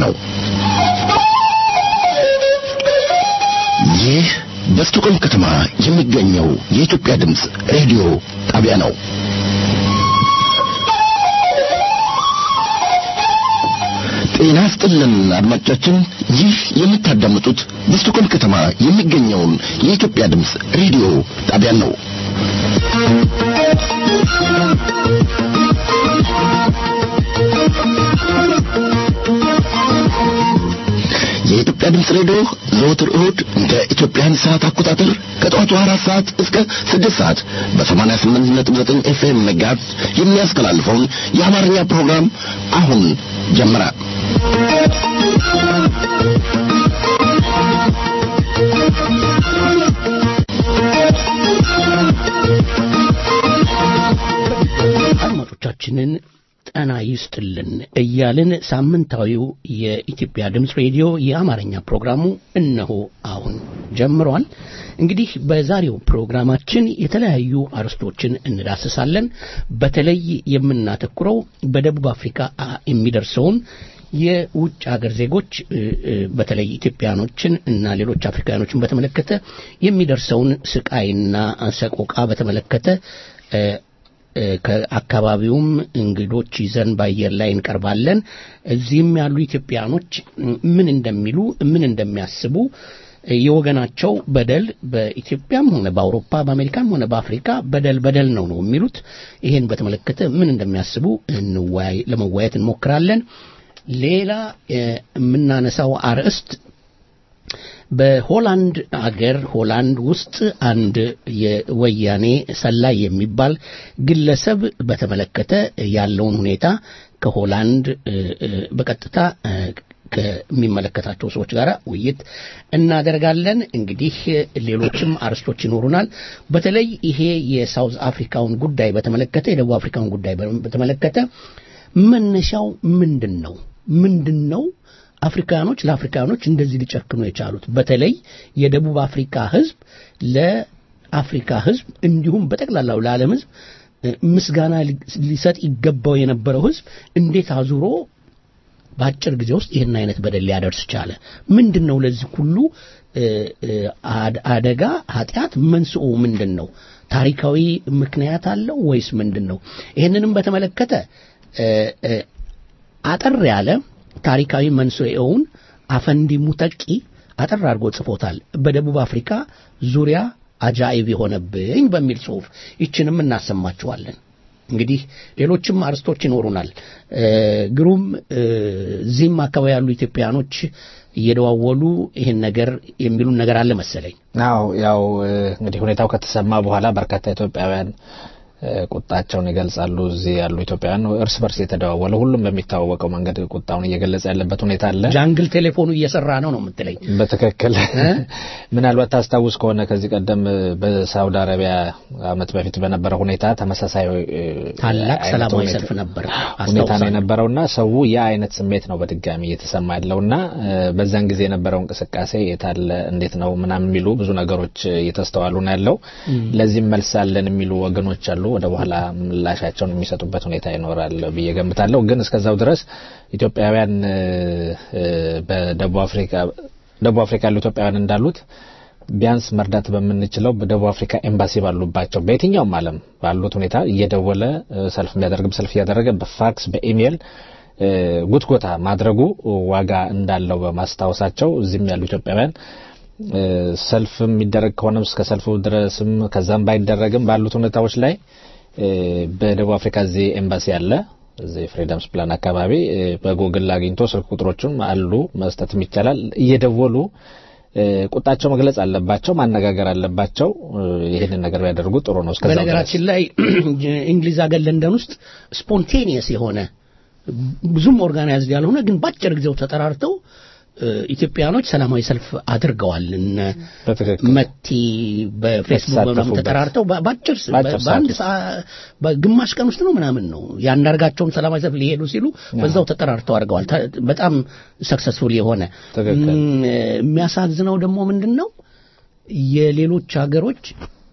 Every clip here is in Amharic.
ነው። ይህ በስቶኮልም ከተማ የሚገኘው የኢትዮጵያ ድምጽ ሬዲዮ ጣቢያ ነው። ጤና ይስጥልን አድማጮቻችን፣ ይህ የምታዳምጡት በስቶኮልም ከተማ የሚገኘውን የኢትዮጵያ ድምጽ ሬዲዮ ጣቢያ ነው። የኢትዮጵያ ድምጽ ሬዲዮ ዘወትር እሁድ እንደ ኢትዮጵያን ሰዓት አቆጣጠር ከጠዋቱ 4 ሰዓት እስከ 6 ሰዓት በ88.9 ኤፍኤም ሜጋሄርዝ የሚያስተላልፈውን የአማርኛ ፕሮግራም አሁን ጀመረ። አድማጮቻችንን ጤና ይስጥልን እያልን ሳምንታዊው የኢትዮጵያ ድምጽ ሬዲዮ የአማርኛ ፕሮግራሙ እነሆ አሁን ጀምሯል። እንግዲህ በዛሬው ፕሮግራማችን የተለያዩ አርዕስቶችን እንዳስሳለን። በተለይ የምናተኩረው በደቡብ አፍሪካ የሚደርሰውን የውጭ ሀገር ዜጎች በተለይ ኢትዮጵያኖችን እና ሌሎች አፍሪካኖችን በተመለከተ የሚደርሰውን ስቃይና ሰቆቃ በተመለከተ ከአካባቢውም እንግዶች ይዘን ባየር ላይ እንቀርባለን። እዚህም ያሉ ኢትዮጵያኖች ምን እንደሚሉ ምን እንደሚያስቡ የወገናቸው በደል በኢትዮጵያም ሆነ በአውሮፓ በአሜሪካም ሆነ በአፍሪካ በደል ነው የሚሉት። ይሄን በተመለከተ ምን እንደሚያስቡ ለመወያየት እንሞክራለን። ሌላ የምናነሳው አርዕስት በሆላንድ አገር ሆላንድ ውስጥ አንድ የወያኔ ሰላይ የሚባል ግለሰብ በተመለከተ ያለውን ሁኔታ ከሆላንድ በቀጥታ ከሚመለከታቸው ሰዎች ጋር ውይይት እናደርጋለን። እንግዲህ ሌሎችም አርዕስቶች ይኖሩናል። በተለይ ይሄ የሳውዝ አፍሪካውን ጉዳይ በተመለከተ የደቡብ አፍሪካውን ጉዳይ በተመለከተ መነሻው ምንድነው? አፍሪካኖች ለአፍሪካኖች እንደዚህ ሊጨክኑ የቻሉት? በተለይ የደቡብ አፍሪካ ህዝብ ለአፍሪካ ህዝብ እንዲሁም በጠቅላላው ለዓለም ህዝብ ምስጋና ሊሰጥ ይገባው የነበረው ህዝብ እንዴት አዙሮ በአጭር ጊዜ ውስጥ ይሄን አይነት በደል ሊያደርስ ቻለ? ምንድነው ለዚህ ሁሉ አደጋ ኃጢያት መንስኤው ምንድነው? ታሪካዊ ምክንያት አለው ወይስ ምንድነው? ይሄንንም በተመለከተ አጠር ያለ ታሪካዊ መንስኤውን አፈንዲ ሙተቂ አጠር አድርጎ ጽፎታል። በደቡብ አፍሪካ ዙሪያ አጃኢብ የሆነብኝ በሚል ጽሑፍ ይችንም እናሰማችኋለን። እንግዲህ ሌሎችም አርዕስቶች ይኖሩናል። ግሩም ዚም አካባቢ ያሉ ኢትዮጵያኖች እየደዋወሉ ይሄን ነገር የሚሉን ነገር አለ መሰለኝ። ያው እንግዲህ ሁኔታው ከተሰማ በኋላ በርካታ ኢትዮጵያውያን ቁጣቸውን ይገልጻሉ። እዚህ ያሉ ኢትዮጵያውያን እርስ በርስ የተደዋወለ ሁሉም በሚታወቀው መንገድ ቁጣውን እየገለጸ ያለበት ሁኔታ አለ። ጃንግል ቴሌፎኑ እየሰራ ነው የምትለኝ? በትክክል ምናልባት ታስታውስ ከሆነ ከዚህ ቀደም በሳውዲ አረቢያ አመት በፊት በነበረ ሁኔታ ተመሳሳይ ታላቅ ሰላማዊ ሰልፍ ነበር ሁኔታ ነው የነበረውና ሰው ያ አይነት ስሜት ነው በድጋሚ እየተሰማ ያለውና በዛን ጊዜ የነበረው እንቅስቃሴ የታለ እንዴት ነው ምናምን የሚሉ ብዙ ነገሮች እየተስተዋሉ ነው ያለው። ለዚህም መልስ አለን የሚሉ ወገኖች አሉ። ወደ በኋላ ምላሻቸውን የሚሰጡበት ሁኔታ ይኖራል ብዬ ገምታለሁ። ግን እስከዛው ድረስ ኢትዮጵያውያን በደቡብ አፍሪካ ያሉ ኢትዮጵያውያን እንዳሉት ቢያንስ መርዳት በምንችለው በደቡብ አፍሪካ ኤምባሲ ባሉባቸው በየትኛውም ዓለም ባሉት ሁኔታ እየደወለ ሰልፍ እያደረገ በፋክስ በኢሜል ጉትጎታ ማድረጉ ዋጋ እንዳለው በማስታወሳቸው እዚህም ያሉ ኢትዮጵያውያን ሰልፍ የሚደረግ ከሆነም እስከ ሰልፉ ድረስም ከዛም ባይደረግም ባሉት ሁኔታዎች ላይ በደቡብ አፍሪካ እዚህ ኤምባሲ አለ እዚህ ፍሪደምስ ፕላን አካባቢ በጉግል አግኝቶ ስልክ ቁጥሮችን አሉ መስጠትም ይቻላል። እየደወሉ ቁጣቸው መግለጽ አለባቸው፣ ማነጋገር አለባቸው። ይሄንን ነገር ያደርጉ ጥሩ ነው። እስከዛው በነገራችን ላይ እንግሊዝ ሀገር ለንደን ውስጥ ስፖንቴኒየስ የሆነ ብዙም ኦርጋናይዝድ ያልሆነ ግን ባጭር ጊዜው ተጠራርተው ኢትዮጵያኖች ሰላማዊ ሰልፍ አድርገዋል። መቲ በፌስቡክ በመም ተጠራርተው ባጭር በአንድ በግማሽ ቀን ውስጥ ነው ምናምን ነው ያንዳርጋቸውን ሰላማዊ ሰልፍ ሊሄዱ ሲሉ በዛው ተጠራርተው አድርገዋል። በጣም ሰክሰስፉል የሆነ የሚያሳዝነው ደግሞ ምንድነው የሌሎች ሀገሮች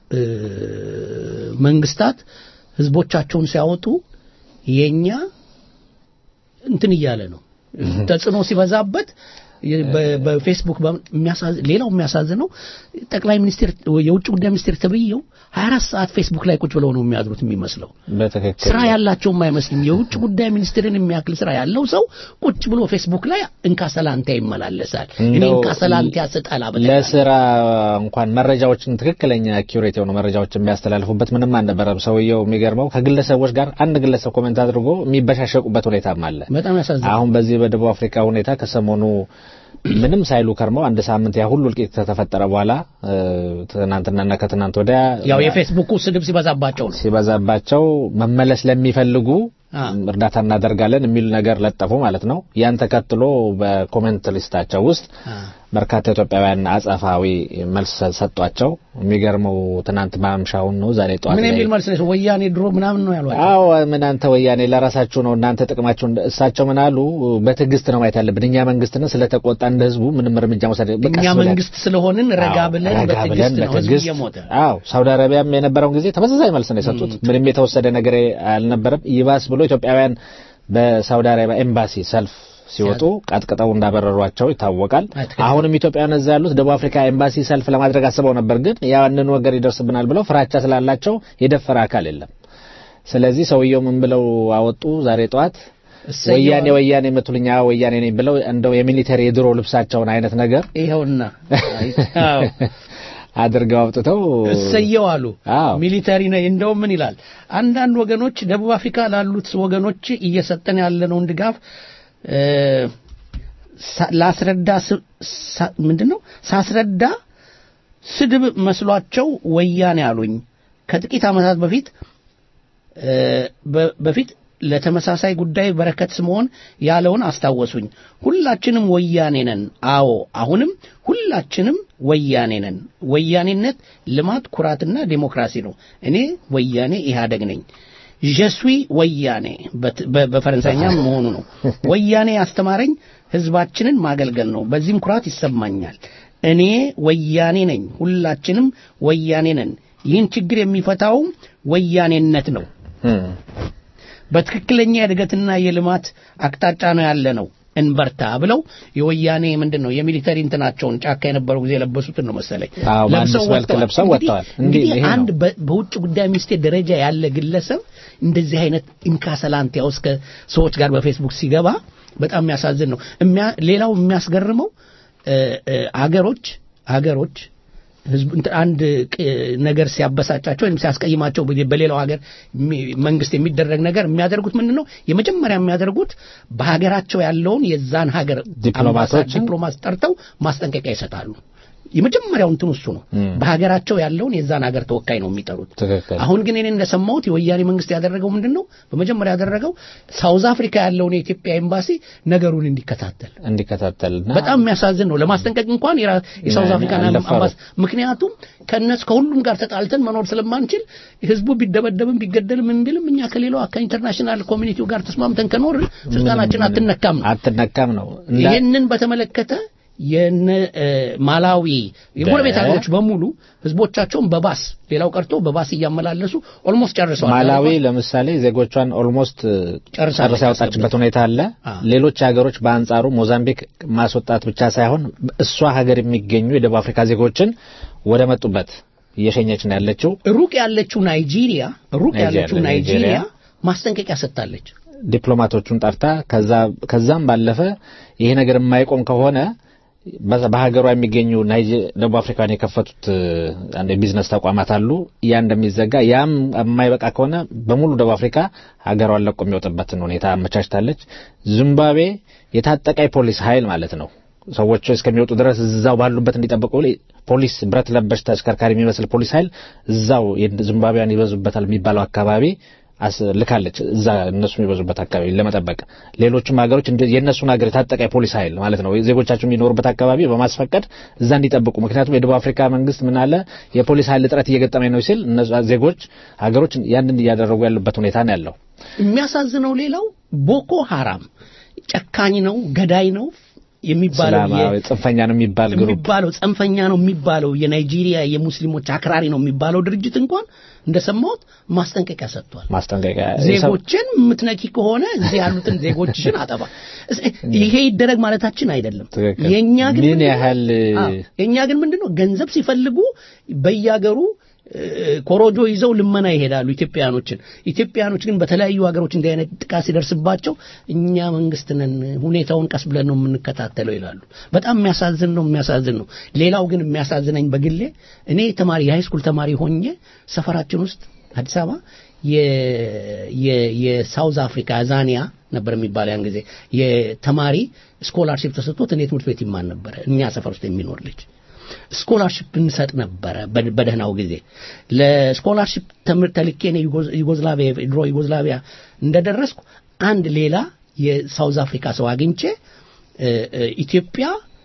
መንግስታት ህዝቦቻቸውን ሲያወጡ የኛ እንትን ይያለ ነው ተጽዕኖ ሲበዛበት በፌስቡክ ሌላው የሚያሳዝነው ጠቅላይ ሚኒስትር የውጭ ጉዳይ ሚኒስትር ተብየው 24 ሰዓት ፌስቡክ ላይ ቁጭ ብለው ነው የሚያድሩት የሚመስለው በትክክል ስራ ያላቸው አይመስልም የውጭ ጉዳይ ሚኒስትርን የሚያክል ስራ ያለው ሰው ቁጭ ብሎ ፌስቡክ ላይ እንካሰላንታ ይመላለሳል እኔ እንካሰላንታ ያሰጣላ ለስራ እንኳን መረጃዎችን ትክክለኛ አኪዩሬት የሆኑ መረጃዎችን የሚያስተላልፉበት ምንም አልነበረም ሰውየው የሚገርመው ከግለሰቦች ጋር አንድ ግለሰብ ኮሜንት አድርጎ የሚበሻሸቁበት ሁኔታም አለ በጣም ያሳዝናል አሁን በዚህ በደቡብ አፍሪካ ሁኔታ ከሰሞኑ ምንም ሳይሉ ከርመው አንድ ሳምንት ያ ሁሉ ልቂት ተፈጠረ በኋላ ትናንትናና ከትናንት ወዲያ ያው የፌስቡክ ስድብ ሲበዛባቸው መመለስ ለሚፈልጉ እርዳታ እናደርጋለን የሚል ነገር ለጠፉ ማለት ነው ያን ተከትሎ በኮሜንት ሊስታቸው ውስጥ በርካታ ኢትዮጵያውያን አጻፋዊ መልስ ሰጧቸው የሚገርመው ትናንት ማምሻውን ነው ዛሬ ጧት ምን የሚል መልስ ነው ወያኔ ድሮ ምናምን ነው ያሏቸው አዎ ምን አንተ ወያኔ ለራሳችሁ ነው እናንተ ጥቅማችሁ እሳቸው ምን አሉ በትግስት ነው ማየት ያለብን እኛ መንግስትን ስለተቆጣ እንደ ህዝቡ ምንም እርምጃ መውሰድ እኛ መንግስት ስለሆንን ረጋ ብለን በትግስት ነው ህዝብ የሞተ አዎ ሳውዲ አረቢያም የነበረው ጊዜ ተመሳሳይ መልስ ነው የሰጡት ምንም የተወሰደ ነገር አልነበረም ይባስ ብሎ ኢትዮጵያውያን በሳውዲ አረቢያ ኤምባሲ ሰልፍ ሲወጡ ቀጥቅጠው እንዳበረሯቸው ይታወቃል አሁንም ኢትዮጵያውያን እዛ ያሉት ደቡብ አፍሪካ ኤምባሲ ሰልፍ ለማድረግ አስበው ነበር ግን ያንን ወገር ይደርስብናል ብለው ፍራቻ ስላላቸው የደፈረ አካል የለም ስለዚህ ሰውየው ምን ብለው አወጡ ዛሬ ጧት ወያኔ መቱልኛ ወያኔ ነኝ ብለው እንደው የሚሊተሪ የድሮ ልብሳቸውን አይነት ነገር ይሄውና አድርገው አውጥተው እሰየው አሉ ሚሊተሪ ነው እንደው ምን ይላል አንዳንድ ወገኖች ደቡብ አፍሪካ ላሉት ወገኖች እየሰጠን ያለነው ድጋፍ ላስረዳ ምንድነው ሳስረዳ ስድብ መስሏቸው ወያኔ አሉኝ ከጥቂት አመታት በፊት ለተመሳሳይ ጉዳይ በረከት ስምዖን ያለውን አስታወሱኝ ሁላችንም ወያኔ ነን አዎ አሁንም ሁላችንም ወያኔ ነን ወያኔነት ልማት ኩራትና ዲሞክራሲ ነው እኔ ወያኔ ኢህአደግ ነኝ ጀስዊ ወያኔ በፈረንሳይኛ መሆኑ ነው ወያኔ ያስተማረኝ ህዝባችንን ማገልገል ነው በዚህም ኩራት ይሰማኛል እኔ ወያኔ ነኝ ሁላችንም ወያኔ ነን ይህን ችግር የሚፈታው ወያኔነት ነው በትክክለኛ የእድገትና የልማት አቅጣጫ ነው ያለ ነው እንበርታ ብለው የወያኔ ምንድነው የሚሊተሪ እንትናቸውን ጫካ የነበረው ጊዜ ለበሱትን ነው መሰለኝ ለብሰው ወጥተዋል እንግዲህ አንድ በውጭ ጉዳይ ሚኒስቴር ደረጃ ያለ ግለሰብ እንደዚህ አይነት ኢንካሰላንቲያ ውስጥ ከሰዎች ጋር በፌስቡክ ሲገባ በጣም የሚያሳዝን ነው ሌላው የሚያስገርመው አገሮች ህዝብ አንድ ነገር ሲያበሳጫቸው ወይም ሲያስቀይማቸው በሌላው ሀገር መንግስት የሚደረግ ነገር የሚያደርጉት ምንድነው የመጀመሪያ የሚያደርጉት በሀገራቸው ያለውን የዛን ሀገር ዲፕሎማት ጠርተው ማስጠንቀቂያ ይሰጣሉ የመጀመሪያው እንትን እሱ ነው በሀገራቸው ያለውን የዛን ሀገር ተወካይ ነው የሚጠሩት አሁን ግን እኔ እንደሰማሁት የወያኔ መንግስት ያደረገው ምንድነው በመጀመሪያ ያደረገው ሳውዝ አፍሪካ ያለውን የኢትዮጵያ ኤምባሲ ነገሩን እንዲከታተልና በጣም የሚያሳዝን ነው ለማስጠንቀቅ እንኳን የሳውዝ አፍሪካ ኤምባሲ ምክንያቱም ከሁሉም ጋር ተጣልተን መኖር ስለማንችል ህዝቡ ቢደበደብም ቢገደልም እንብልም እኛ ከሌላው ከኢንተርናሽናል ኮሚኒቲው ጋር ተስማምተን ከኖር ስልጣናችን አትነካም ነው ይሄንን በተመለከተ ማላዊ የጎረቤት ሀገሮች በሙሉ ህዝቦቻቸውን በባስ ሌላው ቀርቶ በባስ እያመላለሱ ኦልሞስት ጨርሰዋል ማላዊ ለምሳሌ ዜጎቿን ኦልሞስት ጨርሳ ያወጣችበት ሁኔታ አለ ሌሎች ሀገሮች በአንጻሩ ሞዛምቢክ ማስወጣት ብቻ ሳይሆን እሷ ሀገር የሚገኙ የደቡብ አፍሪካ ዜጎችን ወደ መጡበት እየሸኘች ነው ያለችው ሩቅ ያለችው ናይጄሪያ ማስጠንቀቂያ ሰጥታለች ዲፕሎማቶቹን ጠርታ ከዛም ባለፈ ይሄ ነገር የማይቆም ከሆነ በሀገሯ የሚገኙ ደቡብ አፍሪካን የከፈቱት አንድ ቢዝነስ ተቋማት አሉ ያ እንደሚዘጋ ያም የማይበቃ ከሆነ በሙሉ ደቡብ አፍሪካ ሀገሯን ለቆ የሚወጣበትን ሁኔታ አመቻችታለች ዚምባብዌ የታጠቀ ፖሊስ ኃይል ማለት ነው ሰዎች እስከሚወጡ ድረስ እዛው ባሉበት እንዲጠብቁ ፖሊስ ብረት ለበሽ ተሽከርካሪ የሚመስል ፖሊስ ኃይል እዛው የዚምባብዌያን ይበዙበታል የሚባለው አካባቢ ልካለች እዛ እነሱ የሚበዙበት አካባቢ ለመጠበቅ ሌሎችም ሀገሮች የነሱን ሀገር የታጠቀ ፖሊስ ኃይል ማለት ነው ዜጎቻቸው የሚኖሩበት አካባቢ በማስፈቀድ እዛ እንዲጠብቁ ምክንያቱም የደቡብ አፍሪካ መንግስት ምን አለ የፖሊስ ኃይል እጥረት እየገጠመኝ ነው ሲል እነሱ ሀገሮች ያንን እያደረጉ ያሉበት ሁኔታ ነው ያለው። የሚያሳዝነው ሌላው ቦኮ ሐራም ጨካኝ ነው ገዳይ ነው የሚባለው ጽንፈኛ ነው የሚባለው የናይጄሪያ የሙስሊሞች አክራሪ ነው የሚባለው ድርጅት እንኳን እንደሰማሁት ማስጠንቀቂያ ሰጥቷል። ዜጎችን ምትነኪ ከሆነ እዚህ ያሉትን ዜጎችሽን አጠባ። ይሄ ይደረግ ማለታችን አይደለም። የኛ ግን ምንድነው ገንዘብ ሲፈልጉ በየሀገሩ ኮሮጆ ይዘው ልመና ይሄዳሉ ኢትዮጵያኖች ግን በተለያዩ ሀገሮች እንዲህ አይነት ጥቃት ሲደርስባቸው እኛ መንግስት ነን ሁኔታውን ቀስ ብለን ነው የምንከታተለው ይላሉ። በጣም የሚያሳዝን ነው። ሌላው ግን የሚያሳዝነኝ በግሌ እኔ የሃይስኩል ተማሪ ሆኜ ሰፈራችን ውስጥ አዲስ አበባ የሳውዝ አፍሪካ ዛኒያ ነበር የሚባለው ያን ጊዜ የተማሪ ስኮላርሺፕ ተሰጥቶት እኔ ትምህርት ቤት ይማር ነበር እኛ ሰፈር ውስጥ የሚኖር ልጅ ስኮላርሺፕ እንሰጥ ነበር በደህናው ጊዜ ለስኮላርሺፕ ትምህርት ተልኬ ነው ዩጎዝላቪያ እንደደረስኩ አንድ ሌላ የሳውዝ አፍሪካ ሰው አግኝቼ ኢትዮጵያ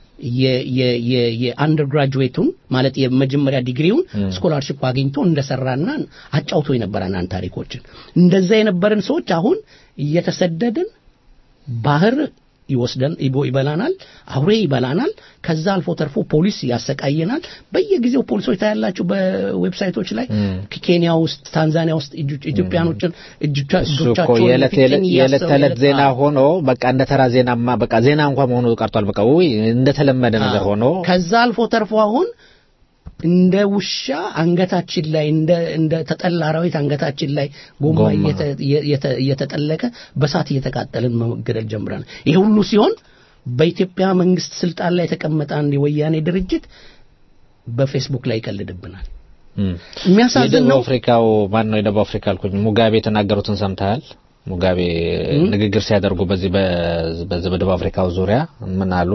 የአንደርግራጁዌቱን ማለት የመጀመሪያ ዲግሪውን ስኮላርሺፕ አግኝቶ እንደሰራና አጫውቶ የነበረናን ታሪኮችን እንደዛ የነበረን ሰዎች አሁን እየተሰደድን ባህር ይበላናል አውሬ ይበላናል ከዛ አልፎ ተርፎ ፖሊስ ያሰቃየናል በየጊዜው ፖሊሶች ታያላችሁ በዌብሳይቶች ላይ ኬንያ ውስጥ ታንዛኒያ ውስጥ ኢትዮጵያኖችን እጆቻቸው የለት ዜና ሆኖ በቃ እንደ ተራ ዜናማ በቃ ዜና እንኳን መሆኑ ቀርቷል በቃ ወይ እንደተለመደ ነገር ሆኖ ከዛ አልፎ ተርፎ አሁን እንደ ውሻ አንገታችን ላይ እንደ ተጠላራዊት አንገታችን ላይ ጎማ እየተጠለቀ በሳት እየተቃጠልን መገደል ጀምረናል። ይሄ ሁሉ ሲሆን በኢትዮጵያ መንግስት ስልጣን ላይ የተቀመጠ አንድ የወያኔ ድርጅት በፌስቡክ ላይ ይቀልድብናል። የሚያሳዝን ነው። አፍሪካው ማን ነው የደቡብ አፍሪካ አልኩኝ ሙጋቤ የተናገሩትን ሰምተሃል? ሙጋቤ ንግግር ሲያደርጉ በዚህ በደቡብ አፍሪካው ዙሪያ ምን አሉ?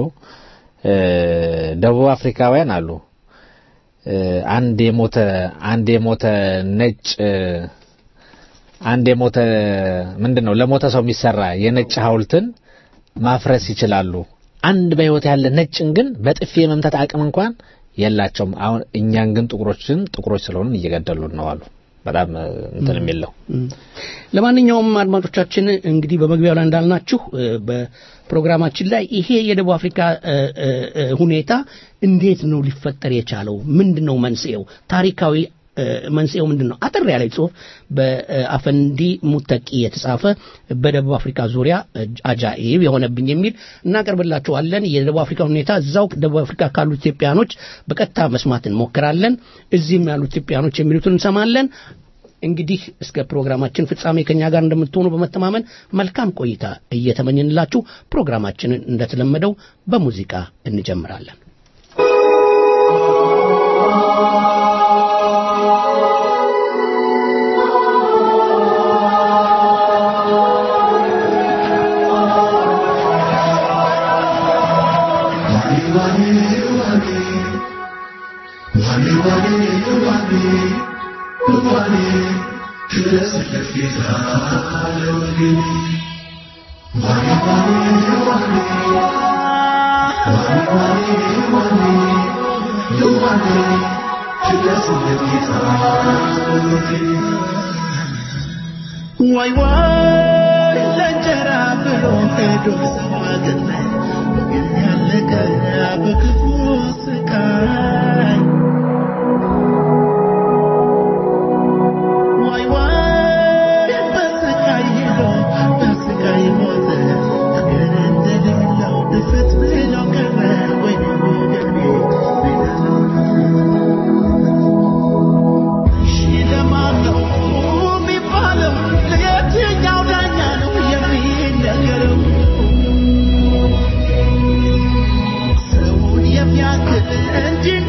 ደቡብ አፍሪካውያን አሉ አንድ የሞተ ነጭ ምንድነው ለሞተ ሰው የሚሰራ የነጭ ሐውልትን ማፍረስ ይችላሉ። አንድ በህይወት ያለ ነጭን ግን በጥፊ የመምታት አቅም እንኳን የላቸውም። አሁን እኛን ግን ጥቁሮች ስለሆኑ እየገደሉ ነው አሉ። በጣም እንትን የሚለው ለማንኛውም አድማጮቻችን እንግዲህ በመግቢያው ላይ እንዳልናችሁ በፕሮግራማችን ላይ ይሄ የደቡብ አፍሪካ ሁኔታ እንዴት ነው ሊፈጠር የቻለው ምንድነው መንስኤው ታሪካዊ መንስኤው ምንድነው አጥር ያለ ጽሁፍ በአፈንዲ ሙተቂ የተጻፈ በደቡብ አፍሪካ ዙሪያ አጃኢብ የሆነብኝ የሚል እናቀርብላችኋለን። የደቡብ አፍሪካ ሁኔታ እዛው ደቡብ አፍሪካ ካሉ ኢትዮጵያኖች በቀጥታ መስማት እንሞክራለን። እዚህም ያሉ ኢትዮጵያኖች የሚሉትን እንሰማለን። እንግዲህ እስከ ፕሮግራማችን ፍጻሜ ከኛ ጋር እንደምትሆኑ በመተማመን መልካም ቆይታ እየተመኘንላችሁ ፕሮግራማችንን እንደተለመደው በሙዚቃ እንጀምራለን። Why lenjera belo edo samagana yallaga abkufuska why baskai mota gerende dillo defet belo kara when you get me shida mato mi palo ለየትኛው ዳኛ ነው የሚነገረው ሰውን የሚያክል እንጂ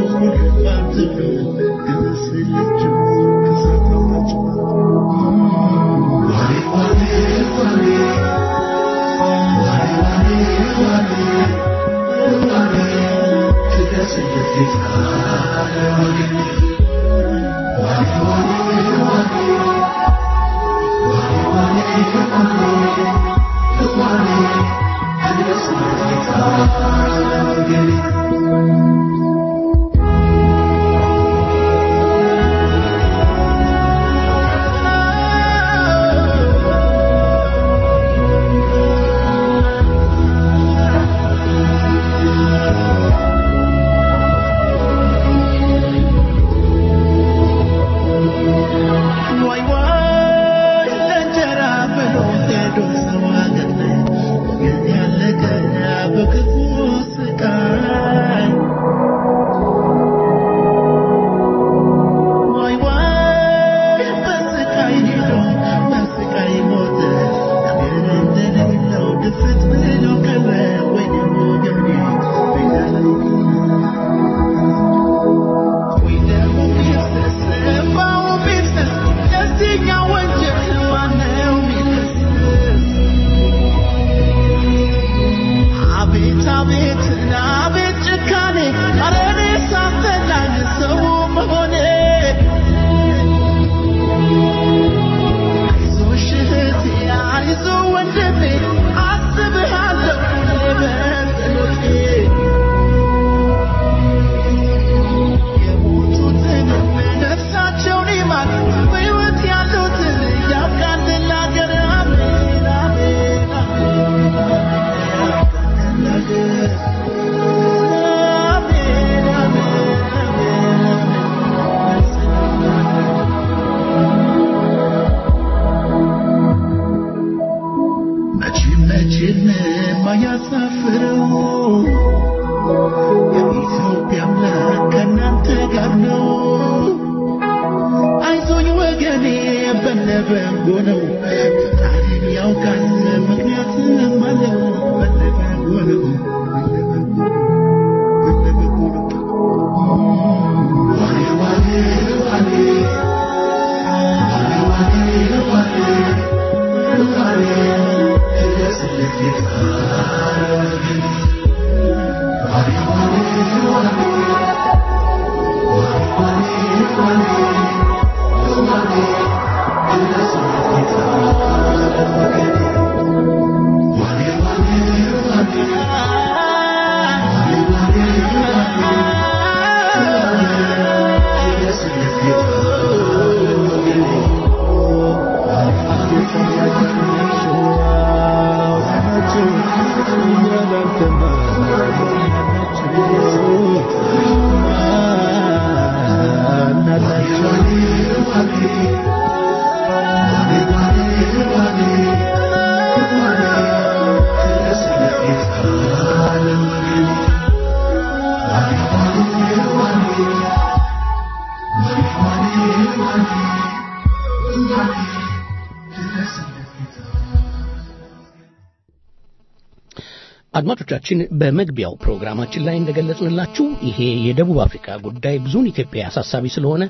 አድማጮቻችን በመግቢያው ፕሮግራማችን ላይ እንደገለጽንላችሁ ይሄ የደቡብ አፍሪካ ጉዳይ ብዙን ኢትዮጵያ አሳሳቢ ስለሆነ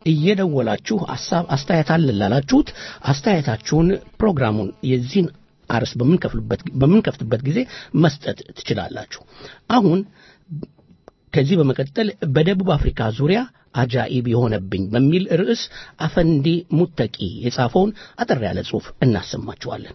እየደወላችሁ አስተያየት አለን ላላችሁት አስተያየታችሁን ፕሮግራሙን የዚህን አርስ በምንከፍትበት ጊዜ መስጠት ትችላላችሁ። አሁን ከዚህ በመቀጠል በደቡብ አፍሪካ ዙሪያ አጃኢብ የሆነብኝ በሚል ርዕስ አፈንዲ ሙተቂ የጻፈውን አጠር ያለ ጽሑፍ እናሰማችኋለን።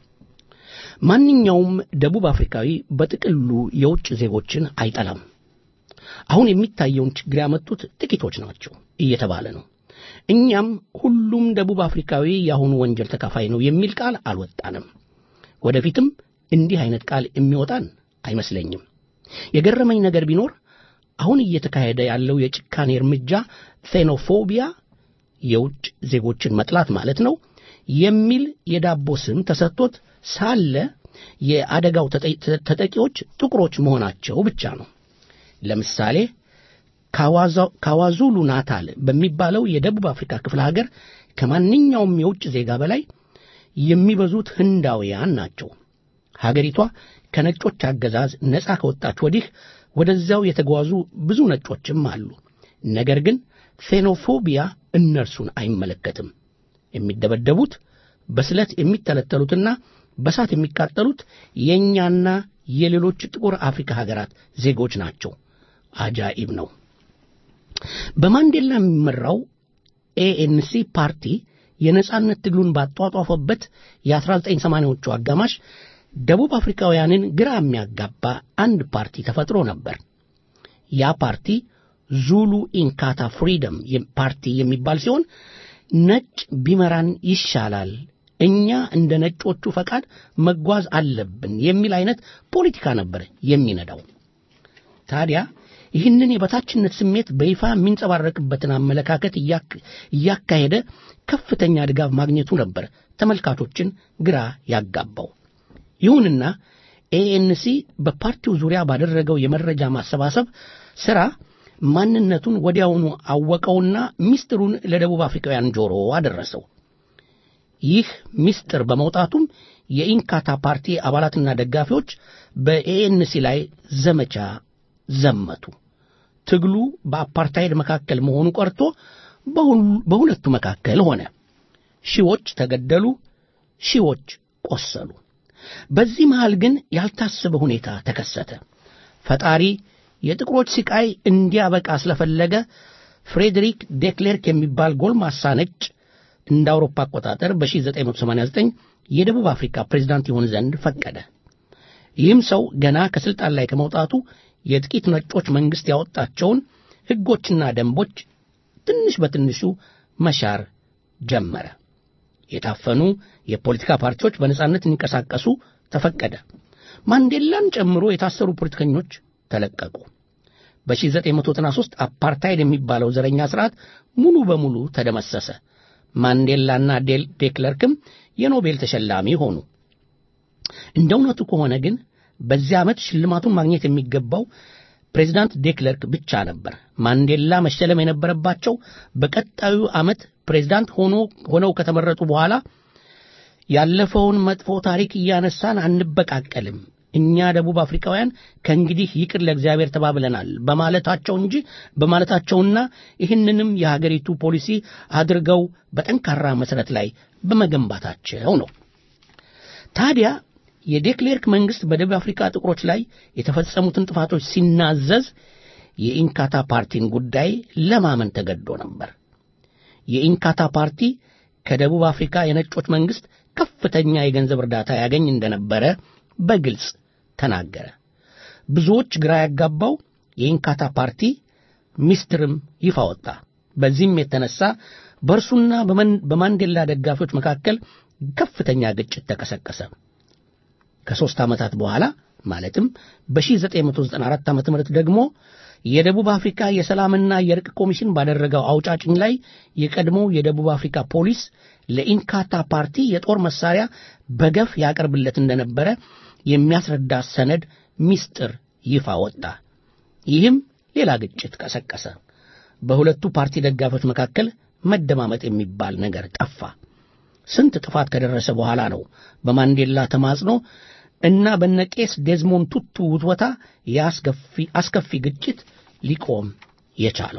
ማንኛውም ደቡብ አፍሪካዊ በጥቅሉ የውጭ ዜጎችን አይጠላም። አሁን የሚታየውን ችግር ያመጡት ጥቂቶች ናቸው እየተባለ ነው። እኛም ሁሉም ደቡብ አፍሪካዊ የአሁኑ ወንጀል ተካፋይ ነው የሚል ቃል አልወጣንም። ወደፊትም እንዲህ አይነት ቃል የሚወጣን አይመስለኝም። የገረመኝ ነገር ቢኖር አሁን እየተካሄደ ያለው የጭካኔ እርምጃ ፌኖፎቢያ የውጭ ዜጎችን መጥላት ማለት ነው የሚል የዳቦ ስም ተሰጥቶት ሳለ የአደጋው ተጠቂዎች ጥቁሮች መሆናቸው ብቻ ነው። ለምሳሌ ካዋዙሉ ናታል በሚባለው የደቡብ አፍሪካ ክፍለ ሀገር ከማንኛውም የውጭ ዜጋ በላይ የሚበዙት ህንዳውያን ናቸው። ሀገሪቷ ከነጮች አገዛዝ ነፃ ከወጣች ወዲህ ወደዚያው የተጓዙ ብዙ ነጮችም አሉ። ነገር ግን ፌኖፎቢያ እነርሱን አይመለከትም። የሚደበደቡት በስለት የሚተለተሉትና በሳት የሚቃጠሉት የኛና የሌሎች ጥቁር አፍሪካ ሀገራት ዜጎች ናቸው። አጃኢብ ነው። በማንዴላ የሚመራው ኤኤንሲ ፓርቲ የነጻነት ትግሉን ባጧጧፈበት የ1980ዎቹ አጋማሽ ደቡብ አፍሪካውያንን ግራ የሚያጋባ አንድ ፓርቲ ተፈጥሮ ነበር። ያ ፓርቲ ዙሉ ኢንካታ ፍሪደም ፓርቲ የሚባል ሲሆን ነጭ ቢመራን ይሻላል፣ እኛ እንደ ነጮቹ ፈቃድ መጓዝ አለብን የሚል አይነት ፖለቲካ ነበር የሚነዳው። ታዲያ ይህንን የበታችነት ስሜት በይፋ የሚንጸባረቅበትን አመለካከት እያካሄደ ከፍተኛ ድጋፍ ማግኘቱ ነበር ተመልካቾችን ግራ ያጋባው። ይሁንና ኤኤንሲ በፓርቲው ዙሪያ ባደረገው የመረጃ ማሰባሰብ ሥራ ማንነቱን ወዲያውኑ አወቀውና ሚስጥሩን ለደቡብ አፍሪካውያን ጆሮ አደረሰው። ይህ ሚስጥር በመውጣቱም የኢንካታ ፓርቲ አባላትና ደጋፊዎች በኤኤንሲ ላይ ዘመቻ ዘመቱ። ትግሉ በአፓርታይድ መካከል መሆኑ ቀርቶ በሁለቱ መካከል ሆነ። ሺዎች ተገደሉ፣ ሺዎች ቆሰሉ። በዚህ መሃል ግን ያልታሰበ ሁኔታ ተከሰተ። ፈጣሪ የጥቁሮች ስቃይ እንዲያበቃ ስለፈለገ ፍሬድሪክ ዴክሌርክ የሚባል ጎልማሳ ነጭ እንደ አውሮፓ አቆጣጠር በ1989 የደቡብ አፍሪካ ፕሬዝዳንት ይሆን ዘንድ ፈቀደ። ይህም ሰው ገና ከስልጣን ላይ ከመውጣቱ የጥቂት ነጮች መንግስት ያወጣቸውን ሕጎችና ደንቦች ትንሽ በትንሹ መሻር ጀመረ። የታፈኑ የፖለቲካ ፓርቲዎች በነጻነት እንዲንቀሳቀሱ ተፈቀደ። ማንዴላን ጨምሮ የታሰሩ ፖለቲከኞች ተለቀቁ። በ1993 አፓርታይድ የሚባለው ዘረኛ ስርዓት ሙሉ በሙሉ ተደመሰሰ። ማንዴላና ዴክለርክም የኖቤል ተሸላሚ ሆኑ። እንደ እውነቱ ከሆነ ግን በዚያ ዓመት ሽልማቱን ማግኘት የሚገባው ፕሬዝዳንት ዴክለርክ ብቻ ነበር። ማንዴላ መሸለም የነበረባቸው በቀጣዩ ዓመት ፕሬዝዳንት ሆነው ከተመረጡ በኋላ ያለፈውን መጥፎ ታሪክ እያነሳን አንበቃቀልም፣ እኛ ደቡብ አፍሪካውያን ከእንግዲህ ይቅር ለእግዚአብሔር ተባብለናል በማለታቸውና ይህንንም የሀገሪቱ ፖሊሲ አድርገው በጠንካራ መሠረት ላይ በመገንባታቸው ነው። ታዲያ የዴክሌርክ መንግስት በደቡብ አፍሪካ ጥቁሮች ላይ የተፈጸሙትን ጥፋቶች ሲናዘዝ የኢንካታ ፓርቲን ጉዳይ ለማመን ተገዶ ነበር። የኢንካታ ፓርቲ ከደቡብ አፍሪካ የነጮች መንግስት ከፍተኛ የገንዘብ እርዳታ ያገኝ እንደነበረ በግልጽ ተናገረ። ብዙዎች ግራ ያጋባው የኢንካታ ፓርቲ ሚስጥርም ይፋ ወጣ። በዚህም የተነሳ በእርሱና በማንዴላ ደጋፊዎች መካከል ከፍተኛ ግጭት ተቀሰቀሰ። ከ3 ዓመታት በኋላ ማለትም በ1994 ዓ.ም ደግሞ የደቡብ አፍሪካ የሰላምና የእርቅ ኮሚሽን ባደረገው አውጫጭኝ ላይ የቀድሞው የደቡብ አፍሪካ ፖሊስ ለኢንካታ ፓርቲ የጦር መሳሪያ በገፍ ያቀርብለት እንደነበረ የሚያስረዳ ሰነድ ሚስጥር ይፋ ወጣ። ይህም ሌላ ግጭት ቀሰቀሰ። በሁለቱ ፓርቲ ደጋፊዎች መካከል መደማመጥ የሚባል ነገር ጠፋ። ስንት ጥፋት ከደረሰ በኋላ ነው በማንዴላ ተማጽኖ እና በነቄስ ዴዝሞንድ ቱቱ ውትወታ አስከፊ ግጭት ሊቆም የቻለው።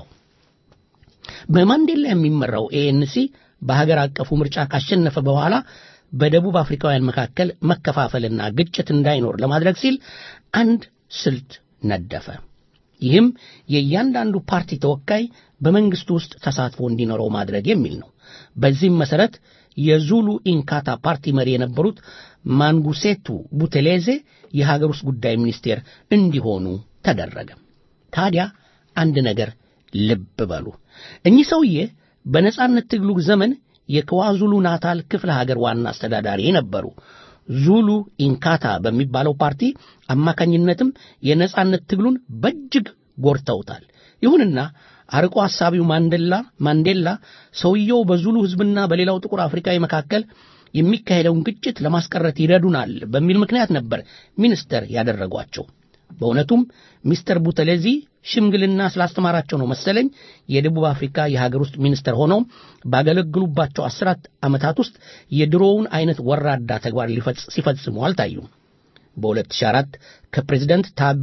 በማንዴላ የሚመራው ኤኤንሲ በሀገር አቀፉ ምርጫ ካሸነፈ በኋላ በደቡብ አፍሪካውያን መካከል መከፋፈልና ግጭት እንዳይኖር ለማድረግ ሲል አንድ ስልት ነደፈ። ይህም የእያንዳንዱ ፓርቲ ተወካይ በመንግስቱ ውስጥ ተሳትፎ እንዲኖረው ማድረግ የሚል ነው። በዚህም መሰረት የዙሉ ኢንካታ ፓርቲ መሪ የነበሩት ማንጉሴቱ ቡቴሌዜ የሀገር ውስጥ ጉዳይ ሚኒስቴር እንዲሆኑ ተደረገ። ታዲያ አንድ ነገር ልብ በሉ። እኚህ ሰውዬ በነጻነት ትግሉ ዘመን የክዋዙሉ ናታል ክፍለ ሀገር ዋና አስተዳዳሪ ነበሩ። ዙሉ ኢንካታ በሚባለው ፓርቲ አማካኝነትም የነጻነት ትግሉን በእጅግ ጎርተውታል። ይሁንና አርቆ ሐሳቢው ማንዴላ ሰውየው በዙሉ ህዝብና በሌላው ጥቁር አፍሪካዊ መካከል የሚካሄደውን ግጭት ለማስቀረት ይረዱናል በሚል ምክንያት ነበር ሚኒስተር ያደረጓቸው። በእውነቱም ሚስተር ቡተሌዚ ሽምግልና ስላስተማራቸው ነው መሰለኝ የደቡብ አፍሪካ የሀገር ውስጥ ሚኒስተር ሆነው ባገለግሉባቸው 10 ዓመታት ውስጥ የድሮውን አይነት ወራዳ ተግባር ሲፈጽሙ አልታዩም። በ2004 ከፕሬዝዳንት ታቦ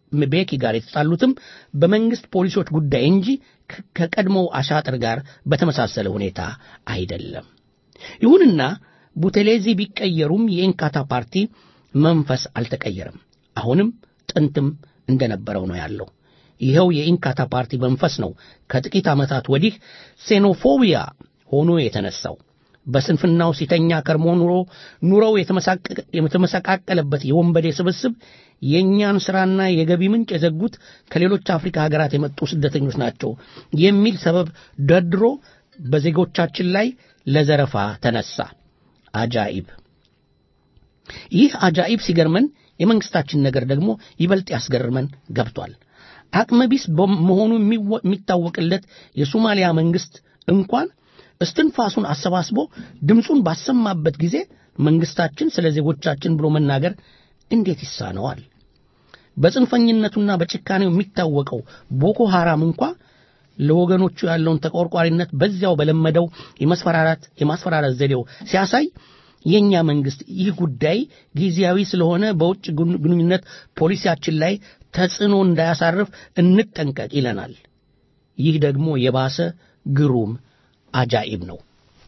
ምቤኪ ጋር የተጣሉትም በመንግስት ፖሊሶች ጉዳይ እንጂ ከቀድሞው አሻጥር ጋር በተመሳሰለ ሁኔታ አይደለም። ይሁንና ቡቴሌዚ ቢቀየሩም የኢንካታ ፓርቲ መንፈስ አልተቀየረም። አሁንም ጥንትም እንደነበረው ነው ያለው። ይሄው የኢንካታ ፓርቲ መንፈስ ነው ከጥቂት ዓመታት ወዲህ ሴኖፎቢያ ሆኖ የተነሳው። በስንፍናው ሲተኛ ከርሞ ኑሮው የተመሰቃቀለበት የወንበዴ ስብስብ የኛን ስራና የገቢ ምንጭ የዘጉት ከሌሎች አፍሪካ ሀገራት የመጡ ስደተኞች ናቸው የሚል ሰበብ ደድሮ በዜጎቻችን ላይ ለዘረፋ ተነሳ። አጃኢብ! ይህ አጃኢብ ሲገርመን የመንግስታችን ነገር ደግሞ ይበልጥ ያስገርመን ገብቷል። አቅመቢስ በመሆኑ የሚታወቅለት የሶማሊያ መንግስት እንኳን እስትንፋሱን አሰባስቦ ድምጹን ባሰማበት ጊዜ መንግስታችን ስለ ዜጎቻችን ብሎ መናገር እንዴት ይሳነዋል? በጽንፈኝነቱና በጭካኔው የሚታወቀው ቦኮ ሐራም እንኳን ለወገኖቹ ያለውን ተቆርቋሪነት በዚያው በለመደው የማስፈራራት ዘዴው ሲያሳይ የኛ መንግስት ይህ ጉዳይ ጊዜያዊ ስለሆነ በውጭ ግንኙነት ፖሊሲያችን ላይ ተጽዕኖ እንዳያሳርፍ እንጠንቀቅ ይለናል። ይህ ደግሞ የባሰ ግሩም አጃኢብ ነው።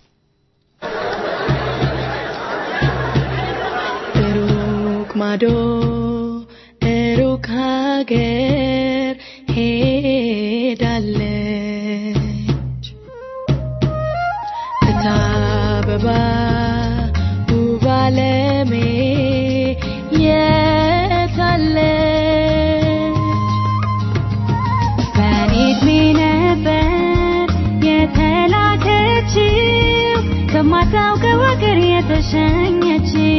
ሩቅ ማዶ ሩቅ ሀገር ሄዳለች እታበባ ውብ ዓለሜ የታለች በኔ ዕድሜ ነበር የተላከችው ከማታውቀው አገር የተሸኘችው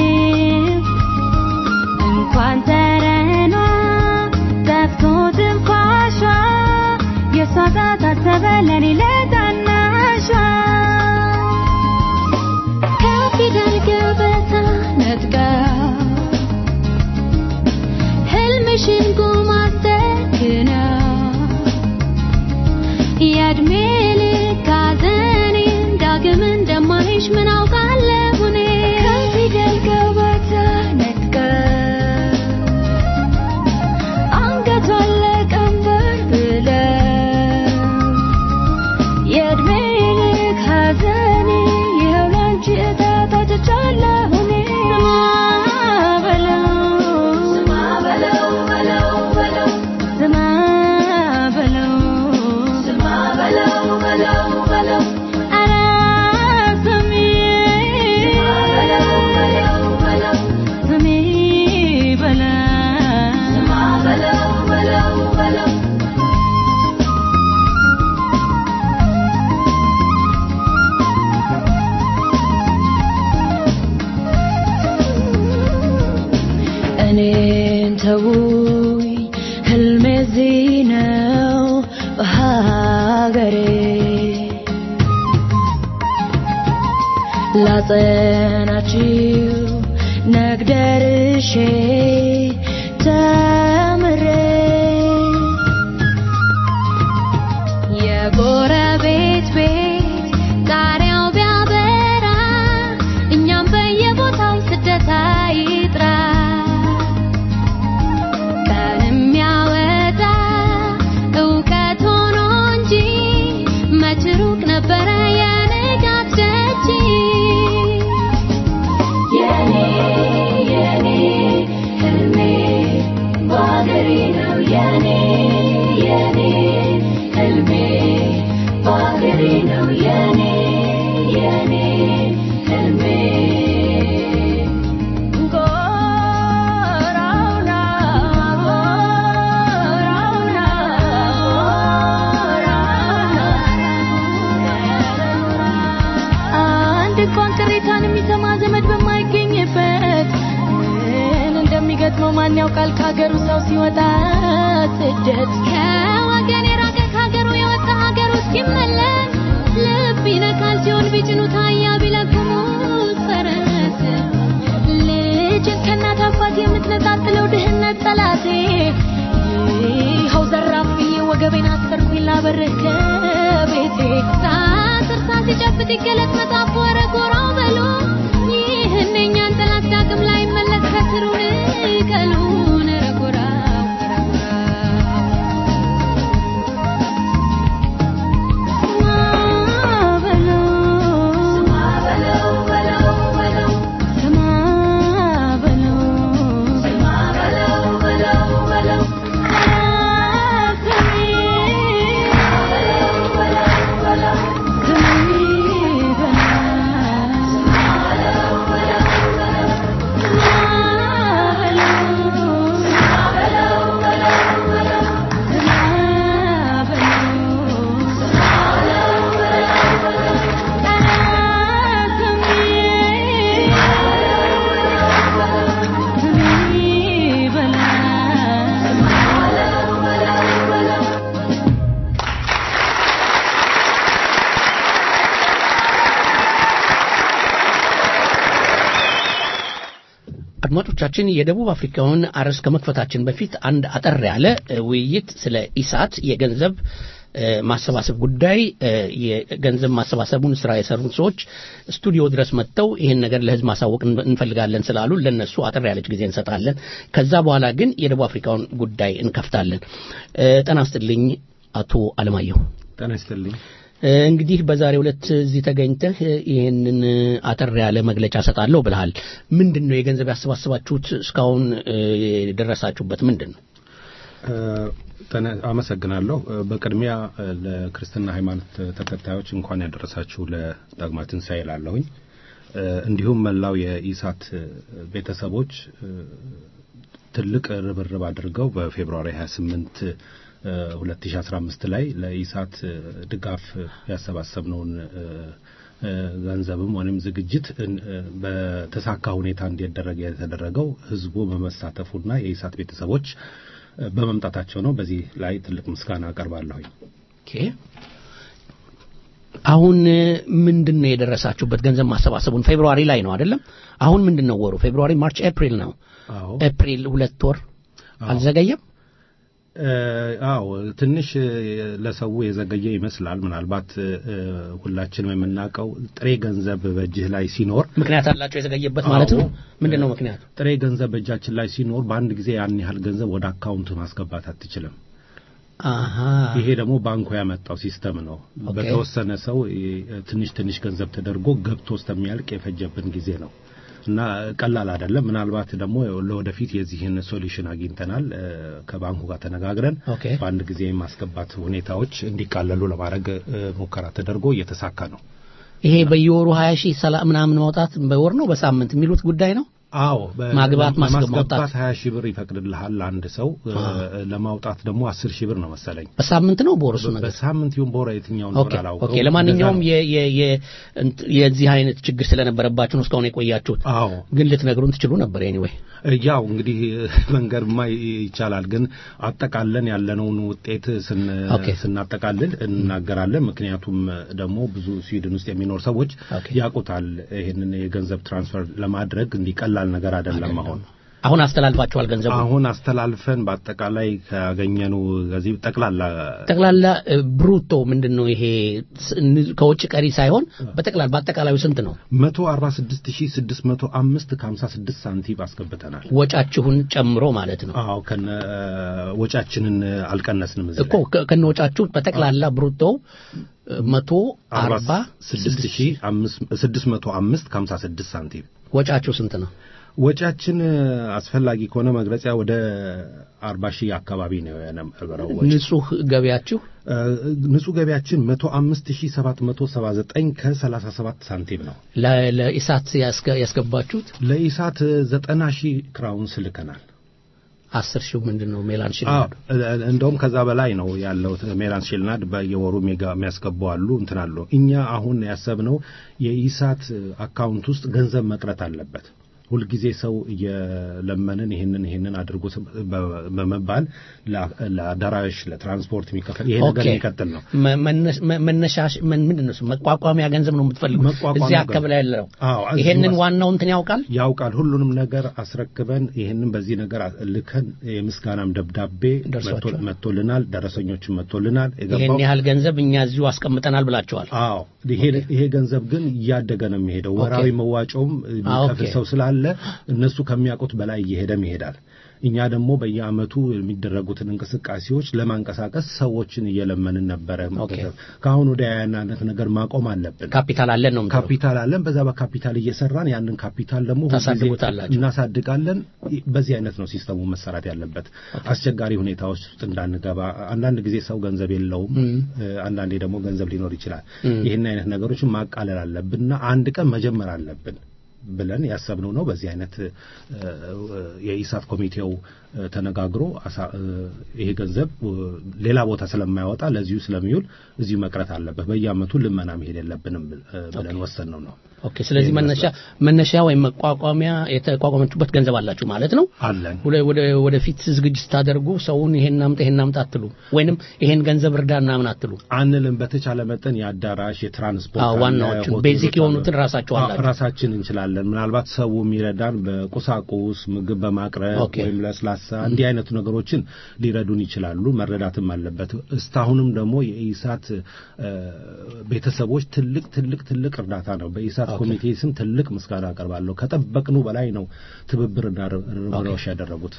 እንኳን ተረኗ ጠፍቶ ትንፋሿ የሷ ጣት አሰበ ለኔ ለታናሿ ከፊደል ገበታ ነጥቃ ህልምሽን ጉማ አስተክና የዕድሜ ልክ ሐዘኔን ዳግም እንደማይሽ ምን አውቃለሁ እኔ ከፊደል ገበታ ነጥቃ አንገቷን ለቀንበር ብለው የዕድሜ ልክ ሐዘኔ ይኸው ላንቺ ዕጣ ታጭቻለሁ እኔ ስማ በለው ስማ በለው ስማ በለው ኧረ ስሚ ስሚ በለው እኔን ተውኝ ህልሜ እዚህ ነው በሀገሬ ላጸናችው ነግደርሼ ተምሬ የጎረቤት ቤት ጣሪያው ቢያበራ እኛም በየቦታው ስደት አይጥራ ቀን የሚያወጣ እውቀት ሆኖ እንጂ መች ሩቅ ነበረ የንጋት ደጅ የኔ ህልሜ ባገሬ ነው የኔ ህልሜ ባገሬ ነው የኔ ህልሜ አንድ እንኳን ቅሬታን የሚሰማ ዘመድ በማይገኝበት ምን እንደሚገጥመው ማን ያውቃል ከሀገሩ ሰው ሲወጣ ስደት ከወገን የራቀ ከሀገሩ የወጣ ሀገሩ እስኪመለስ ልብ ይነካል ሲሆን ቢጭኑት አህያ ቢለጉሙት ፈረስ ልጅን ከእናት አባት የምትነጣጥለው ድህነት ጠላቴ ይኸው ዘራፍ ብዬ ወገቤን አሰርኩኝ ላበርህ ከቤቴ ሳስር ሲጨብጥ ይገለጥ መጽሐፍ ወረ ጎራው በሉ ይህን የእኛን ጠላት ዳግም ላይ መለስ ከስሩ ንቀሉን ኧረ ጎራው አድማጮቻችን የደቡብ አፍሪካውን አርዕስት ከመክፈታችን በፊት አንድ አጠር ያለ ውይይት ስለ ኢሳት የገንዘብ ማሰባሰብ ጉዳይ የገንዘብ ማሰባሰቡን ስራ የሰሩት ሰዎች ስቱዲዮ ድረስ መጥተው ይሄን ነገር ለህዝብ ማሳወቅ እንፈልጋለን ስላሉ ለነሱ አጠር ያለች ጊዜ እንሰጣለን። ከዛ በኋላ ግን የደቡብ አፍሪካውን ጉዳይ እንከፍታለን። ጤና ይስጥልኝ አቶ አለማየሁ። ጤና ይስጥልኝ። እንግዲህ በዛሬው ዕለት እዚህ ተገኝተህ ይሄንን አጠር ያለ መግለጫ ሰጣለሁ ብለሃል። ምንድነው የገንዘብ ያሰባሰባችሁት? እስካሁን የደረሳችሁበት ምንድነው? አመሰግናለሁ። በቅድሚያ ለክርስትና ሃይማኖት ተከታዮች እንኳን ያደረሳችሁ ለዳግማ ትንሣኤ እላለሁኝ። እንዲሁም መላው የኢሳት ቤተሰቦች ትልቅ ርብርብ አድርገው በፌብሩዋሪ 28 2015 ላይ ለኢሳት ድጋፍ ያሰባሰብነውን ገንዘብም ወይንም ዝግጅት በተሳካ ሁኔታ እንዲደረግ የተደረገው ህዝቡ በመሳተፉና የኢሳት ቤተሰቦች በመምጣታቸው ነው። በዚህ ላይ ትልቅ ምስጋና አቀርባለሁ። ኦኬ አሁን ምንድነው የደረሳችሁበት? ገንዘብ ማሰባሰቡን ፌብሩዋሪ ላይ ነው አይደለም? አሁን ምንድነው ወሩ? ፌብሩዋሪ፣ ማርች፣ ኤፕሪል ነው። ኤፕሪል 2 ወር አልዘገየም? አዎ ትንሽ ለሰው የዘገየ ይመስላል። ምናልባት ሁላችንም የምናውቀው ጥሬ ገንዘብ በእጅህ ላይ ሲኖር ምክንያት አላቸው የዘገየበት ማለት ነው። ምንድነው ምክንያቱ? ጥሬ ገንዘብ በእጃችን ላይ ሲኖር በአንድ ጊዜ ያን ያህል ገንዘብ ወደ አካውንት ማስገባት አትችልም። ይሄ ደግሞ ባንኩ ያመጣው ሲስተም ነው። በተወሰነ ሰው ትንሽ ገንዘብ ተደርጎ ገብቶ እስከሚያልቅ የፈጀብን ጊዜ ነው እና ቀላል አይደለም። ምናልባት ደግሞ ለወደፊት የዚህን ሶሉሽን አግኝተናል። ከባንኩ ጋር ተነጋግረን በአንድ ጊዜ ማስገባት ሁኔታዎች እንዲቃለሉ ለማድረግ ሙከራ ተደርጎ እየተሳካ ነው። ይሄ በየወሩ 20,000 ሰላም ምናምን ማውጣት በወር ነው በሳምንት የሚሉት ጉዳይ ነው? አዎ ማግባት ማስገባት 20,000 ብር ይፈቅድልሃል አንድ ሰው። ለማውጣት ደግሞ 10,000 ብር ነው መሰለኝ። በሳምንት ነው በወር ነው? በሳምንት ይሁን በወር የትኛው ነው አላውቅም። ኦኬ ለማንኛውም የዚህ አይነት ችግር ስለነበረባችሁ ነው እስካሁን የቆያችሁት። ግን ልትነግሩን ትችሉ ነበር። ኤኒዌይ ያው እንግዲህ መንገርማ ይቻላል፣ ግን አጠቃለን ያለነውን ውጤት ስናጠቃልል እናገራለን። ምክንያቱም ደግሞ ብዙ ስዊድን ውስጥ የሚኖር ሰዎች ያውቁታል ይሄንን የገንዘብ ትራንስፈር ለማድረግ እንዲቀላል ነገር አይደለም። አሁን አስተላልፋችኋል ገንዘቡ? አሁን አስተላልፈን በአጠቃላይ ካገኘነው ከዚህ ጠቅላላ ብሩቶ ምንድነው ይሄ ከውጭ ቀሪ ሳይሆን በአጠቃላዩ ስንት ነው? 146,605.56 ሳንቲም አስገብተናል። ወጫችሁን ጨምሮ ማለት ነው? አዎ ከነ ወጫችንን አልቀነስንም እኮ ከነ ወጫችሁ በጠቅላላ ብሩቶ 146,605.56 ሳንቲም። ወጫችሁ ስንት ነው? ወጫችን አስፈላጊ ከሆነ መግለጫ ወደ 40,000 አካባቢ ነው የነበረው። ንጹህ ገቢያችን 105,779.37 ሳንቲም ነው። ለኢሳት ያስገባችሁት? ለኢሳት 90,000 ክራውንስ ልከናል። 10,000 ምንድነው ሜላን ሽልናድ? እንደውም ከዛ በላይ ነው ያለው። ሜላን ሽልናድ በየወሩ የሚያስገባው አሉ እንትናሉ። እኛ አሁን ያሰብነው የኢሳት አካውንት ውስጥ ገንዘብ መቅረት አለበት። ሁልጊዜ ሰው የለመንን ይሄንን አድርጎ በመባል ለአዳራሽ ለትራንስፖርት የሚከፈል ይሄ ነገር የሚቀጥል ነው። መነሻሽ ምንድነው? መቋቋሚያ ገንዘብ ነው የምትፈልጉት? እዚህ አካባቢ ላይ ያለው ይሄንን ዋናው እንትን ያውቃል። ሁሉንም ነገር አስረክበን ይሄንን በዚህ ነገር ልከን የምስጋናም ደብዳቤ መጥቶልናል፣ ደረሰኞችም መጥቶልናል። ይሄን ያህል ገንዘብ እኛ እዚሁ አስቀምጠናል ብላችኋል? አዎ ይሄ ገንዘብ ግን እያደገ ነው የሚሄደው። ወራዊ መዋጮም የሚከፍል ሰው ስላለ እነሱ ከሚያውቁት በላይ ይሄዳል። እኛ ደግሞ በየአመቱ የሚደረጉትን እንቅስቃሴዎች ለማንቀሳቀስ ሰዎችን እየለመንን ነበር። ካሁን ወደ ያያናነት ነገር ማቆም አለብን። ካፒታል አለን ነው? ካፒታል አለን። በዛ በካፒታል እየሰራን ያንን ካፒታል ደግሞ እናሳድጋለን። በዚህ አይነት ነው ሲስተሙ መሰራት ያለበት። አስቸጋሪ ሁኔታዎች ውስጥ እንዳንገባ። አንዳንድ ጊዜ ሰው ገንዘብ የለውም፣ አንዳንዴ ደግሞ ገንዘብ ሊኖር ይችላል። ይሄን አይነት ነገሮችን ማቃለል አለብንና አንድ ቀን መጀመር አለብን ብለን ያሰብነው ነው። በዚህ አይነት የኢሳት ኮሚቴው ተነጋግሮ ይሄ ገንዘብ ሌላ ቦታ ስለማይወጣ ለዚሁ ስለሚውል እዚሁ መቅረት አለበት። በየአመቱ ልመና መሄድ የለብንም ብለን ወሰነው ነው። ኦኬ ስለዚህ መነሻ ወይም መቋቋሚያ የተቋቋመችበት ገንዘብ አላችሁ ማለት ነው? አለን። ወደፊት ዝግጅት ታደርጉ ሰውን ይሄን አምጣ አትሉ ወይንም ይሄን ገንዘብ እርዳና ምን አትሉ? አንልም። በተቻለ መጠን የአዳራሽ የትራንስፖርት ዋናዎቹ ቤዚክ የሆኑትን ራሳችሁ አላችሁ? ራሳችን እንችላለን። እንችላለን ምናልባት ሰው የሚረዳን በቁሳቁስ ምግብ በማቅረብ ወይም ለስላሳ እንዲህ አይነት ነገሮችን ሊረዱን ይችላሉ መረዳትም አለበት እስታሁንም ደግሞ የኢሳት ቤተሰቦች ትልቅ እርዳታ ነው በኢሳት ኮሚቴ ስም ትልቅ ምስጋና አቀርባለሁ ከጠበቅነው በላይ ነው ትብብርና ርብርቦች ያደረጉት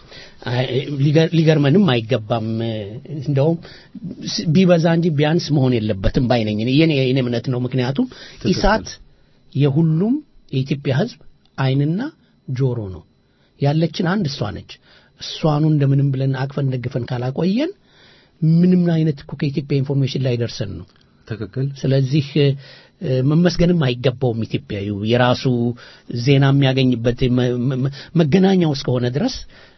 ሊገርመንም አይገባም እንደው ቢበዛ እንጂ ቢያንስ መሆን የለበትም ባይነኝ የኔ እምነት ነው ምክንያቱም ኢሳት የሁሉም የኢትዮጵያ ህዝብ አይንና ጆሮ ነው ያለችን አንድ እሷ ነች እሷኑ እንደምንም ብለን አቅፈን ደግፈን ካላቆየን ምንም አይነት ከኢትዮጵያ ኢንፎርሜሽን ላይ ደርሰን ነው ትክክል ስለዚህ መመስገንም አይገባውም ኢትዮጵያው የራሱ ዜና የሚያገኝበት መገናኛው እስከሆነ ድረስ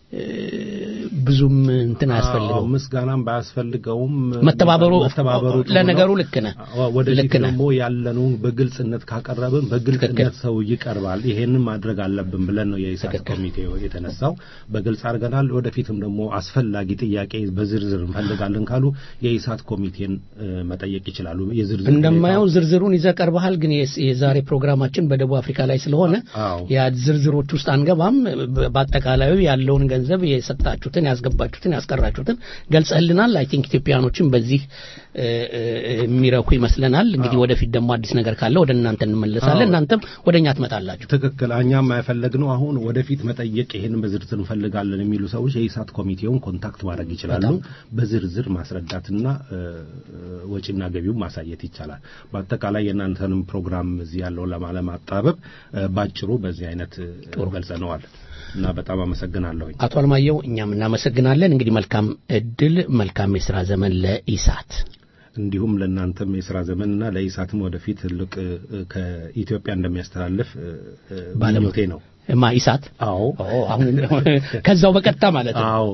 ብዙም እንትን አያስፈልገው ምስጋናም ባያስፈልገውም መተባበሩ ለነገሩ ልክ ነህ ወደፊት ደግሞ ያለነው በግልጽነት ካቀረብን በግልጽነት ሰው ይቀርባል ይሄንን ማድረግ አለብን ብለን ነው የኢሳት ኮሚቴው የተነሳው በግልጽ አድርገናል ወደፊትም ደግሞ አስፈላጊ ጥያቄ በዝርዝር እንፈልጋለን ካሉ የኢሳት ኮሚቴን መጠየቅ ይችላሉ የዝርዝር እንደማየው ዝርዝሩን ይዘቀርባል ግን የዛሬ ፕሮግራማችን በደቡብ አፍሪካ ላይ ስለሆነ ያ ዝርዝሮች ውስጥ አንገባም በአጠቃላዩ ያለውን ገንዘብ የሰጣችሁትን ያስገባችሁትን ያስቀራችሁትን ገልጸልናል አይ ቲንክ ኢትዮጵያኖችን በዚህ የሚረኩ ይመስለናል እንግዲህ ወደፊት ደግሞ አዲስ ነገር ካለ ወደ እናንተ እንመለሳለን እናንተም ወደኛ ትመጣላችሁ ትክክል እኛም ማይፈልግነው አሁን ወደፊት መጠየቅ ይሄን በዝርዝር እንፈልጋለን የሚሉ ሰዎች የኢሳት ኮሚቴውን ኮንታክት ማድረግ ይችላሉ በዝርዝር ማስረዳትና ወጪና ገቢው ማሳየት ይቻላል በአጠቃላይ የናንተንም ፕሮግራም እዚህ ያለው ለማለማጣበብ ባጭሩ በዚህ አይነት ገልጸነዋል እና በጣም አመሰግናለሁ አቶ አልማየው እኛም እናመሰግናለን እንግዲህ መልካም እድል መልካም የሥራ ዘመን ለኢሳት እንዲሁም ለናንተም የሥራ ዘመንና ለኢሳትም ወደፊት ትልቅ ከኢትዮጵያ እንደሚያስተላልፍ ባለሙቴ ነው ኢሳት አዎ አሁን ከዛው በቀጥታ ማለት ነው አዎ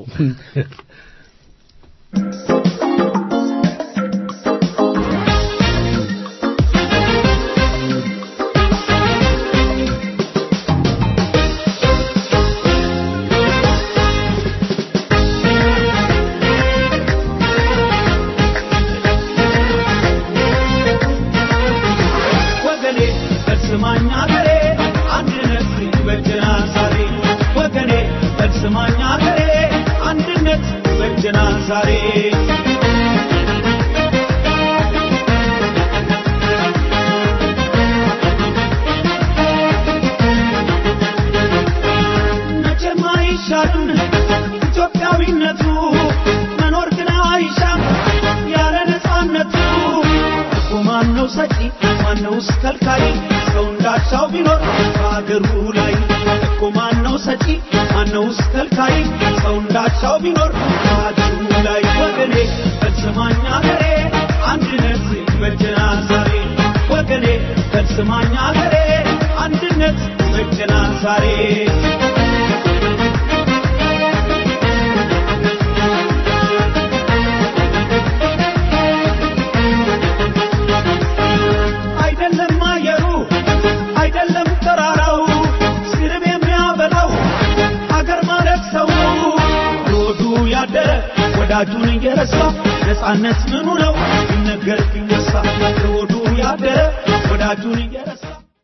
ወዳጁን እየረሳ ነፃነት ምኑ ነው ይነገር ይነሳ ወዱ ያደረ ወዳጁን እየረሳ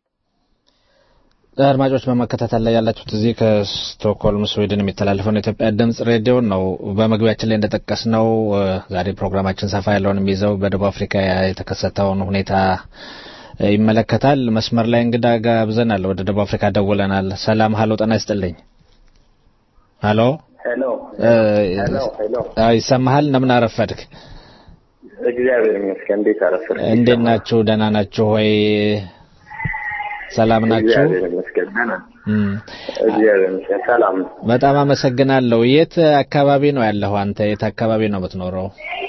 አድማጮች በመከታተል ላይ ያላችሁት እዚህ ከስቶክሆልም ስዊድን የሚተላለፈው የኢትዮጵያ ድምጽ ሬዲዮ ነው በመግቢያችን ላይ እንደተጠቀስነው ዛሬ ፕሮግራማችን ሰፋ ያለውን የሚይዘው በደቡብ አፍሪካ የተከሰተውን ሁኔታ ይመለከታል መስመር ላይ እንግዳ ጋብዘናል ወደ ደቡብ አፍሪካ ደውለናል ሰላም ሃሎ ጤና ይስጥልኝ ሃሎ ሄሎ ይሰማሃል እንደምን አረፈድክ እግዚአብሔር ይመስገን እንዴት አረፈድክ እንዴት ናችሁ ደህና ናችሁ ወይ ሰላም ናችሁ እግዚአብሔር ይመስገን ደህና እግዚአብሔር ይመስገን ሰላም በጣም አመሰግናለሁ የት አካባቢ ነው ያለኸው አንተ የት አካባቢ ነው የምትኖረው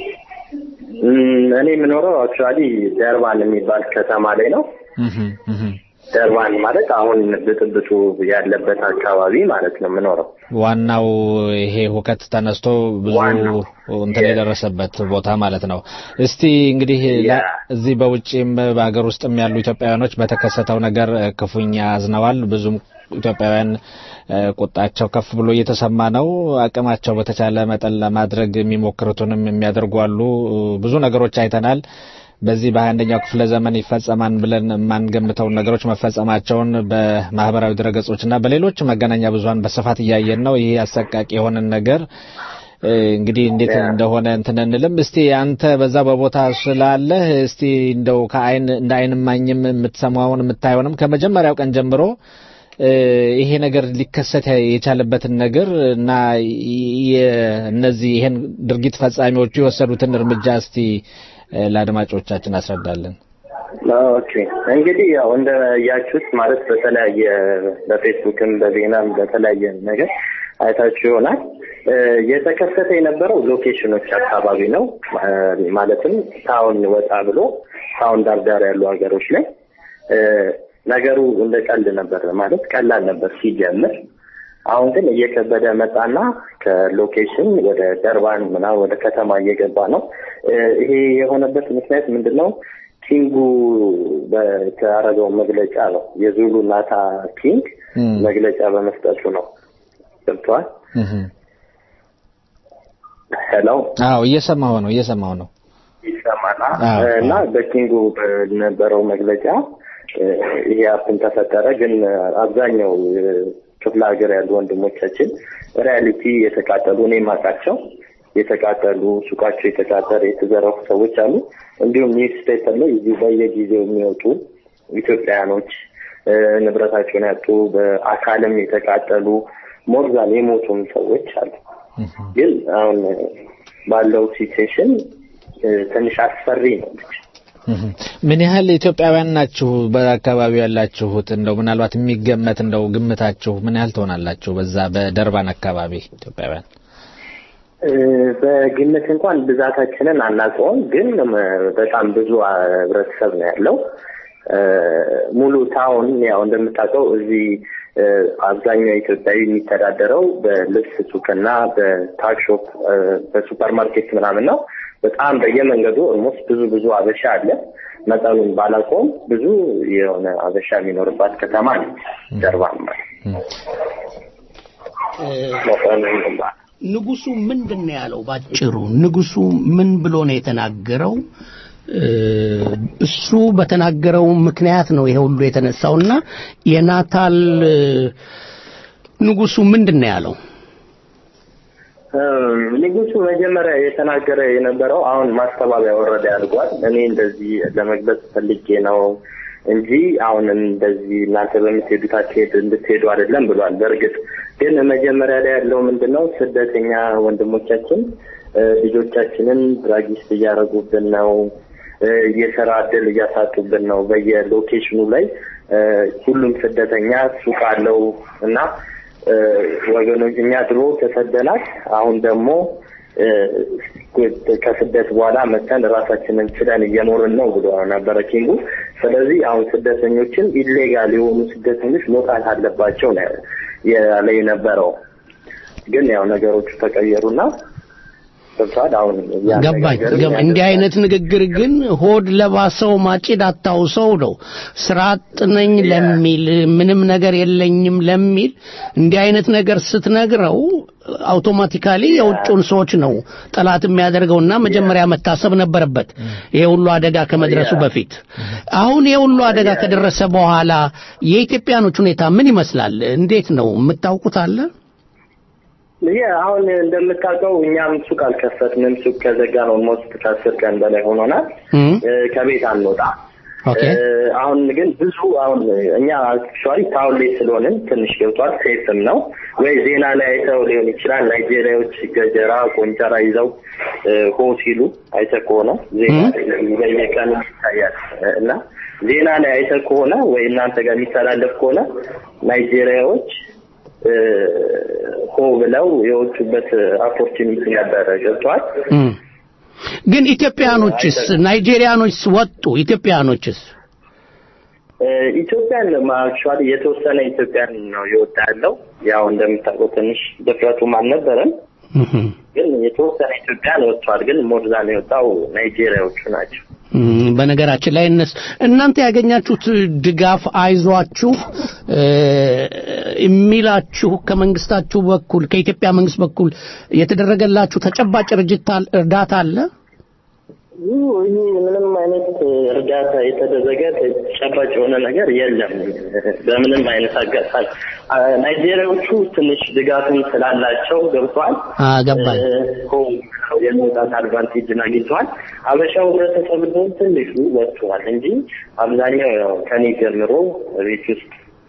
እኔ የምኖረው አክቹአሊ ደርባን የሚባል ከተማ ላይ ነው ደርባን ማለት አሁን ብጥብጡ ያለበት አካባቢ ማለት ነው የምኖረው ዋናው ይሄ ሁከት ተነስቶ ብዙ እንትን የደረሰበት ቦታ ማለት ነው እስቲ እንግዲህ እዚህ በውጪም በአገር ውስጥም ያሉ ኢትዮጵያውያኖች በተከሰተው ነገር ክፉኛ አዝነዋል ብዙም ኢትዮጵያውያን ቁጣቸው ከፍ ብሎ እየተሰማ ነው አቅማቸው በተቻለ መጠን ለማድረግ የሚሞክሩትንም የሚያደርጉ አሉ ብዙ ነገሮች አይተናል በዚህ በ21ኛው ክፍለ ዘመን ይፈጸማን ብለን ማንገምተው ነገሮች መፈጸማቸውን በማህበራዊ ድረገጾችና በሌሎች መገናኛ ብዙሃን በስፋት እያየን ነው። ይሄ አሰቃቂ የሆነ ነገር እንግዲህ እንዴት እንደሆነ እንተነንልም እስቲ አንተ በዛ በቦታ ስላለ እስቲ እንደው ከአይን እንደ አይን ማኝም የምትሰማውን የምታየውንም ከመጀመሪያው ቀን ጀምሮ ይሄ ነገር ሊከሰት የቻለበትን ነገር እና የነዚህ ይሄን ድርጊት ፈጻሚዎቹ የወሰዱትን እርምጃ እስቲ ለአድማጮቻችን አስረዳለን። ኦኬ እንግዲህ ያው እንደ ያችሁት ማለት በተለያየ በፌስቡክም በዜናም በተለያየ ነገር አይታችሁ ይሆናል። የተከሰተ የነበረው ሎኬሽኖች አካባቢ ነው። ማለትም ታውን ወጣ ብሎ ታውን ዳርዳር ያሉ ሀገሮች ላይ ነገሩ እንደ ቀልድ ነበር ማለት ቀላል ነበር ሲጀምር። አሁን ግን እየከበደ መጣና ከሎኬሽን ወደ ደርባን ምናምን ወደ ከተማ እየገባ ነው። ይሄ የሆነበት ምክንያት ምንድነው? ኪንጉ በተያረገው መግለጫ ነው። የዙሉ ናታ ኪንግ መግለጫ በመስጠቱ ነው። ገብቷል? ሄሎ እየሰማሁ ነው ይሰማና እና በኪንጉ በነበረው መግለጫ ይሄ አፕን ተፈጠረ። ግን አብዛኛው ክፍለ ሀገር ያሉ ወንድሞቻችን ሪያሊቲ የተቃጠሉ ነው ማቃቸው የተቃጠሉ ሱቃቸው የተቃጠለ የተዘረፉ ሰዎች አሉ። እንዲሁም ኒውስ ፔፐር ላይ እዚህ በየጊዜው የሚወጡ ኢትዮጵያኖች ንብረታቸውን ያጡ በአካልም የተቃጠሉ ሞርዛን የሞቱም ሰዎች አሉ። ግን አሁን ባለው ሲቹዌሽን ትንሽ አስፈሪ ነው። ምን ያህል ኢትዮጵያውያን ናችሁ በአካባቢው ያላችሁት? እንደው ምናልባት የሚገመት እንደው ግምታችሁ ምን ያህል ትሆናላችሁ በዛ በደርባን አካባቢ ኢትዮጵያውያን? በግምት እንኳን ብዛታችንን አናውቀውም፣ ግን በጣም ብዙ ህብረተሰብ ነው ያለው። ሙሉ ታውን ያው እንደምታውቀው እዚህ አብዛኛው ኢትዮጵያዊ የሚተዳደረው በልብስ ሱቅና በታክሾፕ በሱፐርማርኬት ምናምን ነው። በጣም በየመንገዱ ኦልሞስት ብዙ አበሻ አለ። መጠኑን ባላውቀውም ብዙ የሆነ አበሻ የሚኖርባት ከተማ ነች ደርባን ማለት። ንጉሱ ምንድነው ያለው? ባጭሩ ንጉሱ ምን ብሎ ነው የተናገረው? እሱ በተናገረው ምክንያት ነው ይሄ ሁሉ የተነሳውና የናታል ንጉሱ ምንድነው ያለው? ንጉሱ መጀመሪያ የተናገረ የነበረው አሁን ማስተባበያ ወረደ ያድርጓል። እኔ እንደዚህ ለመግለጽ ፈልጌ ነው እንጂ አሁን እንደዚህ እናንተ በምትሄዱታችሁ እንድትሄዱ አይደለም ብሏል። በእርግጥ ግን መጀመሪያ ላይ ያለው ምንድነው ስደተኛ ወንድሞቻችን ልጆቻችንን ድራጊስት እያረጉብን ነው፣ የሥራ ዕድል እያሳጡብን ነው። በየሎኬሽኑ ላይ ሁሉም ስደተኛ ሱቅ አለው እና ወገኖች እኛ ድሮ ተሰደናል፣ አሁን ደግሞ ከስደት በኋላ መተን ራሳችንን ችለን እየኖርን ነው ብሎ ነበር ኪንጉ። ስለዚህ አሁን ስደተኞችን ኢሌጋል የሆኑ ስደተኞች መውጣት አለባቸው ነው ያለ የነበረው። ግን ያው ነገሮች ተቀየሩና አሁን ገባኝ። እንዲህ አይነት ንግግር ግን ሆድ ለባሰው ማጭድ አታውሰው ነው። ስራጥ ነኝ ለሚል ምንም ነገር የለኝም ለሚል እንዲህ አይነት ነገር ስትነግረው አውቶማቲካሊ የውጭውን ሰዎች ነው ጠላት የሚያደርገውና መጀመሪያ መታሰብ ነበረበት ይሄ ሁሉ አደጋ ከመድረሱ በፊት። አሁን ይሄ ሁሉ አደጋ ከደረሰ በኋላ የኢትዮጵያኖች ሁኔታ ምን ይመስላል? እንዴት ነው የምታውቁት አለ? አሁን እንደምታውቀው እኛም ሱቅ አልከፈትንም። ሱቅ ከዘጋን ኦልሞስት 10 ቀን በላይ ሆኖናል። ከቤት አንወጣ። አሁን ግን ብዙ አሁን እኛ አክቹአሊ ታውን ላይ ስለሆነን ትንሽ ገብቷል። ሴፍም ነው ወይ ዜና ላይ አይተው ሊሆን ይችላል። ናይጄሪያዎች ገጀራ ቆንጨራ ይዘው ሆ ሲሉ አይተህ ከሆነ ዜና በየቀኑ ይታያል። እና ዜና ላይ አይተህ ከሆነ ወይ እናንተ ጋር የሚተላለፍ ከሆነ ናይጄሪያዎች ሆ ብለው የወጡበት ኦፖርቹኒቲ ነበር። ገብቷል። ግን ኢትዮጵያኖችስ ናይጄሪያኖች ወጡ? ኢትዮጵያኖችስ ኢትዮጵያን ማክቹአሊ የተወሰነ ኢትዮጵያን ነው የወጣለው። ያው እንደምታውቀው ትንሽ ድፍረቱም አልነበረም። ግን የተወሰነ ኢትዮጵያን ወጥቷል። ግን ሞርዛን የወጣው ናይጄሪያዎቹ ናቸው። በነገራችን ላይ እናንተ ያገኛችሁት ድጋፍ አይዟችሁ የሚላችሁ ከመንግስታችሁ በኩል ከኢትዮጵያ መንግስት በኩል የተደረገላችሁ ተጨባጭ እርዳታ አለ? ይህ ምንም አይነት የተደረገ ተጨባጭ የሆነ ነገር የለም በምንም አይነት አጋጣሚ ናይጄሪያዎቹ ትንሽ ድጋፍም ስላላቸው ገብቷል ገባኝ የሞጣት አድቫንቴጅ አግኝቷል አበሻው ህብረተሰብ ደግሞ ትንሽ ወጥቷል እንጂ አብዛኛው ከኔ ጀምሮ ቤት ውስጥ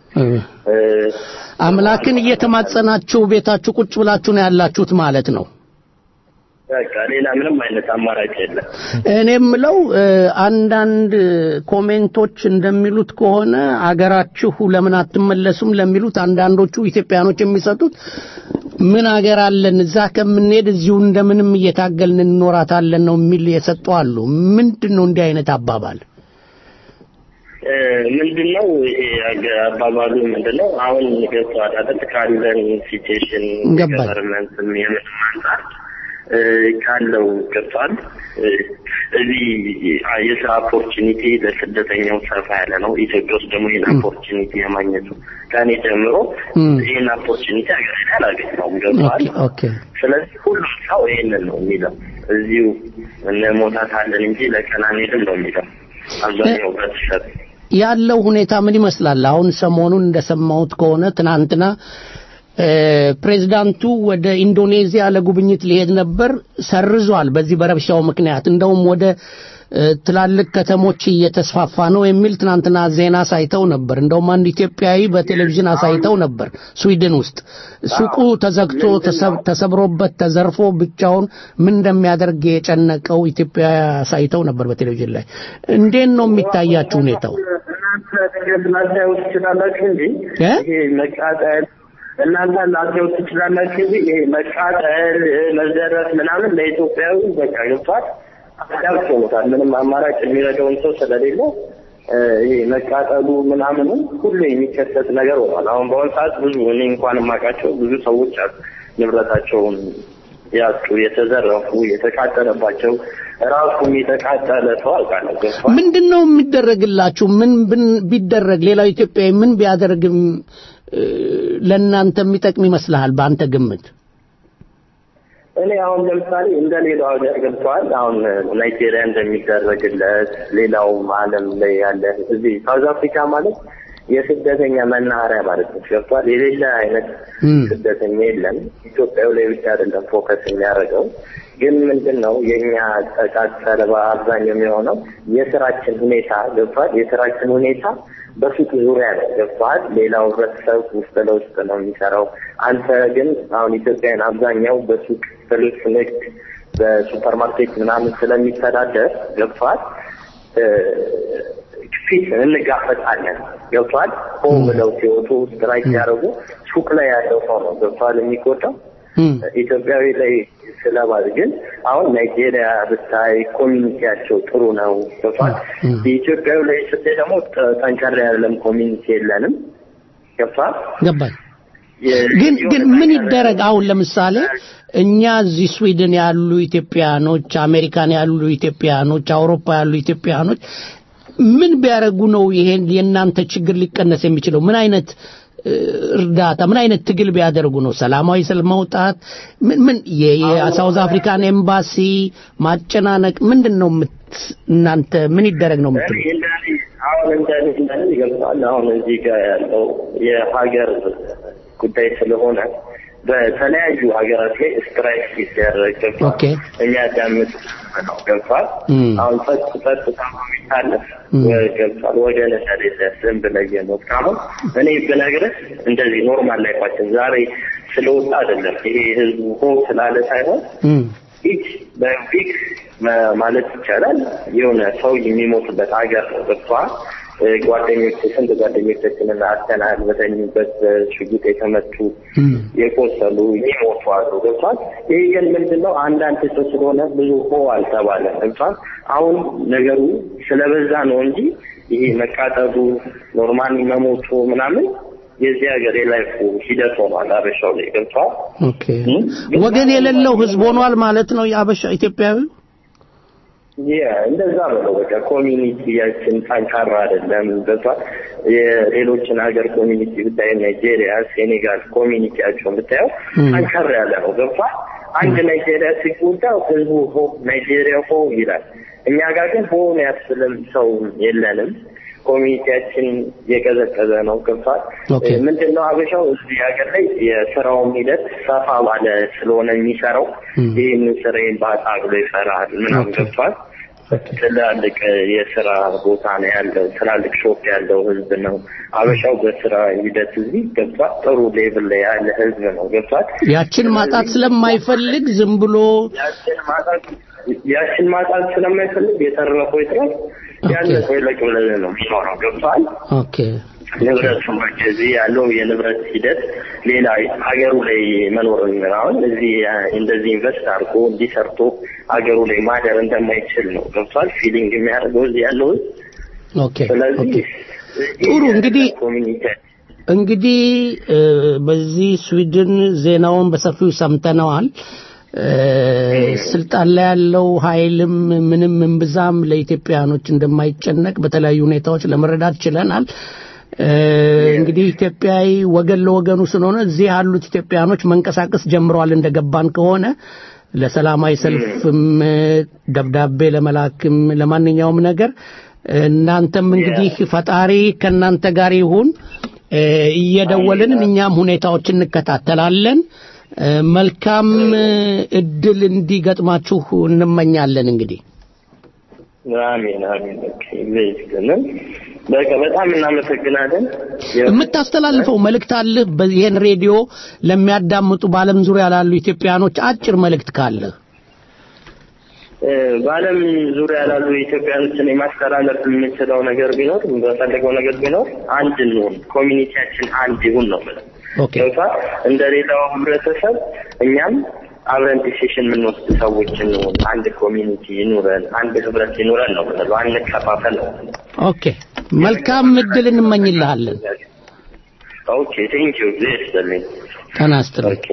አምላክን እየተማጸናችሁ ቤታችሁ ቁጭ ብላችሁ ነው ያላችሁት ማለት ነው በቃ ሌላ ምንም አይነት አማራጭ የለም እኔም ለው አንዳንድ ኮሜንቶች እንደሚሉት ከሆነ አገራችሁ ለምን አትመለሱም ለሚሉት አንዳንዶቹ ኢትዮጵያኖች የሚሰጡት ምን አገር አለን እዛ ከምንሄድ እዚሁ እንደምንም እየታገልን እንኖራታለን ነው የሚል የሰጡአሉ ምንድነው እንዲህ አይነት አባባል ምንድነው ይሄ አባባሉ ምንድነው አሁን ገብቷል አይደል ካለን ሲቹዌሽን ገቨርንመንት የሚያመጣ ካለው ገብቷል እዚህ የስራ ኦፖርቹኒቲ ለስደተኛው ሰፋ ያለ ነው ኢትዮጵያ ውስጥ ደግሞ ይሄን ኦፖርቹኒቲ የማግኘቱ ከኔ ጀምሮ ይሄን ኦፖርቹኒቲ አላገኘሁም ገብቷል ስለዚህ ሁሉም ሰው ይሄንን ነው የሚለው እዚሁ እንሞታታለን እንጂ ለቀናኔድም ነው የሚለው አብዛኛው በተሸጥ ያለው ሁኔታ ምን ይመስላል አሁን ሰሞኑን እንደሰማሁት ከሆነ ትናንትና ፕሬዝዳንቱ ወደ ኢንዶኔዚያ ለጉብኝት ሊሄድ ነበር ሰርዟል በዚህ በረብሻው ምክንያት እንደውም ወደ ትላልቅ ከተሞች እየተስፋፋ ነው የሚል ትናንትና ዜና ሳይተው ነበር እንደውም አንድ ኢትዮጵያዊ በቴሌቪዥን አሳይተው ነበር ስዊድን ውስጥ ሱቁ ተዘግቶ ተሰብሮበት ተዘርፎ ብቻውን ምን እንደሚያደርግ የጨነቀው ኢትዮጵያ ሳይተው ነበር በቴሌቪዥን ላይ እንዴት ነው የሚታያችሁ ሁኔታው እናንተ ላትው ትችላላችሁ ይሄ መቃጠል መዘረፍ ምናምን ለኢትዮጵያው በቃ ገብቷል አዳርቶታል ምንም አማራጭ የሚረዳውን ሰው ስለሌለ ይሄ መቃጠሉ ምናምን ሁሉ የሚከሰት ነገር ሆኗል አሁን በአሁን ሰዓት ብዙ እኔ እንኳን ማቃቸው ብዙ ሰዎች አሉ ንብረታቸውን ያጡ የተዘረፉ የተቃጠለባቸው ራሱ የተቃጠለ ሰው አልቃለሁ ምንድነው የሚደረግላችሁ ምን ቢደረግ ሌላው ኢትዮጵያዊ ምን ቢያደርግም ለእናንተ የሚጠቅም ይመስልሃል በአንተ ግምት እኔ አሁን ለምሳሌ እንደሌላው ሀገር ገብቷል አሁን ናይጄሪያ እንደሚደረግለት ሌላው ዓለም ላይ ያለ እዚህ ሳውዝ አፍሪካ ማለት የስደተኛ መናኸሪያ ማለት ነው ገብቷል የሌላ አይነት ስደተኛ የለም ኢትዮጵያው ላይ ብቻ አይደለም ፎከስ የሚያደርገው ግን ምንድነው የኛ ጥቃት ሰለባ አብዛኛው የሚሆነው የስራችን ሁኔታ ገብቷል የስራችን ሁኔታ በሱቅ ዙሪያ ነው ገብቷል ሌላው ህብረተሰብ ውስጥ ለውስጥ ነው የሚሰራው አንተ ግን አሁን ኢትዮጵያን አብዛኛው በሱቅ በልብስ ንግድ በሱፐርማርኬት ምናምን ስለሚተዳደር ገብቷል ፊት እንጋፈጣለን ገብቷል ብለው ሲወጡ ስትራይክ ያደርጉ ሱቅ ላይ ያለው ሰው ነው ገብቷል የሚጎዳው ኢትዮጵያዊ ላይ ስለባል ግን አሁን ናይጄሪያ ብታይ ኮሚኒቲያቸው ጥሩ ነው ገብቷል ኢትዮጵያዊ ላይ ስትይ ደግሞ ጠንካራ ያለም ኮሚኒቲ የለንም ገብቷል ገባኝ ግን ምን ይደረግ አሁን ለምሳሌ እኛ እዚህ ስዊድን ያሉ ኢትዮጵያኖች አሜሪካን ያሉ ኢትዮጵያኖች አውሮፓ ያሉ ኢትዮጵያኖች ምን ቢያረጉ ነው ይሄን የናንተ ችግር ሊቀነስ የሚችለው ምን አይነት እርዳታ ምን አይነት ትግል ቢያደርጉ ነው ሰላማዊ ሰልፍ መውጣት ምን የሳውዝ አፍሪካን ኤምባሲ ማጨናነቅ ምንድነው እናንተ ምን ይደረግ ነው የምትሉት አሁን እንደዚህ ይገልጻል አሁን እዚህ ጋር ያለው የሀገር ጉዳይ ስለሆነ በተለያዩ ሀገራት ላይ ስትራይክ ሲደረግ የሚያዳምጥ ነው ገብቷል አሁን ጸጥታ ኮሚታለ ገብቷል ወገን ስለሌለም ብለየው ካሁን እኔ ብነግርህ እንደዚህ ኖርማል ላይፋችን ዛሬ ስለወጣ አይደለም ይሄ ህዝቡ ሆ ስላለ ሳይሆን እቺ በፊክ ማለት ይቻላል የሆነ ሰው የሚሞትበት ሀገር ነው ገብቷል ጓደኞች ስንት ጓደኞቻችንን አስተናል በተኙበት ሽጉጥ የተመቱ የቆሰሉ ይሞቱ አሉ ገብቷል ይሄ ግን ምንድነው አንዳንድ ሰው ስለሆነ ብዙ አልተባለ ገብቷል አሁን ነገሩ ስለበዛ ነው እንጂ ይሄ መቃጠሉ ኖርማሊ መሞቱ ምናምን የዚህ ሀገር የላይፍ ሂደት ሆኗል አበሻው ላይ ገብቷል ኦኬ ወገን የሌለው ህዝብ ሆኗል ማለት ነው የአበሻ ኢትዮጵያዊ እንደዛ ነው በቃ ኮሚኒቲያችን ጠንካራ አይደለም ገብቷል የሌሎችን ሀገር ኮሚኒቲ ብታይ ናይጄሪያ ሴኔጋል ኮሚኒቲያቸውን ብታየው ጠንካራ ያለ ነው ገብቷል አንድ ናይጄሪያ ሲጎዳ ህዝቡ ናይጄሪያ ይላል እኛ ጋር ግን ሆነ ያስልም ሰው የለንም ኮሚኒቲያችን የቀዘቀዘ ነው ከፋት ምንድነው አበሻው እዚህ ሀገር ላይ የስራው ሂደት ሰፋ ባለ ስለሆነ የሚሰራው ይሄን ስራዬን ባጣ ብሎ ይፈራል ምናምን ከፋት ትላልቅ የስራ ቦታ ነው ያለው ትላልቅ ሾፕ ያለው ህዝብ ነው አበሻው በስራ ሂደት እዚህ ከፋት ጥሩ ሌቭል ላይ ያለ ህዝብ ነው ከፋት ያችን ማጣት ስለማይፈልግ ዝም ብሎ ያችን ማጣት ስለማይፈልግ የተረፈው ይጥራል ያለ ቆይለቅ ብለን ነው የሚኖረው ገብቷል ኦኬ ንብረቱ በዚህ ያለው የንብረት ሂደት ሌላ ሀገሩ ላይ መኖር ነው እዚህ እንደዚህ ኢንቨስት አድርጎ እንዲሰርቶ ሀገሩ ላይ ማደር እንደማይችል ነው ገብቷል ፊሊንግ የሚያደርገው እዚህ ያለው ኦኬ ጥሩ እንግዲህ በዚህ ስዊድን ዜናውን በሰፊው ሰምተናል ስልጣን ላይ ያለው ኃይልም ምንም እንብዛም ለኢትዮጵያኖች እንደማይጨነቅ በተለያዩ ሁኔታዎች ለመረዳት ችለናል እንግዲህ ኢትዮጵያዊ ወገን ለወገኑ ስለሆነ እዚህ ያሉት ኢትዮጵያኖች መንቀሳቀስ ጀምረዋል እንደገባን ከሆነ ለሰላማዊ ሰልፍም ደብዳቤ ለመላክም ለማንኛውም ነገር እናንተም እንግዲህ ፈጣሪ ከናንተ ጋር ይሁን እየደወልን እኛም ሁኔታዎችን እንከታተላለን መልካም እድል እንዲገጥማችሁ እንመኛለን እንግዲህ አሜን በቃ በጣም እናመሰግናለን የምታስተላልፈው መልእክት አለ በዚህ ሬዲዮ ለሚያዳምጡ ባለም ዙሪያ ላሉ ኢትዮጵያኖች አጭር መልእክት ካለ ባለም ዙሪያ ላሉ ኢትዮጵያኖችን የማስተላለፍ የምንችለው ነገር ቢኖር በፈለገው ነገር ቢኖር አንድ ነው ኮሚኒቲያችን አንድ ይሁን ነው ማለት ኦኬ እንደሌላው ህብረተሰብ እኛም አብረን ዲሲሽን የምንወስድ ሰዎች ነው አንድ ኮሚኒቲ ይኑረን አንድ ህብረት ይኑረን ነው ማለት አንከፋፈል ነው ኦኬ መልካም እድል እንመኝልሃለን ኦኬ ቴንክ ዩ ዜስተልኝ ተናስተል ኦኬ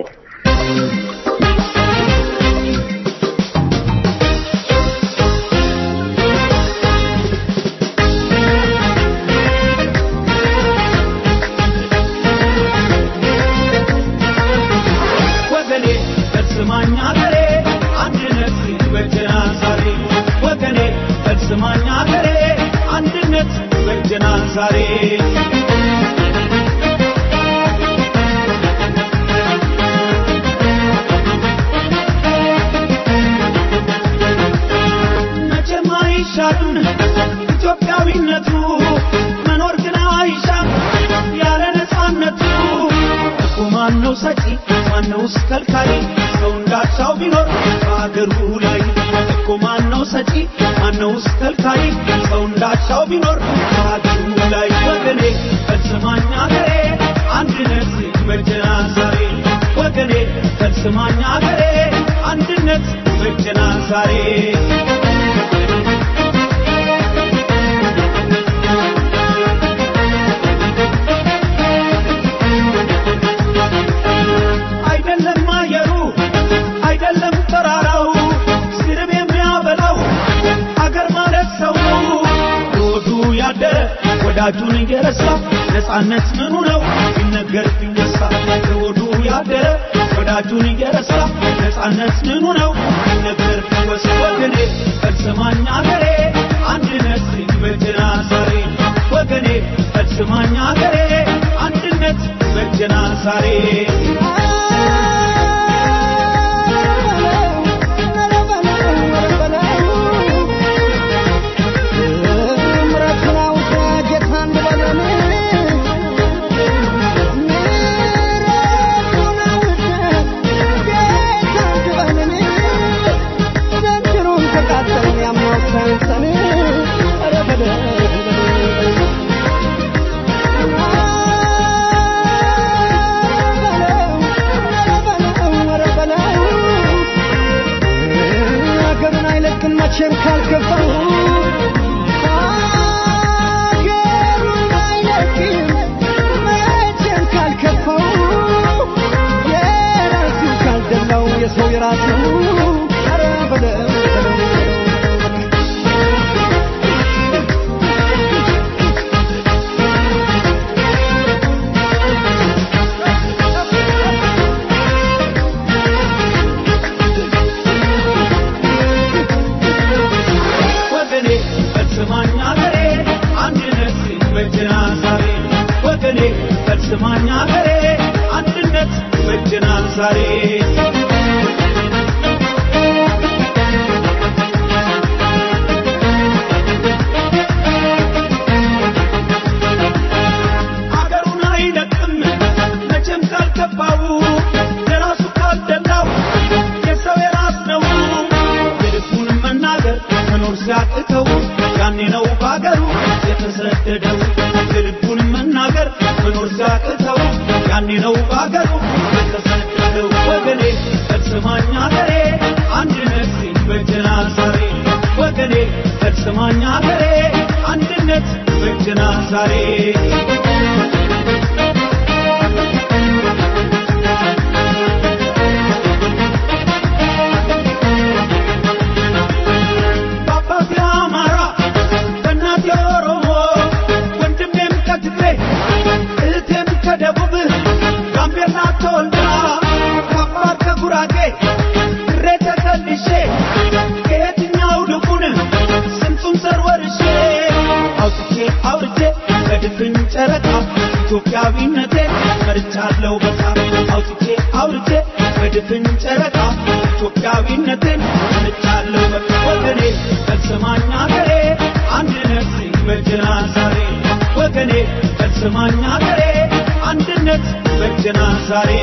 ወዳጁን ይገረሳ ነፃነት ምኑ ነው ይነገር ይወሳ ወዱ ያደረ ወዳጁን ይገረሳ ነፃነት ምኑ ነው ይነገር ይወሳ ወገኔ ፈጽማኛ ገሬ አንድነት በጀና ዛሬ ወገኔ ፈጽማኛ ገሬ አንድነት በጀና ዛሬ መቼም ካልከፋው አገሩን አይለቅም መቼም ካልከፋው የራሱ ካልደላው የሰው የራሱ ኧረ በለው ፈጽማኛ ገሬ አንድነት በጀና ዛሬ ወገኔ ፈጽማኛ ገሬ አንድነት በጀና ዛሬ አገሩን አይለቅም መቼም ካልገባው ለራሱ ካልደላው የሰው የራስ ነው የልቡን መናገር መኖር ሲያቅተው ያኔ ነው ባገሩ የተሰደደው የልቡን መናገር መኖር ሲያቅተው ያኔ ነው ባገሩ የተሰደደው ወገኔ ፈጽማኛ ገሬ አንድነት በጀና ዛሬ ወገኔ ፈጽማኛ ገሬ አንድነት በጀና ዛሬ ኢትዮጵያዊነቴ መርቻለሁ በጣም አውጥቼ አውርቼ በድፍን ጨረቃ ኢትዮጵያዊነቴን መርቻለሁ በጣም ወገኔ ፈጽማኛ ገሬ አንድነት በጀና ዛሬ ወገኔ ፈጽማኛ ገሬ አንድነት በጀና ዛሬ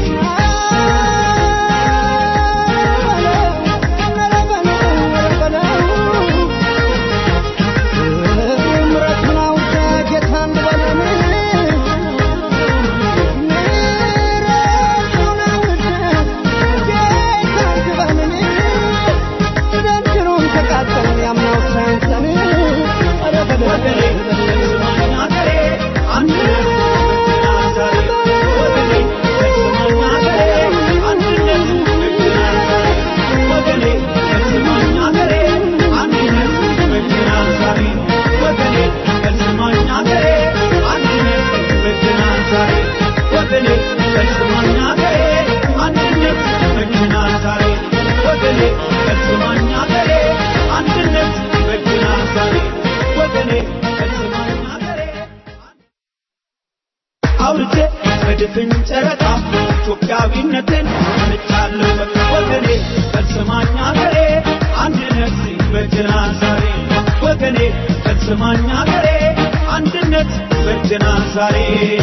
በድፍን ጨረቃ ኢትዮጵያዊነቴን መርቻለሁ ወገኔ ፈጽማኛ ገሬ አንድነት በጀና ዛሬ ወገኔ ፈጽማኛ ገሬ አንድነት በጀና ዛሬ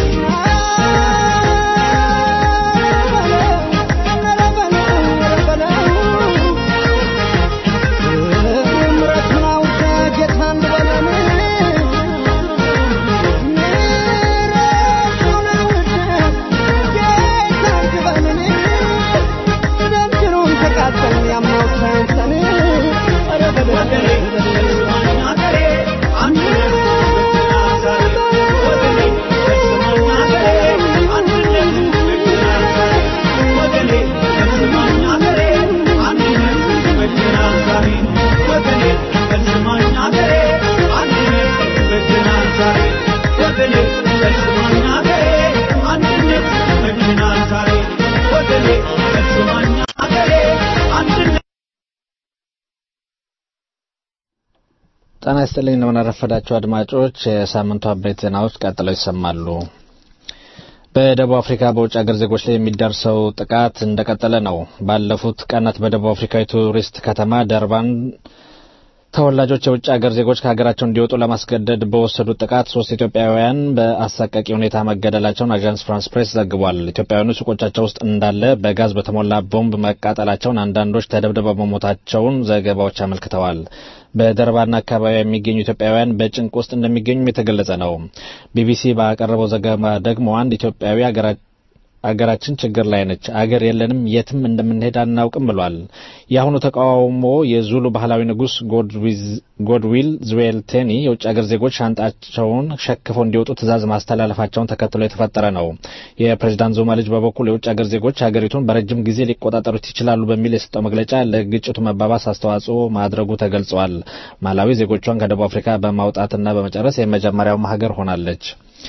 ጤና ይስጥልኝ እንደምን አረፈዳችሁ አድማጮች የሳምንቱ አበይት ዜናዎች ቀጥለው ይሰማሉ በደቡብ አፍሪካ በውጭ ሀገር ዜጎች ላይ የሚደርሰው ጥቃት እንደቀጠለ ነው ባለፉት ቀናት በደቡብ አፍሪካ ቱሪስት ከተማ ደርባን ተወላጆች የውጭ ሀገር ዜጎች ከሀገራቸው እንዲወጡ ለማስገደድ በወሰዱት ጥቃት 3 ኢትዮጵያውያን በአሰቃቂ ሁኔታ መገደላቸውን አጃንስ ፍራንስ ፕሬስ ዘግቧል ኢትዮጵያውያኑ ሱቆቻቸው ውስጥ እንዳለ በጋዝ በተሞላ ቦምብ መቃጠላቸውን አንዳንዶች ተደብድበው መሞታቸውን ዘገባዎች አመልክተዋል በደርባና አካባቢ የሚገኙ ኢትዮጵያውያን በጭንቅ ውስጥ እንደሚገኙ የተገለጸ ነው ቢቢሲ ባቀረበው ዘገባ ደግሞ አንድ ኢትዮጵያዊ አገራችን ችግር ላይ ነች አገር የለንም የትም እንደምንሄድ አናውቅም ብሏል የአሁኑ ተቃውሞ የዙሉ ባህላዊ ንጉስ ጎድዊል ዝዌልቴኒ የውጭ ሀገር ዜጎች ሻንጣቸውን ሸክፈው እንዲወጡ ትእዛዝ ማስተላለፋቸውን ተከትሎ የተፈጠረ ነው የፕሬዝዳንት ዙማ ልጅ በበኩል የውጭ ሀገር ዜጎች ሀገሪቱን በረጅም ጊዜ ሊቆጣጠሩት ይችላሉ በሚል የሰጠው መግለጫ ለግጭቱ መባባስ አስተዋጽኦ ማድረጉ ተገልጿል ማላዊ ዜጎቿን ከደቡብ አፍሪካ በማውጣትና በመጨረስ የመጀመሪያው ሀገር ሆናለች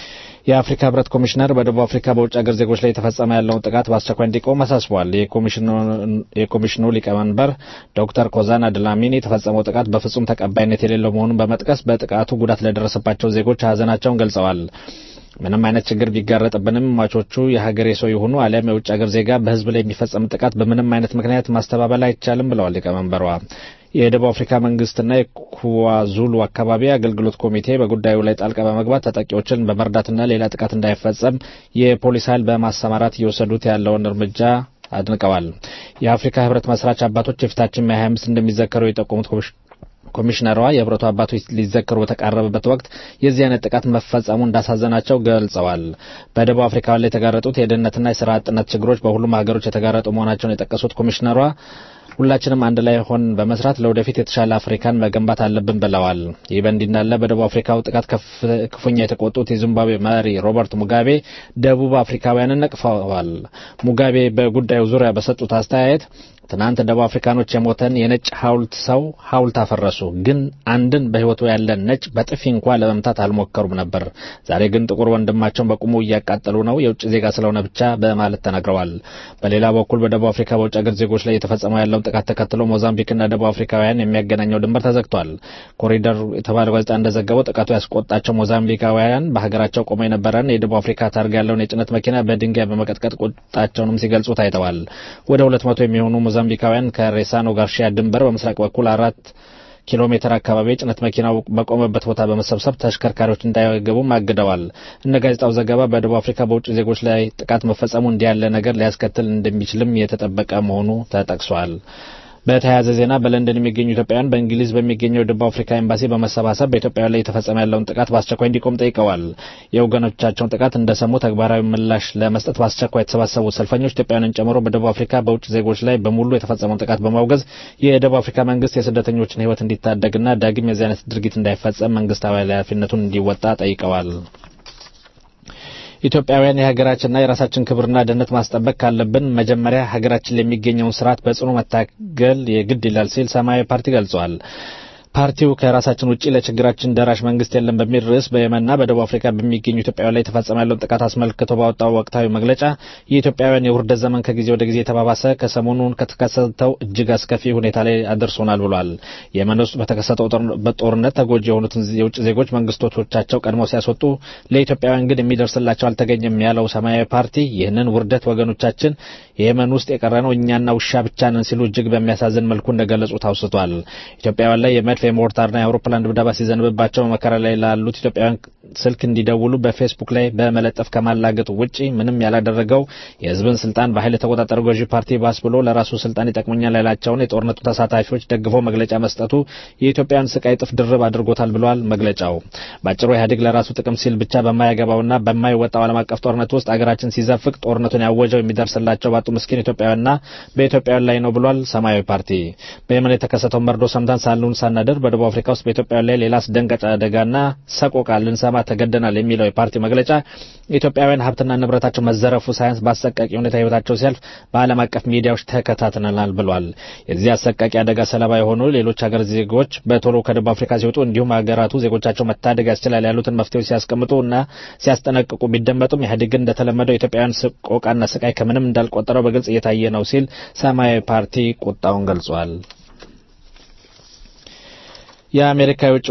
የአፍሪካ ህብረት ኮሚሽነር በደቡብ አፍሪካ በውጭ ሀገር ዜጎች ላይ የተፈጸመ ያለውን ጥቃት በአስቸኳይ እንዲቆም አሳስቧል። የኮሚሽኑ ሊቀመንበር ዶክተር ኮዛና ድላሚኒ የተፈጸመው ጥቃት በፍጹም ተቀባይነት የሌለው መሆኑን በመጥቀስ በጥቃቱ ጉዳት ለደረሰባቸው ዜጎች ሀዘናቸውን ገልጸዋል። ምንም አይነት ችግር ቢጋረጥብንም ሟቾቹ የሀገሬ ሰው የሆኑ አሊያም የውጭ ሀገር ዜጋ በህዝብ ላይ የሚፈጸም ጥቃት በምንም አይነት ምክንያት ማስተባበል አይቻልም ብለዋል ሊቀመንበሯ። የደቡብ አፍሪካ መንግስትና የኩዋዙሉ አካባቢ አገልግሎት ኮሚቴ በጉዳዩ ላይ ጣልቃ በመግባት ተጠቂዎችን በመርዳትና ሌላ ጥቃት እንዳይፈጸም የፖሊስ ኃይል በማሰማራት እየወሰዱት ያለውን እርምጃ አድንቀዋል። የአፍሪካ ህብረት መስራች አባቶች የፊታችን 25 እንደሚዘከሩ የጠቆሙት ኮሚሽነሯ የህብረቱ አባቶች ሊዘከሩ በተቃረበበት ወቅት የዚህ አይነት ጥቃት መፈጸሙ እንዳሳዘናቸው ገልጸዋል። በደቡብ አፍሪካ ላይ የተጋረጡት የደህንነትና የስራ አጥነት ችግሮች በሁሉም ሀገሮች የተጋረጡ መሆናቸውን የጠቀሱት ኮሚሽነሯ ሁላችንም አንድ ላይ ሆን በመስራት ለወደፊት የተሻለ አፍሪካን መገንባት አለብን ብለዋል። ይህ በእንዲህ እንዳለ በደቡብ አፍሪካው ጥቃት ክፉኛ የተቆጡት የዚምባብዌ መሪ ሮበርት ሙጋቤ ደቡብ አፍሪካውያንን ነቅፈዋል። ሙጋቤ በጉዳዩ ዙሪያ በሰጡት አስተያየት ትናንት ደቡብ አፍሪካኖች የሞተን የነጭ ሐውልት አፈረሱ፣ ግን አንድን በህይወቱ ያለን ነጭ በጥፊ እንኳን ለመምታት አልሞከሩም ነበር። ዛሬ ግን ጥቁር ወንድማቸውን በቁሙ እያቃጠሉ ነው፣ የውጭ ዜጋ ስለሆነ ብቻ በማለት ተናግረዋል። በሌላ በኩል በደቡብ አፍሪካ በውጭ ሀገር ዜጎች ላይ የተፈጸመው ያለውን ጥቃት ተከትሎ ሞዛምቢክና ደቡብ አፍሪካውያን የሚያገናኘው ድንበር ተዘግቷል። ኮሪደር የተባለው ጋዜጣ እንደዘገበው ጥቃቱ ያስቆጣቸው ሞዛምቢካውያን በሀገራቸው ቆመው የነበረን የደቡብ አፍሪካ ታርጋ ያለውን የጭነት መኪና በድንጋይ በመቀጥቀጥ ቁጣቸውንም ሲገልጹ ታይተዋል። ወደ 200 የሚሆኑ ሞዛምቢካውያን ከሬሳኖ ጋርሺያ ድንበር በምስራቅ በኩል 4 ኪሎ ሜትር አካባቢ ጭነት መኪናው በቆመበት ቦታ በመሰብሰብ ተሽከርካሪዎች እንዳይገቡ አግደዋል። እንደ ጋዜጣው ዘገባ በደቡብ አፍሪካ በውጭ ዜጎች ላይ ጥቃት መፈጸሙ እንዲህ ያለ ነገር ሊያስከትል እንደሚችልም የተጠበቀ መሆኑ ተጠቅሷል። በተያያዘ ዜና በለንደን የሚገኙ ኢትዮጵያውያን በእንግሊዝ በሚገኘው የደቡብ አፍሪካ ኤምባሲ በመሰባሰብ በኢትዮጵያውያን ላይ የተፈጸመ ያለውን ጥቃት በአስቸኳይ እንዲቆም ጠይቀዋል። የወገኖቻቸውን ጥቃት እንደሰሙ ተግባራዊ ምላሽ ለመስጠት በአስቸኳይ የተሰባሰቡት ሰልፈኞች ኢትዮጵያውያንን ጨምሮ በደቡብ አፍሪካ በውጭ ዜጎች ላይ በሙሉ የተፈጸመውን ጥቃት በማውገዝ የደቡብ አፍሪካ መንግስት የስደተኞችን ሕይወት እንዲታደግና ዳግም የዚህ አይነት ድርጊት እንዳይፈጸም መንግስታዊ ኃላፊነቱን እንዲወጣ ጠይቀዋል። ኢትዮጵያውያን የሀገራችንና የራሳችን ክብርና ደህንነት ማስጠበቅ ካለብን መጀመሪያ ሀገራችን ለሚገኘውን ስርዓት በጽኑ መታገል የግድ ይላል ሲል ሰማያዊ ፓርቲ ገልጿል። ፓርቲው ከራሳችን ውጪ ለችግራችን ደራሽ መንግስት የለም በሚል ርዕስ በየመንና በደቡብ አፍሪካ በሚገኙ ኢትዮጵያውያን ላይ የተፈጸመ ያለውን ጥቃት አስመልክቶ ባወጣው ወቅታዊ መግለጫ የኢትዮጵያውያን የውርደት ዘመን ከጊዜ ወደ ጊዜ የተባባሰ ከሰሞኑን ከተከሰተው እጅግ አስከፊ ሁኔታ ላይ አድርሶናል ብሏል። የመን ውስጥ በተከሰተው በጦርነት ተጎጂ የሆኑትን የውጭ ዜጎች መንግስቶቻቸው ቀድመው ሲያስወጡ ለኢትዮጵያውያን ግን የሚደርስላቸው አልተገኘም ያለው ሰማያዊ ፓርቲ ይህንን ውርደት ወገኖቻችን የየመን ውስጥ የቀረነው እኛና ውሻ ብቻ ነን ሲሉ እጅግ በሚያሳዝን መልኩ እንደገለጹ ታውስቷል። ኢትዮጵያውያን ላይ የመድፍ የሞርታርና የአውሮፕላን ድብደባ ሲዘንብባቸው መከራ ላይ ላሉት ኢትዮጵያውያን ስልክ እንዲደውሉ በፌስቡክ ላይ በመለጠፍ ከማላገጥ ውጪ ምንም ያላደረገው የህዝብን ስልጣን በኃይል የተቆጣጠረው ገዢ ፓርቲ ባስ ብሎ ለራሱ ስልጣን ይጠቅመኛል ያላቸውን የጦርነቱ ተሳታፊዎች ደግፎ መግለጫ መስጠቱ የኢትዮጵያን ስቃይ ጥፍ ድርብ አድርጎታል ብሏል መግለጫው። ባጭሩ ኢህአዴግ ለራሱ ጥቅም ሲል ብቻ በማያገባውና በማይወጣው ዓለም አቀፍ ጦርነት ውስጥ አገራችን ሲዘፍቅ ጦርነቱን ያወጀው የሚደርስላቸው ባጡ ምስኪን ኢትዮጵያውያንና በኢትዮጵያውያን ላይ ነው ብሏል ሰማያዊ ፓርቲ። በየመን የተከሰተው መርዶ ሰምተን ሳንሉን ሳናደር በደቡብ አፍሪካ ውስጥ በኢትዮጵያውያን ላይ ሌላ አስደንጋጭ አደጋና ሰቆቃ ልንሰማ ተገደናል የሚለው የፓርቲ መግለጫ ኢትዮጵያውያን ሀብትና ንብረታቸው መዘረፉ ሳይንስ በአሰቃቂ ሁኔታ ህይወታቸው ሲያልፍ በዓለም አቀፍ ሚዲያዎች ተከታትለናል ብሏል። የዚህ አሰቃቂ አደጋ ሰለባ የሆኑ ሌሎች ሀገር ዜጎች በቶሎ ከደቡብ አፍሪካ ሲወጡ እንዲሁም ሀገራቱ ዜጎቻቸው መታደግ ያስችላል ያሉትን መፍትሄዎች ሲያስቀምጡ እና ሲያስጠነቅቁ ቢደመጡም ኢህአዴግ እንደተለመደው ኢትዮጵያውያን ሰቆቃና ስቃይ ከምንም እንዳልቆጠረው በግልጽ እየታየ ነው ሲል ሰማያዊ ፓርቲ ቁጣውን ገልጿል። የአሜሪካ የውጭ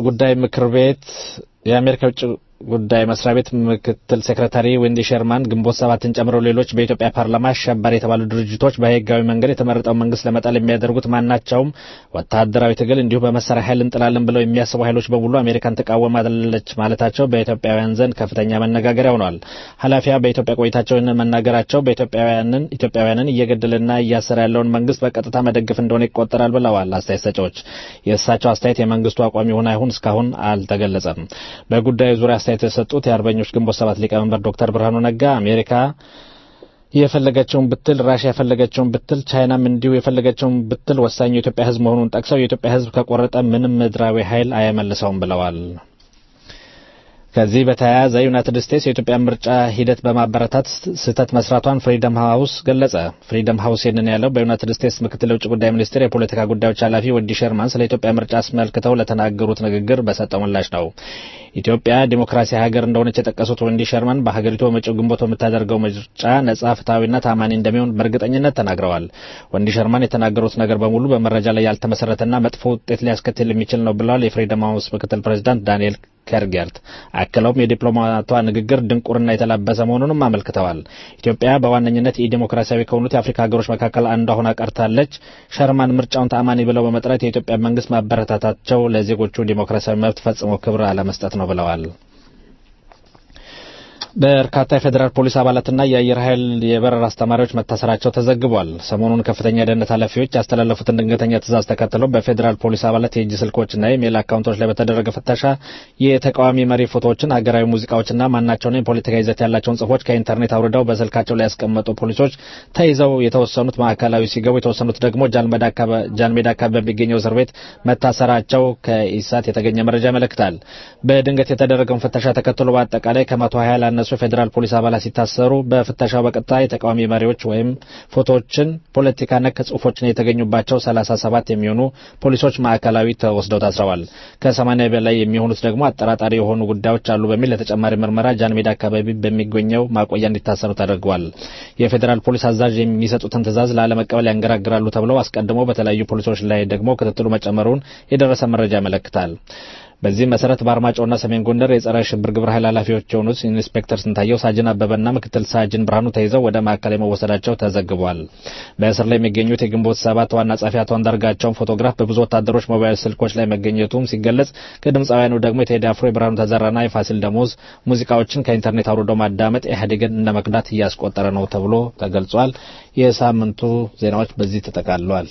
ጉዳይ መስሪያ ቤት ምክትል ሴክሬታሪ ዌንዲ ሸርማን ግንቦት 7ን ጨምሮ ሌሎች በኢትዮጵያ ፓርላማ አሸባሪ የተባሉ ድርጅቶች በህጋዊ መንገድ የተመረጠው መንግስት ለመጣል የሚያደርጉት ማናቸውም ወታደራዊ ትግል እንዲሁ በመሳሪያ ኃይል እንጥላለን ብለው የሚያስቡ ኃይሎች በሙሉ አሜሪካን ትቃወማለች ማለታቸው በኢትዮጵያውያን ዘንድ ከፍተኛ መነጋገሪያ ሆኗል። ኃላፊያ በኢትዮጵያ ቆይታቸውን መናገራቸው ኢትዮጵያውያንን እየገደለና እያሰረ ያለውን መንግስት በቀጥታ መደገፍ እንደሆነ ይቆጠራል ብለዋል አስተያየት ሰጪዎች። የእሳቸው አስተያየት የመንግስቱ አቋም ይሁን አይሁን እስካሁን አልተገለጸም። በጉዳዩ ዙሪያ የተሰጡት የአርበኞች ግንቦት 7 ሊቀመንበር ዶክተር ብርሃኑ ነጋ አሜሪካ የፈለገችውን ብትል፣ ራሽያ የፈለገችውን ብትል፣ ቻይናም እንዲሁ የፈለገችውን ብትል ወሳኙ የኢትዮጵያ ህዝብ መሆኑን ጠቅሰው የኢትዮጵያ ህዝብ ከቆረጠ ምንም ምድራዊ ኃይል አያመልሰውም ብለዋል። ከዚህ በተያያዘ ዩናይትድ ስቴትስ የኢትዮጵያ ምርጫ ሂደት በማበረታት ስህተት መስራቷን ፍሪደም ሃውስ ገለጸ። ፍሪደም ሃውስ ይህንን ያለው በዩናይትድ ስቴትስ ምክትል የውጭ ጉዳይ ሚኒስትር የፖለቲካ ጉዳዮች ኃላፊ ወዲ ሸርማን ስለ ኢትዮጵያ ምርጫ አስመልክተው ለተናገሩት ንግግር በሰጠው ምላሽ ነው። ኢትዮጵያ ዲሞክራሲያዊ ሀገር እንደሆነች የጠቀሱት ወዲ ሸርማን በሀገሪቱ በመጪው ግንቦት የምታደርገው ምርጫ ነጻ፣ ፍትሐዊና ታማኒ እንደሚሆን በእርግጠኝነት ተናግረዋል። ወዲ ሸርማን የተናገሩት ነገር በሙሉ በመረጃ ላይ ያልተመሰረተና መጥፎ ውጤት ሊያስከትል የሚችል ነው ብለዋል የፍሪደም ሃውስ ምክትል ፕሬዝዳንት ዳንኤል ከርጌርት። አክለውም የዲፕሎማቷ ንግግር ድንቁርና የተላበሰ መሆኑንም አመልክተዋል። ኢትዮጵያ በዋነኝነት የዲሞክራሲያዊ ከሆኑት የአፍሪካ ሀገሮች መካከል አንዷ ሆና ቀርታለች። ሸርማን ምርጫውን ተአማኒ ብለው በመጥራት የኢትዮጵያ መንግስት ማበረታታቸው ለዜጎቹ ዲሞክራሲያዊ መብት ፈጽሞ ክብር አለመስጠት ነው ብለዋል። በርካታ የፌዴራል ፖሊስ አባላትና የአየር ኃይል የበረራ አስተማሪዎች መታሰራቸው ተዘግቧል። ሰሞኑን ከፍተኛ የደህንነት ኃላፊዎች ያስተላለፉትን ድንገተኛ ትዕዛዝ ተከትሎ በፌዴራል ፖሊስ አባላት የእጅ ስልኮችና የሜል አካውንቶች ላይ በተደረገ ፍተሻ የተቃዋሚ መሪ ፎቶዎችን፣ ሀገራዊ ሙዚቃዎችና ማናቸውን የፖለቲካ ይዘት ያላቸውን ጽሁፎች ከኢንተርኔት አውርደው በስልካቸው ላይ ያስቀመጡ ፖሊሶች ተይዘው የተወሰኑት ማዕከላዊ ሲገቡ የተወሰኑት ደግሞ ጃንሜዳ አካባቢ በሚገኘው እስር ቤት መታሰራቸው ከኢሳት የተገኘ መረጃ ያመለክታል። በድንገት የተደረገውን ፍተሻ ተከትሎ በአጠቃላይ ከ120 ያላነሱ ፌዴራል ፖሊስ አባላት ሲታሰሩ በፍተሻው በቀጥታ የተቃዋሚ መሪዎች ወይም ፎቶዎችን፣ ፖለቲካ ነክ ጽሁፎችን የተገኙባቸው 37 የሚሆኑ ፖሊሶች ማዕከላዊ ተወስደው ታስረዋል። ከ80 በላይ የሚሆኑት ደግሞ አጠራጣሪ የሆኑ ጉዳዮች አሉ በሚል ለተጨማሪ ምርመራ ጃንሜዳ አካባቢ በሚገኘው ማቆያ እንዲታሰሩ ተደርገዋል። የፌዴራል ፖሊስ አዛዥ የሚሰጡትን ትዕዛዝ ላለመቀበል ያንገራግራሉ ተብለው አስቀድሞ በተለያዩ ፖሊሶች ላይ ደግሞ ክትትሉ መጨመሩን የደረሰ መረጃ ያመለክታል። በዚህ መሰረት በአርማጮና ሰሜን ጎንደር የጸረ ሽብር ግብረ ኃይል ኃላፊዎች የሆኑት ኢንስፔክተር ስንታየው፣ ሳጅን አበበና ምክትል ሳጅን ብርሃኑ ተይዘው ወደ ማዕከላዊ መወሰዳቸው ተዘግቧል። በእስር ላይ የሚገኙት የግንቦት ሰባት ዋና ጸሐፊ አቶ አንዳርጋቸውን ፎቶግራፍ በብዙ ወታደሮች ሞባይል ስልኮች ላይ መገኘቱም ሲገለጽ፣ ከድምፃውያኑ ደግሞ የቴዲ አፍሮ፣ የብርሃኑ ተዘራና የፋሲል ደሞዝ ሙዚቃዎችን ከኢንተርኔት አውርዶ ማዳመጥ ኢህአዴግን እንደ መክዳት እያስቆጠረ ነው ተብሎ ተገልጿል። የሳምንቱ ዜናዎች በዚህ ተጠቃለዋል።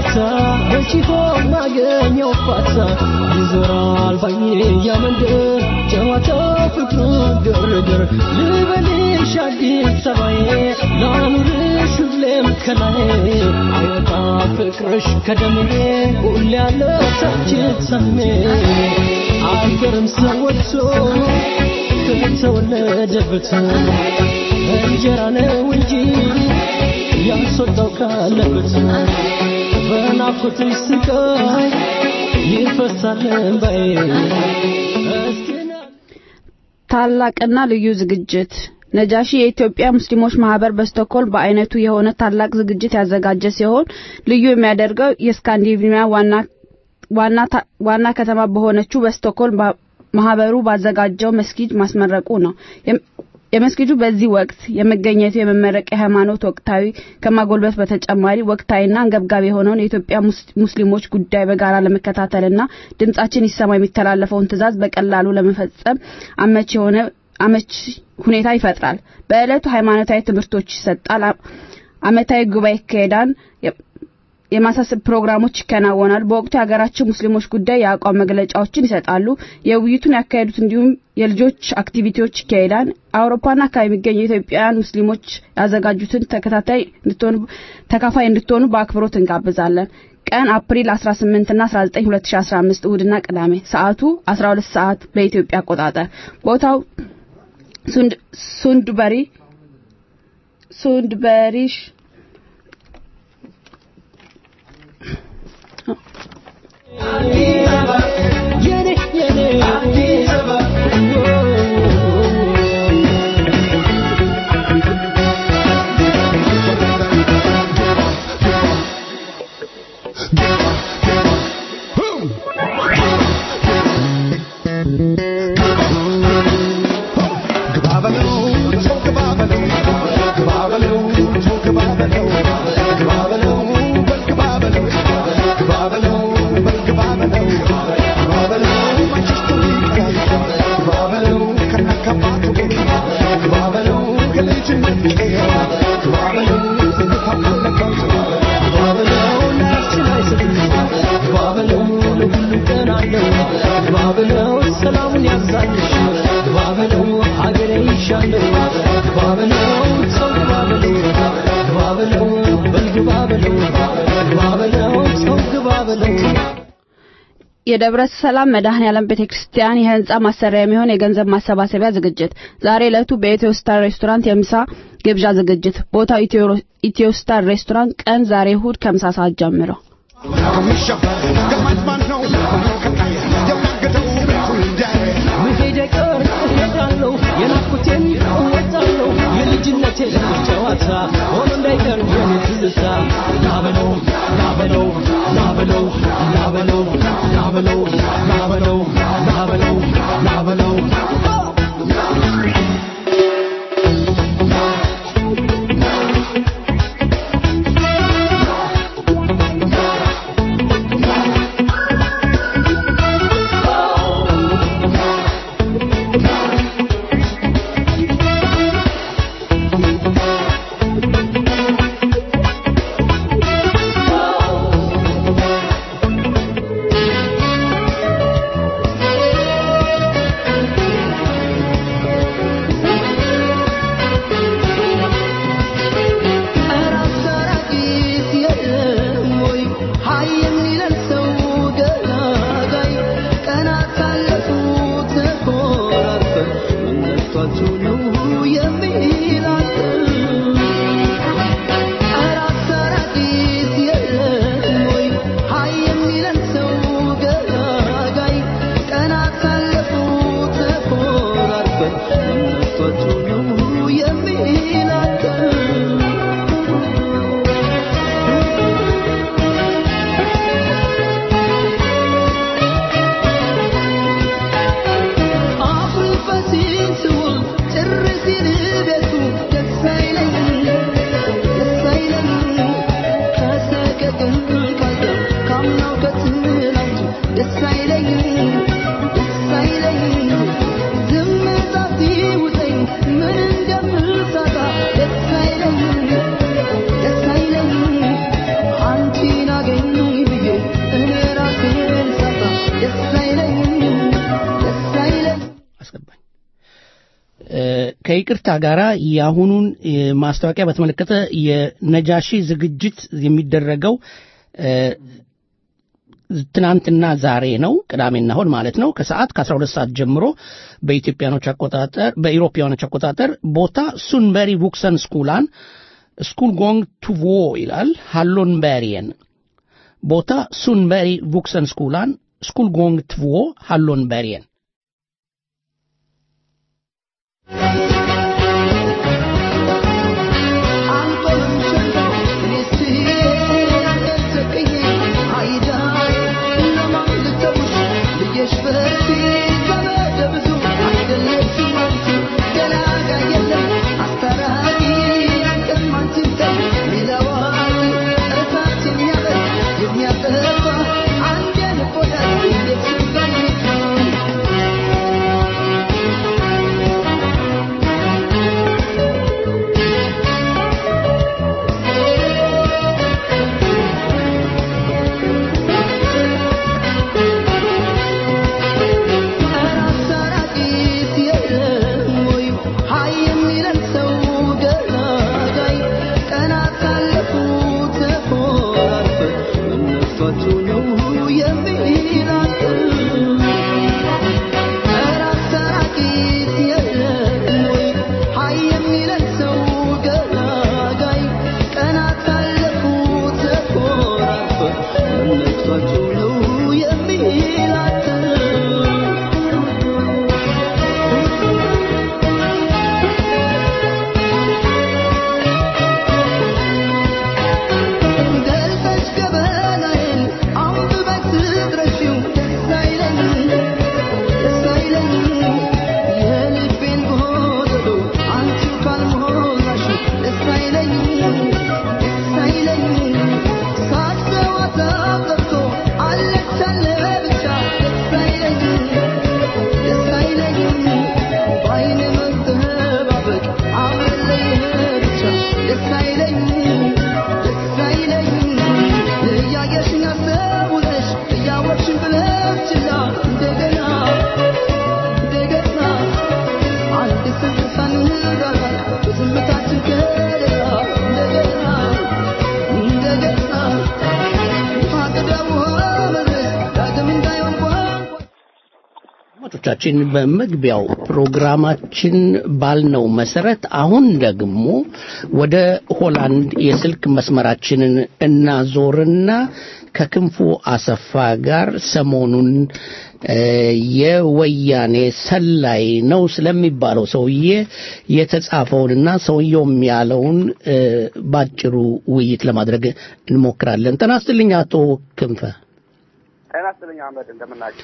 ጨዋታ በቺሆ ማገኘው ፋታ ይዞራል ባይኔ ያመንደር ጨዋታ ፍቅሩ ግርግር ልበልሽ አዲስ አበባዬ ላኑርሽ ሁሌም ከላይ አይወጣ ፍቅርሽ ከደሜ ሁሌ ያለ ታች ሰሜ አገርም ሰወቶ ከተወለደበት እንጀራ ነው እንጂ ያስወጣው ካለበት በናፍቆትሽ ስቃይ ይፈሳል እንባዬ ታላቅና ልዩ ዝግጅት ነጃሺ የኢትዮጵያ ሙስሊሞች ማህበር በስቶክሆልም በአይነቱ የሆነ ታላቅ ዝግጅት ያዘጋጀ ሲሆን ልዩ የሚያደርገው የስካንዲኔቪያ ዋና ከተማ በሆነችው በስቶክሆልም ማህበሩ ባዘጋጀው መስጊድ ማስመረቁ ነው። የመስጊዱ በዚህ ወቅት የመገኘቱ የመመረቂያ ሃይማኖት ወቅታዊ ከማጎልበት በተጨማሪ ወቅታዊና አንገብጋቢ የሆነውን የኢትዮጵያ ሙስሊሞች ጉዳይ በጋራ ለመከታተልና ድምጻችን ይሰማ የሚተላለፈውን ትዕዛዝ በቀላሉ ለመፈጸም አመች ሁኔታ ይፈጥራል። በእለቱ ሃይማኖታዊ ትምህርቶች ይሰጣል። አመታዊ ጉባኤ ይካሄዳል። የማሳሰብ ፕሮግራሞች ይከናወናል። በወቅቱ የሀገራችን ሙስሊሞች ጉዳይ የአቋም መግለጫዎችን ይሰጣሉ። የውይይቱን ያካሄዱት እንዲሁም የልጆች አክቲቪቲዎች ይካሄዳል። አውሮፓና አካባቢ የሚገኙ ኢትዮጵያውያን ሙስሊሞች ያዘጋጁትን ተካፋይ እንድትሆኑ በአክብሮት እንጋብዛለን። ቀን አፕሪል 18 እና 19 2015 እሁድና ቅዳሜ ሰዓቱ 12 ሰዓት በኢትዮጵያ አቆጣጠር ቦታው ሱንድበሪሽ የደብረ ሰላም መድኃኔዓለም ቤተክርስቲያን የህንጻ ማሰሪያ የሚሆን የገንዘብ ማሰባሰቢያ ዝግጅት ዛሬ ዕለቱ በኢትዮ ስታር ሬስቶራንት የምሳ ግብዣ ዝግጅት ቦታው ኢትዮ ስታር ሬስቶራንት ቀን ዛሬ እሁድ ከምሳ ሰዓት ጀምሮ ከይቅርታ ጋራ የአሁኑን ማስታወቂያ በተመለከተ የነጃሺ ዝግጅት የሚደረገው ትናንትና ዛሬ ነው ቅዳሜና እሁድ ማለት ነው ከሰዓት ከ12 ሰዓት ጀምሮ በኢሮፒያኖች አቆጣጠር ቦታ ሱንበሪ ቡክሰን ስኩል ጎንግ ቱቮ ይላል ሃሎንበሪየን ቦታ ሱንበሪ ቡክሰን ስኩል ጎንግ ቱቮ ሃሎንበሪየን አድማጮቻችን በመግቢያው ፕሮግራማችን ባልነው መሰረት አሁን ደግሞ ወደ ሆላንድ የስልክ መስመራችንን እናዞርና ከክንፉ አሰፋ ጋር ሰሞኑን የወያኔ ሰላይ ነው ስለሚባለው ሰውዬ የተጻፈውንና ሰውየውም ያለውን ባጭሩ ውይይት ለማድረግ እንሞክራለን። ጤና ይስጥልኝ አቶ ክንፈ። ጤና ይስጥልኝ አህመድ፣ እንደምናችሁ?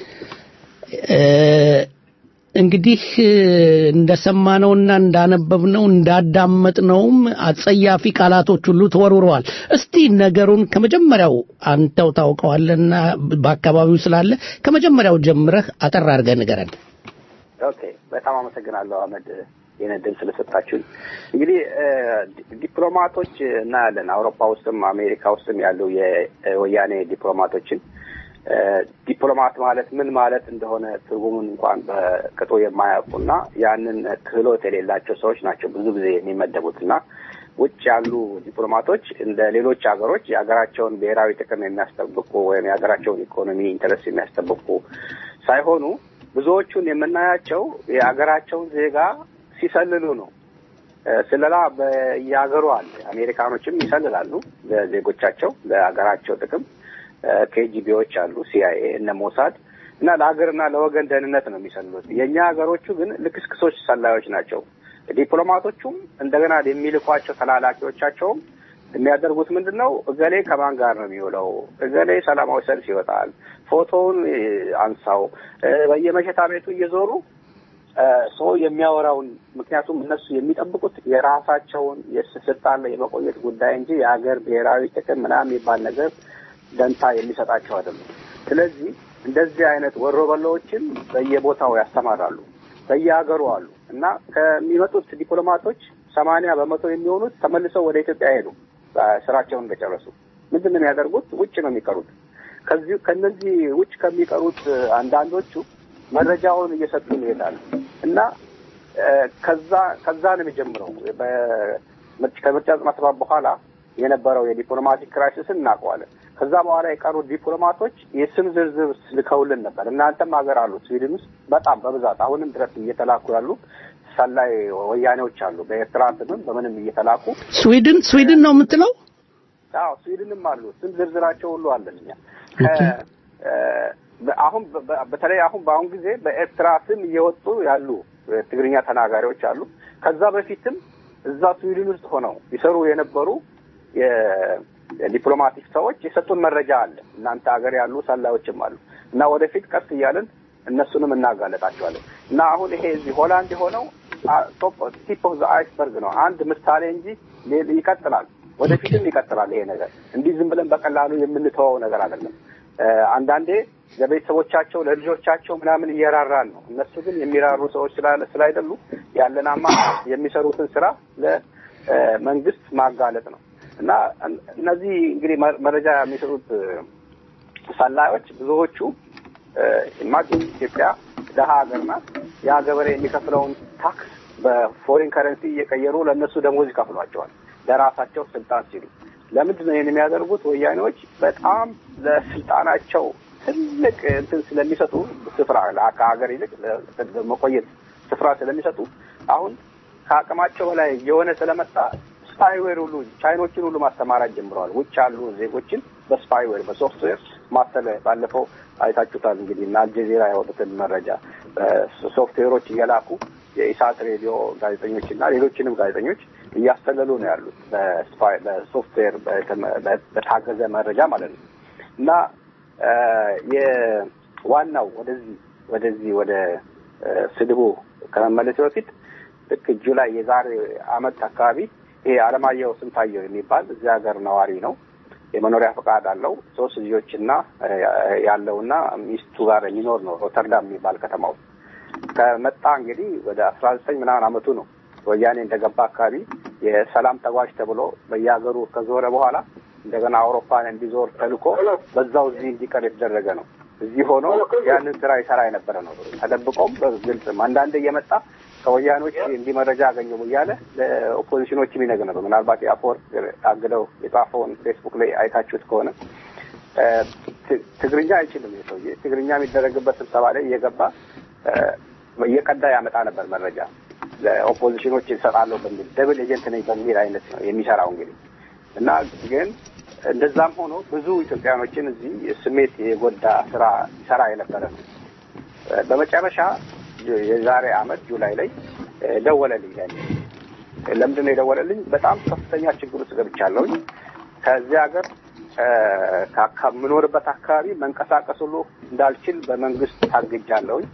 እንግዲህ እንደሰማነውና እንዳነበብነው እንዳዳመጥነውም አጸያፊ ቃላቶች ሁሉ ተወርውረዋል። እስቲ ነገሩን ከመጀመሪያው አንተው ታውቀዋለና በአካባቢው ስላለ ከመጀመሪያው ጀምረህ አጠር አድርገህ ንገረን። ኦኬ፣ በጣም አመሰግናለሁ አህመድ የነደን ስለሰጣችሁ። እንግዲህ ዲፕሎማቶች እናያለን አውሮፓ ውስጥም አሜሪካ ውስጥም ያሉ የወያኔ ዲፕሎማቶችን ዲፕሎማት ማለት ምን ማለት እንደሆነ ትርጉሙን እንኳን በቅጡ የማያውቁና ያንን ክህሎት የሌላቸው ሰዎች ናቸው ብዙ ጊዜ የሚመደቡትና ውጭ ያሉ ዲፕሎማቶች እንደ ሌሎች ሀገሮች የሀገራቸውን ብሔራዊ ጥቅም የሚያስጠብቁ ወይም የሀገራቸውን ኢኮኖሚ ኢንተረስት የሚያስጠብቁ ሳይሆኑ ብዙዎቹን የምናያቸው የሀገራቸውን ዜጋ ሲሰልሉ ነው። ስለላ በየሀገሩ አለ። አሜሪካኖችም ይሰልላሉ ለዜጎቻቸው ለሀገራቸው ጥቅም። ኬጂቢዎች አሉ፣ ሲአይኤ እነ ሞሳድ እና ለሀገርና ለወገን ደህንነት ነው የሚሰልሉት። የኛ ሀገሮቹ ግን ልክስክሶች ሰላዮች ናቸው። ዲፕሎማቶቹም እንደገና የሚልኳቸው ተላላኪዎቻቸውም የሚያደርጉት ምንድነው? እገሌ ከማን ጋር ነው የሚውለው? እገሌ ሰላማዊ ሰልፍ ይወጣል፣ ፎቶውን አንሳው፣ በየመሸታ ቤቱ እየዞሩ ሰው የሚያወራውን። ምክንያቱም እነሱ የሚጠብቁት የራሳቸውን የስልጣን ላይ የመቆየት ጉዳይ እንጂ የሀገር ብሔራዊ ጥቅም ምናምን የሚባል ነገር ደንታ የሚሰጣቸው አይደለም። ስለዚህ እንደዚህ አይነት ወሮበሎችን በየቦታው ያስተማራሉ፣ በየሀገሩ አሉ እና ከሚመጡት ዲፕሎማቶች 80% የሚሆኑት ተመልሰው ወደ ኢትዮጵያ ሄዱ። ስራቸውን እንደጨረሱ ምንድነው የሚያደርጉት? ውጭ ነው የሚቀሩት። ከነዚህ ውጭ ከሚቀሩት አንዳንዶቹ መረጃውን እየሰጡ ይሄዳሉ እና ከዛ ነው የሚጀምረው። ከምርጫ 97 በኋላ የነበረው የዲፕሎማቲክ ክራይሲስ እናውቀዋለን። ከዛ በኋላ የቀሩ ዲፕሎማቶች የስም ዝርዝር ልከውልን ነበር። እናንተም ሀገር አሉ ስዊድን ውስጥ በጣም በብዛት አሁንም ድረስ እየተላኩ ያሉ ሰላይ ወያኔዎች አሉ። በኤርትራ ስምም በምንም እየተላኩ ስዊድን ነው የምትለው? አዎ ስዊድንም አሉ። ስም ዝርዝራቸው ሁሉ አለኛ። አሁን በተለይ በአሁን ጊዜ በኤርትራ ስም እየወጡ ያሉ ትግርኛ ተናጋሪዎች አሉ። ከዛ በፊትም እዛ ስዊድን ውስጥ ሆነው ይሰሩ የነበሩ የዲፕሎማቲክ ሰዎች የሰጡን መረጃ አለ። እናንተ ሀገር ያሉ ሰላዮችም አሉ እና ወደፊት ቀስ እያልን እነሱንም እናጋለጣቸዋለን። እና አሁን ይሄ እዚህ ሆላንድ የሆነው ቲፕ ኦፍ ዘ አይስበርግ ነው፣ አንድ ምሳሌ እንጂ ይቀጥላል፣ ወደፊትም ይቀጥላል። ይሄ ነገር እንዲህ ዝም ብለን በቀላሉ የምንተወው ነገር አይደለም። አንዳንዴ ለቤተሰቦቻቸው ለልጆቻቸው ምናምን እየራራን ነው። እነሱ ግን የሚራሩ ሰዎች ስላይደሉ ያለን አማራጭ የሚሰሩትን ስራ ለመንግስት ማጋለጥ ነው። እና እነዚህ እንግዲህ መረጃ የሚሰጡት ሰላዮች ብዙዎቹ ማግኝ ኢትዮጵያ ደሃ ሀገር ናት። ያ ገበሬ የሚከፍለውን ታክስ በፎሪን ከረንሲ እየቀየሩ ለእነሱ ደሞዝ ይከፍሏቸዋል ለራሳቸው ስልጣን ሲሉ። ለምንድን ነው ይሄን የሚያደርጉት? ወያኔዎች በጣም ለስልጣናቸው ትልቅ እንትን ስለሚሰጡ ስፍራ ከሀገር ይልቅ ለመቆየት ስፍራ ስለሚሰጡ አሁን ከአቅማቸው በላይ የሆነ ስለመጣ ስፓይዌር ሁሉ ቻይኖችን ሁሉ ማስተማራት ጀምረዋል። ውጭ ያሉ ዜጎችን በስፓይዌር በሶፍትዌር ማስተለ ባለፈው አይታችሁታል እንግዲህ እና አልጀዚራ ያወጡትን መረጃ ሶፍትዌሮች እየላኩ የኢሳት ሬዲዮ ጋዜጠኞችና ሌሎችንም ጋዜጠኞች እያስተለሉ ነው ያሉት በሶፍትዌር በታገዘ መረጃ ማለት ነው። እና የዋናው ወደዚህ ወደ ስድቡ ከመመለስ በፊት ልክ ጁላይ የዛሬ አመት አካባቢ ይሄ አለማየሁ ስንታየው የሚባል እዚህ ሀገር ነዋሪ ነው። የመኖሪያ ፈቃድ አለው። 3 ልጆችና ያለውና ሚስቱ ጋር የሚኖር ነው። ሮተርዳም የሚባል ከተማ ውስጥ ከመጣ እንግዲህ ወደ 19 ምናምን አመቱ ነው። ወያኔ እንደገባ አካባቢ የሰላም ተጓዥ ተብሎ በየሀገሩ ከዞረ በኋላ እንደገና አውሮፓን እንዲዞር ተልኮ በዛው እዚህ እንዲቀር የተደረገ ነው። እዚህ ሆኖ ያንን ስራ ይሰራ የነበረ ነው። ተደብቆም በግልጽም አንዳንዴ እየመጣ ከወያኖች እንዲመረጃ አገኘው እያለ ለኦፖዚሽኖችም ይነግር ነበር። ምናልባት የአፖርት አግደው የጻፈውን ፌስቡክ ላይ አይታችሁት ከሆነ ትግርኛ አይችልም የሰውዬ። ትግርኛ የሚደረግበት ስብሰባ ላይ እየገባ እየቀዳ ያመጣ ነበር መረጃ ለኦፖዚሽኖች ይሰጣለሁ በሚል ደብል ኤጀንት ነኝ በሚል አይነት ነው የሚሰራው እንግዲህ። እና ግን እንደዛም ሆኖ ብዙ ኢትዮጵያኖችን እዚህ ስሜት የጎዳ ስራ ይሰራ የነበረ ነው። በመጨረሻ የዛሬ አመት ጁላይ ላይ ደወለልኝ። ለምንድን ነው የደወለልኝ? በጣም ከፍተኛ ችግር ውስጥ ገብቻለሁኝ። ከዚህ ሀገር ከምኖርበት አካባቢ መንቀሳቀስ ሁሉ እንዳልችል በመንግስት ታግጃለሁኝ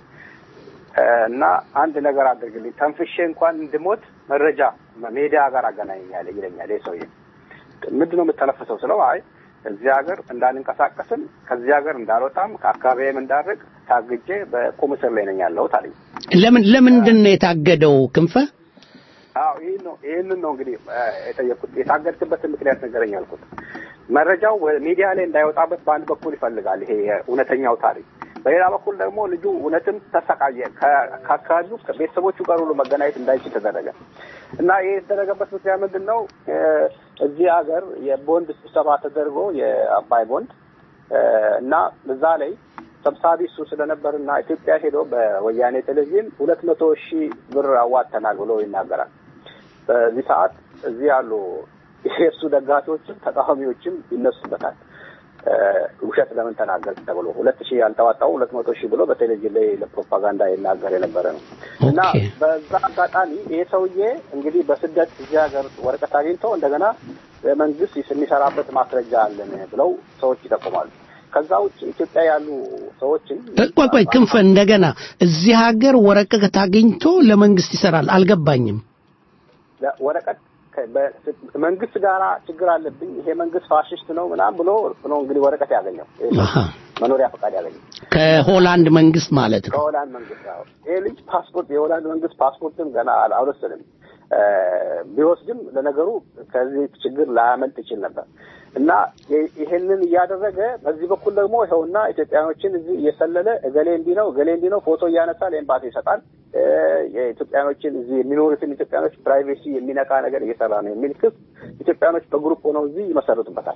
እና አንድ ነገር አድርግልኝ፣ ተንፍሼ እንኳን እንድሞት መረጃ ሜዲያ ጋር አገናኘኛል ይለኛል። ሰውዬ ምንድን ነው የምተነፈሰው ስለው አይ እዚህ ሀገር እንዳልንቀሳቀስም ከዚህ ሀገር እንዳልወጣም ከአካባቢም እንዳርቅ ታግጄ በቁም እስር ላይ ነኝ ያለሁት አለኝ። ለምንድን ነው የታገደው ክንፈ? አዎ ይሄንን ነው እንግዲህ የጠየቁት። የታገድክበትን ምክንያት ነገረኝ አልኩት። መረጃው ሚዲያ ላይ እንዳይወጣበት በአንድ በኩል ይፈልጋል ይሄ እውነተኛው ታሪክ፣ በሌላ በኩል ደግሞ ልጁ እውነትም ተሰቃየ። ከአካባቢው ከቤተሰቦቹ ጋር ሁሉ መገናኘት እንዳይችል ተደረገ እና ይሄ የተደረገበት ምክንያት ምንድን ነው? እዚህ ሀገር የቦንድ ስብሰባ ተደርጎ የአባይ ቦንድ እና እዛ ላይ ሰብሳቢ እሱ ስለነበርና ኢትዮጵያ ሄዶ በወያኔ ቴሌቪዥን 200,000 ብር አዋጥተናል ብሎ ይናገራል። በዚህ ሰዓት እዚህ ያሉ የእሱ ደጋፊዎችም ተቃዋሚዎችም ይነሱበታል። ውሸት ለምን ተናገርክ ተብሎ 2,000 ያልተዋጣው 200,000 ብሎ በቴሌቪዥን ላይ ለፕሮፓጋንዳ ይናገር የነበረ ነው እና በዛ አጋጣሚ ይሄ ሰውዬ እንግዲህ በስደት እዚህ ሀገር ወረቀት አግኝቶ እንደገና መንግስት የሚሰራበት ማስረጃ አለን ብለው ሰዎች ይጠቁማሉ። ከዛ ውጭ ኢትዮጵያ ያሉ ሰዎችን ቆይ ክንፈ እንደገና እዚህ ሀገር ወረቀት አግኝቶ ለመንግስት ይሰራል አልገባኝም። ወረቀት መንግስት ጋራ ችግር አለብኝ ይሄ መንግስት ፋሽስት ነው ምናምን ብሎ ነው እንግዲህ ወረቀት ያገኘው መኖሪያ ፈቃድ ያገኘው ከሆላንድ መንግስት ማለት ነው። ከሆላንድ መንግስት ይሄ ልጅ ፓስፖርት የሆላንድ መንግስት ፓስፖርትም ገና አልወሰደም ቢወስድም ለነገሩ ከዚህ ችግር ላያመልጥ ይችል ነበር እና ይሄንን እያደረገ በዚህ በኩል ደግሞ ይኸውና ኢትዮጵያኖችን እዚህ እየሰለለ እገሌ እንዲህ ነው ፎቶ እያነሳ ለኤምባሲ ይሰጣል የኢትዮጵያኖችን እዚህ የሚኖሩትን ኢትዮጵያኖች ፕራይቬሲ የሚነካ ነገር እየሰራ ነው የሚል ክስ ኢትዮጵያኖች በግሩፕ ሆነው እዚህ ይመሰርቱበታል።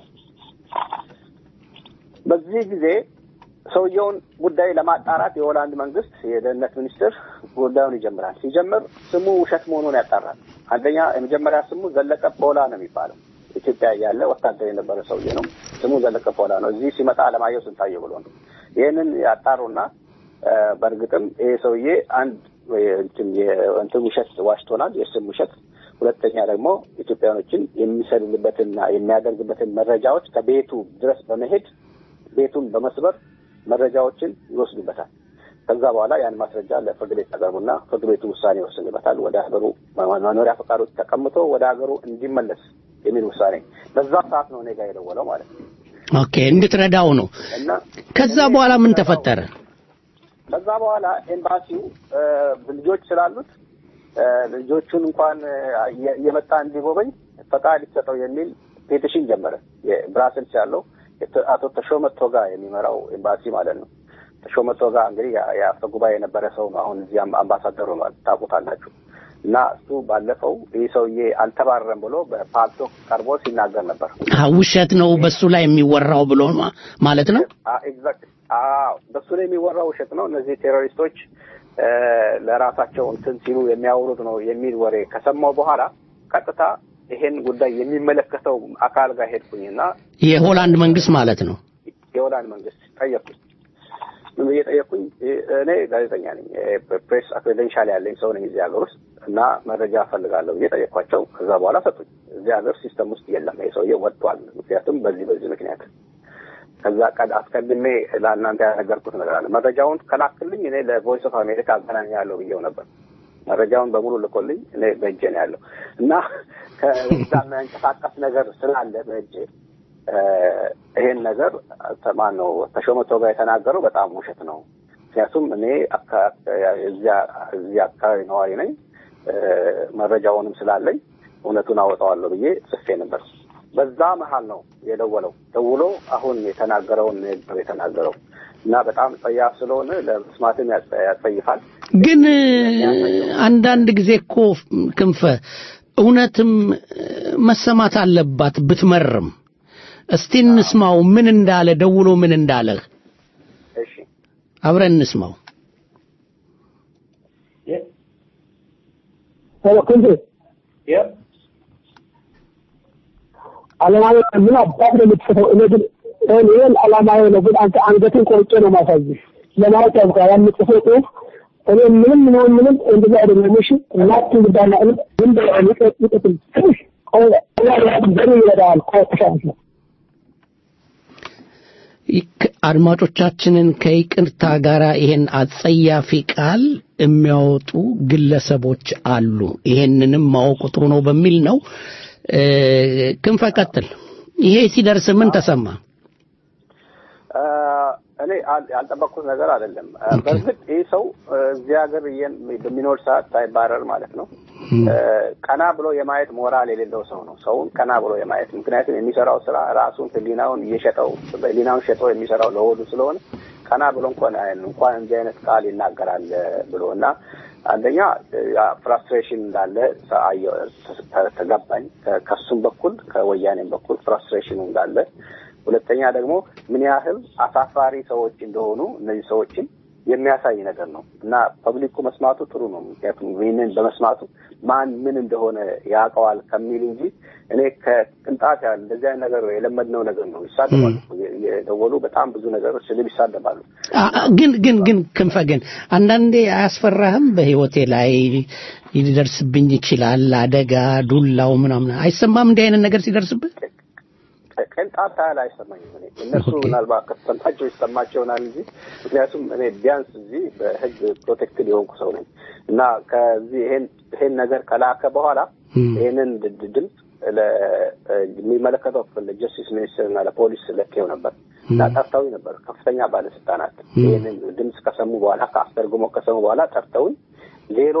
በዚህ ጊዜ ሰውየውን ጉዳይ ለማጣራት የሆላንድ መንግስት የደህንነት ሚኒስትር ጉዳዩን ይጀምራል። ሲጀምር ስሙ ውሸት መሆኑን ያጣራል። አንደኛ የመጀመሪያ ስሙ ዘለቀ ፖላ ነው የሚባለው። ኢትዮጵያ ያለ ወታደር የነበረ ሰውዬ ነው። ስሙ ዘለቀ ፖላ ነው። እዚህ ሲመጣ አለማየሁ ስንታየው ብሎ ነው። ይሄንን ያጣሩና በእርግጥም ይሄ ሰውዬ አንድ እንትን ውሸት ዋሽቶናል፣ የስም ውሸት። ሁለተኛ ደግሞ ኢትዮጵያኖችን የሚሰልልበትና የሚያደርግበትን መረጃዎች ከቤቱ ድረስ በመሄድ ቤቱን በመስበር መረጃዎችን ይወስዱበታል። ከዛ በኋላ ያን ማስረጃ ለፍርድ ቤት ያቀርቡና ፍርድ ቤቱ ውሳኔ ይወስንበታል። ወደ ሀገሩ መኖሪያ ፈቃዱ ተቀምጦ ወደ ሀገሩ እንዲመለስ የሚል ውሳኔ። በዛ ሰዓት ነው እኔ ጋር የደወለው ማለት ነው። ኦኬ፣ እንድትረዳው ነው። ከዛ በኋላ ምን ተፈጠረ? ከዛ በኋላ ኤምባሲው ልጆች ስላሉት ልጆቹን እንኳን እየመጣ እንዲጎበኝ ፈቃድ ይሰጠው የሚል ፔቲሽን ጀመረ። የብራስልስ ያለው አቶ ተሾመ ቶጋ የሚመራው ኤምባሲ ማለት ነው። ተሾመ ቶጋ እንግዲህ የአፈ ጉባኤ የነበረ ሰው ነው። አሁን እዚህ አምባሳደር ሆኗል፣ ታውቁታላችሁ። እና እሱ ባለፈው ይህ ሰውዬ አልተባረረም ብሎ በፓልቶ ቀርቦ ሲናገር ነበር። ውሸት ነው በሱ ላይ የሚወራው ብሎ ማለት ነው። ኤግዛክት በሱ ላይ የሚወራው ውሸት ነው። እነዚህ ቴሮሪስቶች ለራሳቸው እንትን ሲሉ የሚያወሩት ነው የሚል ወሬ ከሰማው በኋላ ቀጥታ ይሄን ጉዳይ የሚመለከተው አካል ጋር ሄድኩኝና የሆላንድ መንግስት ማለት ነው። የሆላንድ መንግስት ጠየቅኩኝ። ምን እየጠየቅኩኝ እኔ ጋዜጠኛ ነኝ፣ ፕሬስ ክሬደንሻል ያለኝ ሰው ነኝ እዚህ ሀገር ውስጥ እና መረጃ እፈልጋለሁ እየጠየቅኳቸው ከዛ በኋላ ሰጡኝ። እዚህ ሀገር ሲስተም ውስጥ የለም ይሄ ሰውዬ ወጥቷል፣ ምክንያቱም በዚህ ምክንያት። ከዛ አስቀድሜ ለእናንተ ያነገርኩት ነገር አለ። መረጃውን ከላክልኝ እኔ ለቮይስ ኦፍ አሜሪካ አገናኛለሁ ብዬው ነበር። መረጃውን በሙሉ ልኮልኝ እኔ በእጄ ነው ያለው እና ከዛ የሚያንቀሳቀስ ነገር ስላለ በእጄ ይሄን ነገር ማን ነው ተሾመ ቶጋ የተናገረው በጣም ውሸት ነው። ምክንያቱም እኔ እዚህ አካባቢ ነዋሪ ነኝ፣ መረጃውንም ስላለኝ እውነቱን አወጣዋለሁ ብዬ ጽፌ ነበር። በዛ መሀል ነው የደወለው። ደውሎ አሁን የተናገረውን ነው የተናገረው እና በጣም ጸያፍ ስለሆነ ለመስማትም ያጸይፋል። ግን አንዳንድ ጊዜ እኮ ክንፈ እውነትም መሰማት አለባት ብትመርም። እስቲ እንስማው ምን እንዳለ፣ ደውሎ ምን እንዳለ። እሺ አብረን እንስማው። አለማዊ ምን አባት ነው የምትፈተው? እኔ ግን እኔን አላማዊ ነው ግን አንተ አንገትን ቆርጬ ነው ማሳየህ ለማለት ያብቃ። ያን ጽፈው ጽሁፍ እኔ ምንም እንደዛ አይደለም። እሺ እናት ግዳና ምን እንደሚቀጥል ትንሽ አድማጮቻችንን ከይቅርታ ጋር ይሄን አጸያፊ ቃል የሚያወጡ ግለሰቦች አሉ። ይሄንንም ማወቅ ጥሩ ነው በሚል ነው። ክንፈ ቀጥል። ይሄ ሲደርስ ምን ተሰማ? እኔ ያልጠበቅኩት ነገር አይደለም። በእርግጥ ይህ ሰው እዚህ ሀገር በሚኖር ሰዓት ሳይባረር ማለት ነው ቀና ብሎ የማየት ሞራል የሌለው ሰው ነው። ሰውን ቀና ብሎ የማየት ምክንያቱም የሚሰራው ስራ ራሱን ህሊናውን ሸጠው የሚሰራው ለሆዱ ስለሆነ ቀና ብሎ እንኳን እንዲህ አይነት ቃል ይናገራል ብሎና አንደኛ ፍራስትሬሽን እንዳለ ተገባኝ። ከሱም በኩል ከወያኔም በኩል ፍራስትሬሽን እንዳለ፣ ሁለተኛ ደግሞ ምን ያህል አሳፋሪ ሰዎች እንደሆኑ እነዚህ ሰዎችን የሚያሳይ ነገር ነው እና ፐብሊኩ መስማቱ ጥሩ ነው። ምክንያቱም ይህንን በመስማቱ ማን ምን እንደሆነ ያውቀዋል ከሚል እንጂ እኔ ከቅንጣት ያህል እንደዚህ አይነት ነገር የለመድነው ነገር ነው። ይሳደባሉ፣ የደወሉ በጣም ብዙ ነገሮች ስልብ ይሳደባሉ። ግን ክንፈ ግን አንዳንዴ አያስፈራህም? በህይወቴ ላይ ሊደርስብኝ ይችላል አደጋ፣ ዱላው ምናምን አይሰማም? እንዲህ አይነት ነገር ሲደርስብህ ቅንጣት ያህል አይሰማኝም። እነሱ ምናልባት ከተሰማቸው ይሰማቸውናል እንጂ ምክንያቱም እኔ ቢያንስ እዚህ በህግ ፕሮቴክትድ የሆንኩ ሰው ነኝ እና ከዚህ ይሄን ነገር ከላከ በኋላ ይሄንን ድምፅ ለሚመለከተው ክፍል ለጀስቲስ ሚኒስትር እና ለፖሊስ ልኬው ነበር እና ጠርተውኝ ነበር። ከፍተኛ ባለስልጣናት ይሄንን ድምፅ ከሰሙ በኋላ ከአስተርጉሞ ከሰሙ በኋላ ጠርተውኝ ሌሎች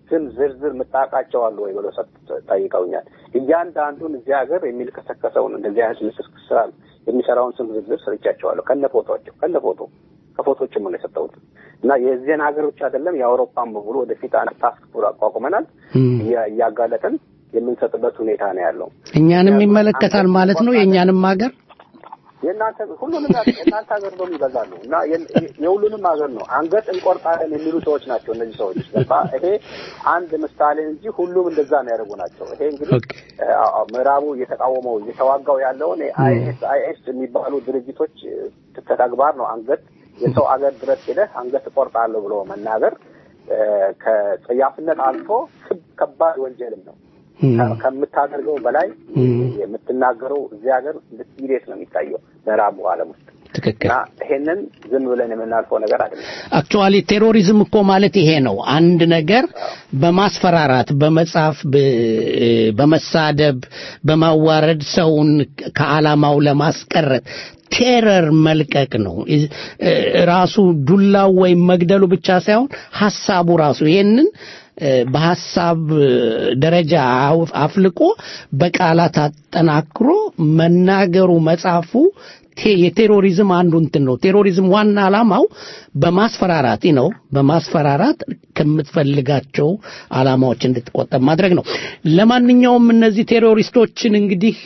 ስም ዝርዝር የምታውቃቸው አሉ ወይ ብሎ ጠይቀውኛል። እያንዳንዱን እዚህ ሀገር የሚልከሰከሰውን እንደዚህ አይነት ልክስክስ ስራ የሚሰራውን ስም ዝርዝር ሰርቻቸዋለሁ ከፎቶዎችም ነው የሰጠሁት። እና የዚህን ሀገር ብቻ አይደለም የአውሮፓን በሙሉ ወደፊት አንድ ታስክ ፎርስ አቋቁመናል እያጋለጠን የምንሰጥበት ሁኔታ ነው ያለው። እኛንም ይመለከታል ማለት ነው። የእኛንም ሀገር የእናንተ ሁሉንም የእናንተ ሀገር ነው ይበዛሉ እና የሁሉንም ሀገር ነው አንገት እንቆርጣለን የሚሉ ሰዎች ናቸው እነዚህ ሰዎች። ይሄ አንድ ምሳሌ እንጂ ሁሉም እንደዛ ነው ያደርጉ ናቸው። ይሄ እንግዲህ ምዕራቡ እየተቃወመው እየተዋጋው ያለውን አይኤስ የሚባሉ ድርጅቶች ተግባር ነው። አንገት የሰው አገር ድረስ ሄደህ አንገት እቆርጣለሁ ብሎ መናገር ከጽያፍነት አልፎ ከባድ ወንጀልም ነው። ከምታደርገው በላይ የምትናገረው እዚህ ሀገር ሲሪየስ ነው የሚታየው ምዕራቡ ዓለም ውስጥ። ትክክል። ይሄንን ዝም ብለን የምናልፈው ነገር አይደለም። አክቹአሊ ቴሮሪዝም እኮ ማለት ይሄ ነው። አንድ ነገር በማስፈራራት በመጻፍ በመሳደብ በማዋረድ ሰውን ከዓላማው ለማስቀረት ቴረር መልቀቅ ነው። ራሱ ዱላው ወይም መግደሉ ብቻ ሳይሆን ሐሳቡ ራሱ ይሄንን በሐሳብ ደረጃ አፍልቆ በቃላት አጠናክሮ መናገሩ መጻፉ የቴሮሪዝም አንዱ እንትን ነው። ቴሮሪዝም ዋና ዓላማው በማስፈራራት ነው። በማስፈራራት ከምትፈልጋቸው ዓላማዎች እንድትቆጠብ ማድረግ ነው። ለማንኛውም እነዚህ ቴሮሪስቶችን እንግዲህ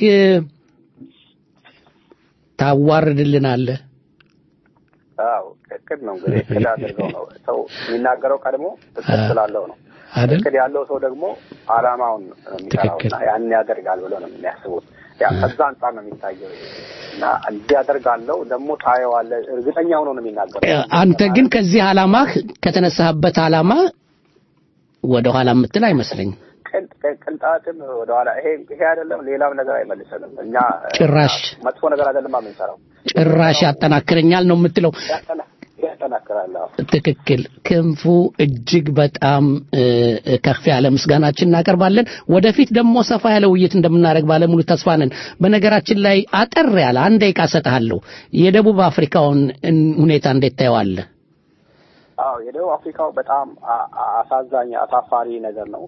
ታዋርድልናለህ። አዎ እቅድ ነው እንግዲህ እቅድ አድርገው ነው ሰው የሚናገረው ቀድሞ ስላለው ነው አይደል? ያለው ሰው ደግሞ ዓላማውን የሚሰራውና ያን ያደርጋል ብሎ ነው የሚያስቡት። ያ ከዛ አንፃር ነው የሚታየው እና እንዲያደርጋለው ደግሞ ታየዋለህ። እርግጠኛ ሆኖ ነው የሚናገረው። አንተ ግን ከዚህ ዓላማህ ከተነሳህበት ዓላማ ወደ ኋላ የምትል አይመስለኝም። ቅንጣትም ወደ ኋላ ይሄ አይደለም ሌላም ነገር አይመልሰንም። እኛ ጭራሽ መጥፎ ነገር አይደለም የምንሰራው፣ ጭራሽ ያጠናክረኛል ነው የምትለው። ያጠናክራል። ትክክል። ክንፉ እጅግ በጣም ከፍ ያለ ምስጋናችን እናቀርባለን። ወደፊት ደግሞ ሰፋ ያለ ውይይት እንደምናደርግ ባለሙሉ ተስፋ ነን። በነገራችን ላይ አጠር ያለ አንድ ደቂቃ ሰጣለሁ። የደቡብ አፍሪካውን ሁኔታ እንዴት ታየዋለህ? አዎ የደቡብ አፍሪካው በጣም አሳዛኝ አሳፋሪ ነገር ነው።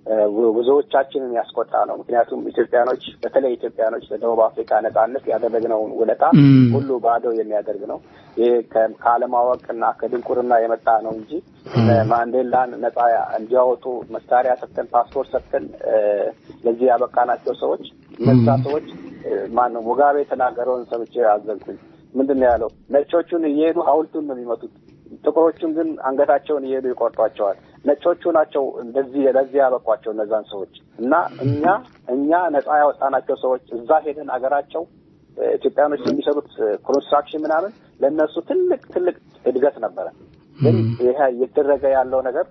ብዙዎቻችንን ያስቆጣ ነው። ምክንያቱም ኢትዮጵያኖች በተለይ ኢትዮጵያኖች ለደቡብ አፍሪካ ነጻነት ያደረግነውን ውለታ ሁሉ ባዶ የሚያደርግ ነው። ይሄ ከአለማወቅና ከድንቁርና የመጣ ነው እንጂ ማንዴላን ነጻ እንዲያወጡ መሳሪያ ሰጥተን ፓስፖርት ሰጥተን ለዚህ ያበቃናቸው ሰዎች እነዛ ሰዎች ማነው ሙጋቤ የተናገረውን ሰምቼ አዘንኩኝ። ምንድነው ያለው? ነጮቹን እየሄዱ ሐውልቱን ነው የሚመቱት፣ ጥቁሮቹን ግን አንገታቸውን እየሄዱ ይቆርጧቸዋል። ነጮቹ ናቸው እንደዚህ ለዚህ ያበቋቸው እነዛን ሰዎች እና እኛ ነጻ ያወጣናቸው ሰዎች እዛ ሄደን አገራቸው ኢትዮጵያኖች የሚሰሩት ኮንስትራክሽን ምናምን ለነሱ ትልቅ እድገት ነበረ። ግን ይሄ እየተደረገ ያለው ነገር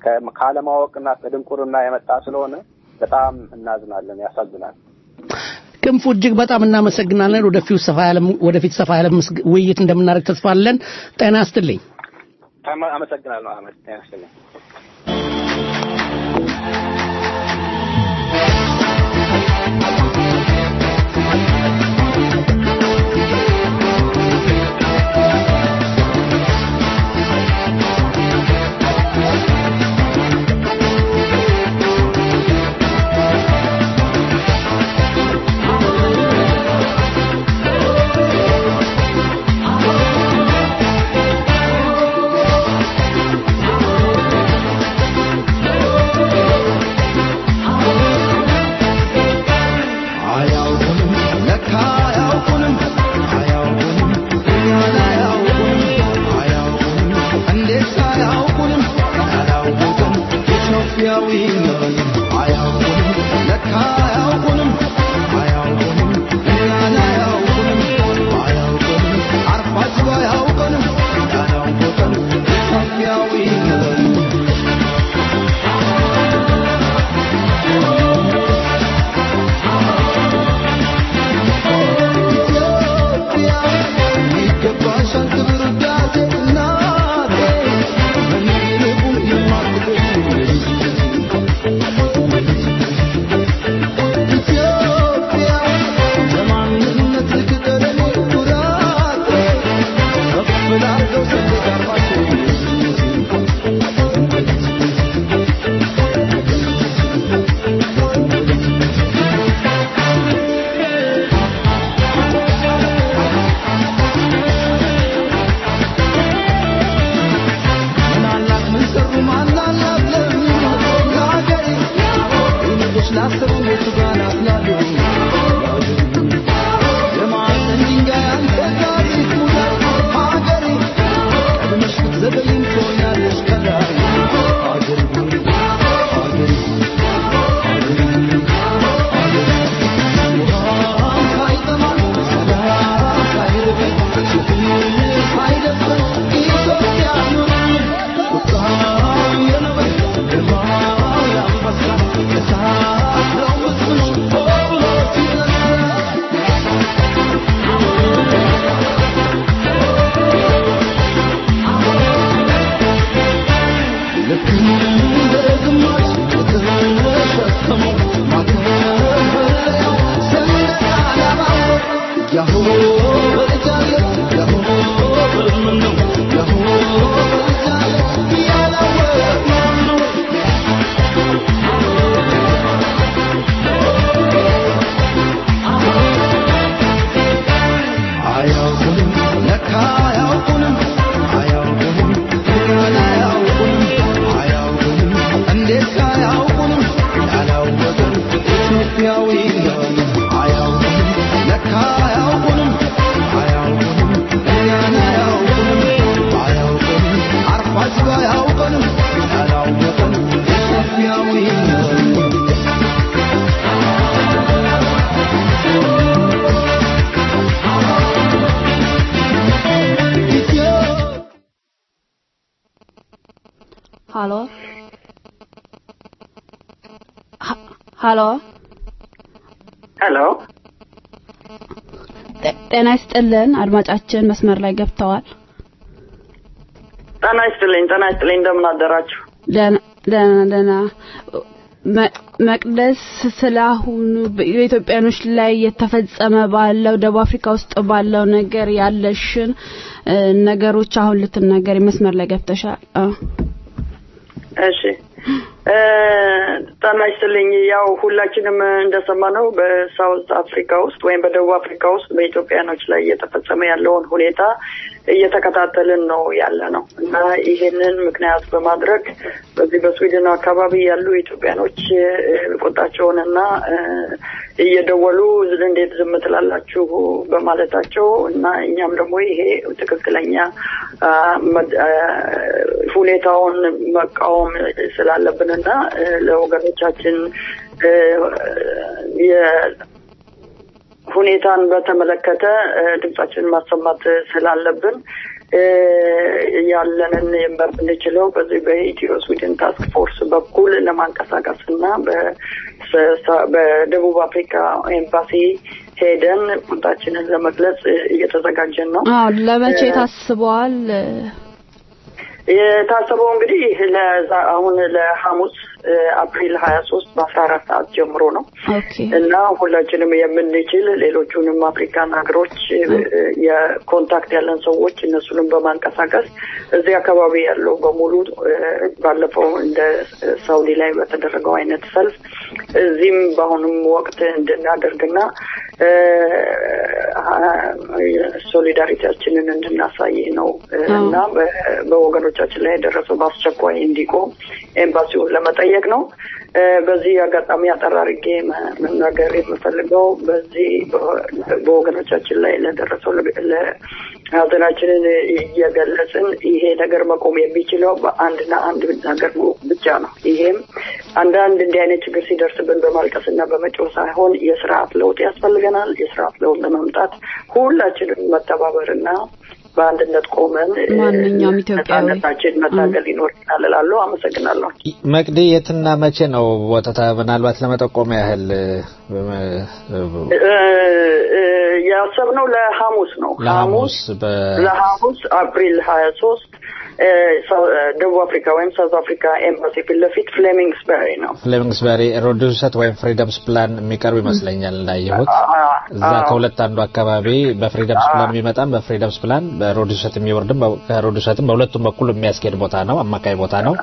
ካለማወቅና ከድንቁርና የመጣ ስለሆነ በጣም እናዝናለን፣ ያሳዝናል። ክንፉ እጅግ በጣም እናመሰግናለን። ወደፊት ሰፋ ያለ ውይይት እንደምናደርግ ተስፋ አለን። ጤና ይስጥልኝ። አመሰግናለሁ አህመድ። ጤና ይስጥልኝ። Oh ሃሎ ሃሎ ሄሎ ጤና ይስጥልን አድማጫችን መስመር ላይ ገብተዋል ጤና ይስጥልኝ እንደምን አደራችሁ ደህና መቅደስ ስላሁን በኢትዮጵያኖች ላይ የተፈጸመ ባለው ደቡብ አፍሪካ ውስጥ ባለው ነገር ያለሽን ነገሮች አሁን ልትናገሪ መስመር ላይ ገብተሻል እሺ ጤና ይስጥልኝ ያው ሁላችንም እንደሰማነው በሳውዝ አፍሪካ ውስጥ ወይም በደቡብ አፍሪካ ውስጥ በኢትዮጵያኖች ላይ እየተፈጸመ ያለውን ሁኔታ እየተከታተልን ነው ያለነው እና ይሄንን ምክንያት በማድረግ በዚህ በስዊድን አካባቢ ያሉ ኢትዮጵያኖች ቁጣቸውንና እየደወሉ እንዴት ዝም ትላላችሁ በማለታቸው እና እኛም ደግሞ ይሄ ትክክለኛ ሁኔታውን መቃወም ስላለብንና ለወገኖቻችን ሁኔታን በተመለከተ ድምጻችንን ማሰማት ስላለብን ያለንን የምንችለው በዚህ በኢትዮ ስዊድን ታስክ ፎርስ በኩል ለማንቀሳቀስና በደቡብ አፍሪካ ኤምባሲ ሄደን ቁጣችንን ለመግለጽ እየተዘጋጀን ነው ለመቼ ታስበዋል የታሰበው እንግዲህ አሁን ለሐሙስ አፕሪል 23 በ14 ሰዓት ጀምሮ ነው እና ሁላችንም የምንችል ሌሎቹንም አፍሪካን ሀገሮች የኮንታክት ያለን ሰዎች እነሱንም በማንቀሳቀስ እዚህ አካባቢ ያለው በሙሉ ባለፈው እንደ ሳውዲ ላይ በተደረገው አይነት ሰልፍ እዚህም በአሁኑም ወቅት እንድናደርግና ሶሊዳሪቲያችንን እንድናሳይ ነው እና በወገኖቻችን ላይ የደረሰው በአስቸኳይ እንዲቆም ኤምባሲውን ለመጠየቅ ነው በዚህ አጋጣሚ አጠራርጌ መናገር የምፈልገው በዚህ በወገኖቻችን ላይ ለደረሰው ሀዘናችንን እየገለጽን ይሄ ነገር መቆም የሚችለው በአንድና አንድ ነገር ብቻ ነው ይሄም አንዳንድ እንዲህ አይነት ችግር ሲደርስብን በማልቀስና በመጮህ ሳይሆን የስርዓት ለውጥ ያስፈልገናል የስርዓት ለውጥ ለማምጣት ሁላችንም መተባበርና በአንድነት ቆመን ማንኛውም ኢትዮጵያዊ መታገል ይኖርናል እላለሁ አመሰግናለሁ መቅዲ የትና መቼ ነው ወጣታ ምናልባት ለመጠቆም ያህል ያሰብነው ለሐሙስ ነው ለሐሙስ አፕሪል 23 ደቡብ አፍሪካ ወይም ሳውዝ አፍሪካ ኤምባሲ ፊት ለፊት ፍሌሚንግስበሪ ነው ፍሌሚንግስበሪ ሮድሰት ወይም ፍሪደምስ ፕላን የሚቀርብ ይመስለኛል እንዳየሁት እዛ ከሁለት አንዱ አካባቢ በፍሪደምስ ፕላን የሚመጣም በፍሪደምስ ፕላን በሮድሰት የሚወርድም ከሮድሰትም በሁለቱም በኩል የሚያስኬድ ቦታ ነው አማካይ ቦታ ነው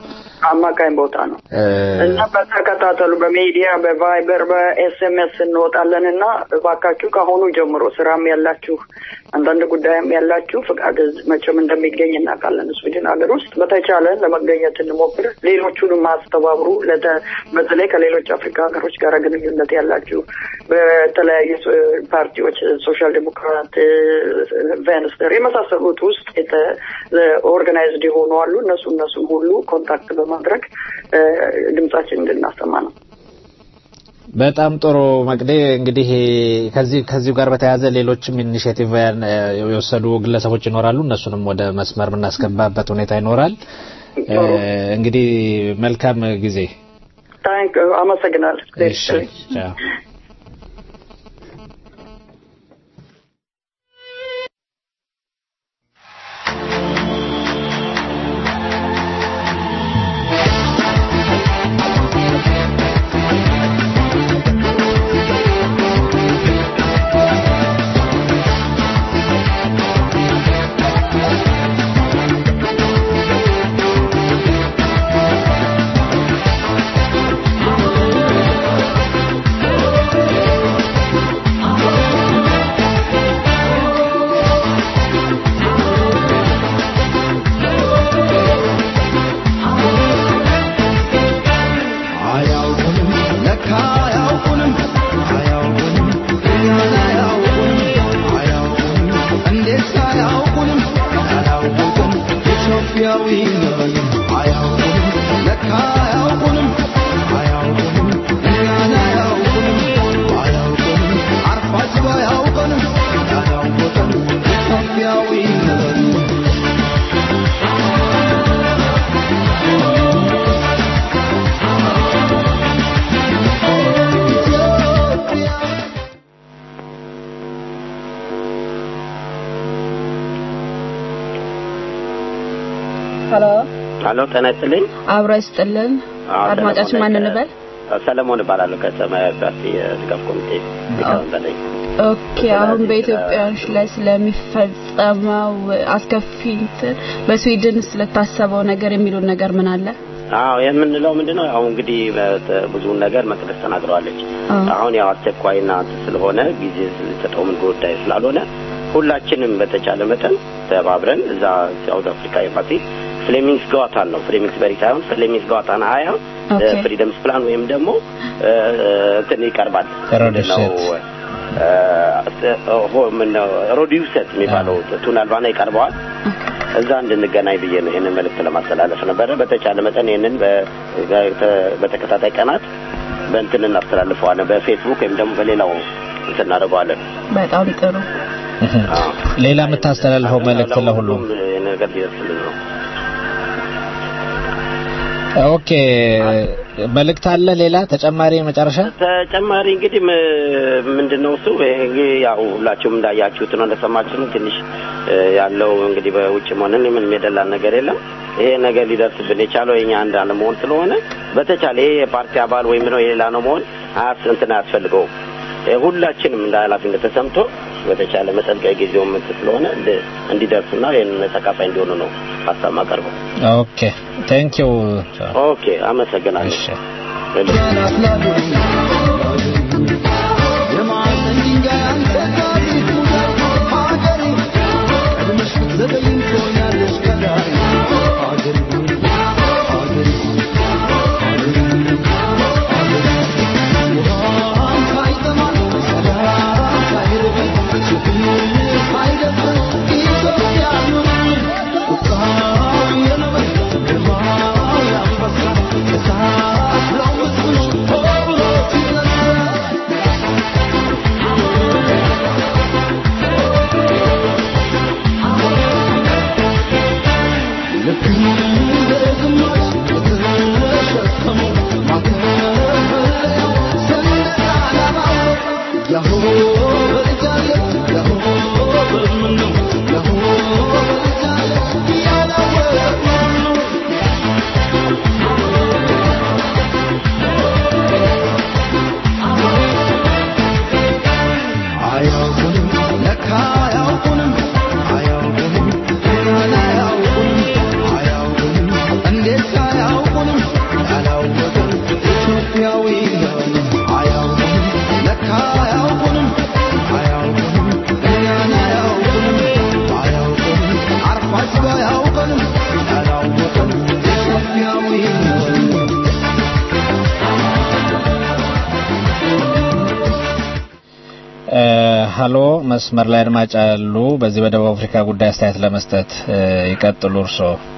እና በተከታተሉ በሚዲያ በቫይበር በኤስኤምኤስ እንወጣለንና እባካችሁ ከአሁኑ ጀምሮ ስራም ያላችሁ አንዳንድ ጉዳይም ያላችሁ ፍቃድ መቼም እንደሚገኝ እናውቃለን ስዊድን ሀገር ውስጥ በተቻለን ለመገኘት እንሞክር ሌሎቹንም ማስተባብሩ በተለይ ከሌሎች አፍሪካ ሀገሮች ጋር ግንኙነት ያላችሁ በተለያዩ ፓርቲዎች ሶሻል ዲሞክራት ቬንስተር የመሳሰሉት ውስጥ ኦርጋናይዝድ የሆኑ አሉ እነሱ ሁሉ ኮንታክት በማድረግ ድምጻችን እንድናሰማ ነው በጣም ጥሩ መቅዴ እንግዲህ ከዚህ ጋር በተያያዘ ሌሎችም ኢኒሺዬቲቭ የወሰዱ ግለሰቦች ይኖራሉ እነሱንም ወደ መስመር እናስገባበት ሁኔታ ይኖራል እንግዲህ መልካም ጊዜ አመሰግናለሁ እሺ ሄሎ ጤና ይስጥልኝ አብራ ይስጥልን አድማጫችን ማን እንበል ሰለሞን እባላለሁ ከሰማያዊ ፓርቲ ድጋፍ ኮሚቴ ሊቀመንበር ኦኬ አሁን በኢትዮጵያውያን ላይ ስለሚፈጸመው አስከፊ በስዊድን ስለታሰበው ነገር የሚሉን ነገር ምን አለ አዎ የምንለው ምንድነው አሁን እንግዲህ ብዙ ነገር መቅደስ ተናግረዋለች አሁን ያው አስቸኳይና ስለሆነ ጊዜ ተጠውም ጉዳይ ስላልሆነ ሁላችንም በተቻለ መጠን ተባብረን እዛ ሳውዝ አፍሪካ ኤምባሲ ፍሌሚንግስ ጋታን ነው ፍሌሚንግስ በሪታውን ፍሌሚንግስ ጋታን አያ ፍሪደምስ ፕላን ወይም ደግሞ እንትን ይቀርባል ነው ሮዲውሰት የሚባለው ቱናልባና ይቀርባል እዛ እንድንገናኝ ብዬ ነው ይሄንን መልእክት ለማስተላለፍ ነበር በተቻለ መጠን ይሄንን በተከታታይ ቀናት በእንትን እናስተላልፈዋለን በፌስቡክ ወይም ደግሞ በሌላው እናደርገዋለን በጣም ጥሩ ሌላ የምታስተላልፈው መልእክት ለሁሉም ነገር ይደርስልን ነው ኦኬ መልእክት አለ ሌላ ተጨማሪ መጨረሻ ተጨማሪ እንግዲህ ምንድነው እሱ ያው ሁላችሁም እንዳያችሁት ነው እንደሰማችሁት ትንሽ ያለው እንግዲህ በውጭ ሆነን ምን የሚደላል ነገር የለም ይሄ ነገር ሊደርስብን የቻለው የኛ አንድ አለመሆን ስለሆነ በተቻለ የፓርቲ አባል ወይም ነው የሌላ ነው መሆን እንትን አያስፈልገው ሁላችንም እንዳላፊነት ተሰምቶ በተቻለ መጠን ከጊዜው ምን ስለሆነ እንዲደርስና የነ ተካፋይ እንዲሆኑ ነው ሀሳብ ማቀርበው ኦኬ ቴንክ ዩ ኦኬ አመሰግናለሁ ሃሎ መስመር ላይ አድማጭ አሉ በዚህ በደቡብ አፍሪካ ጉዳይ አስተያየት ለመስጠት ይቀጥሉ እርሶ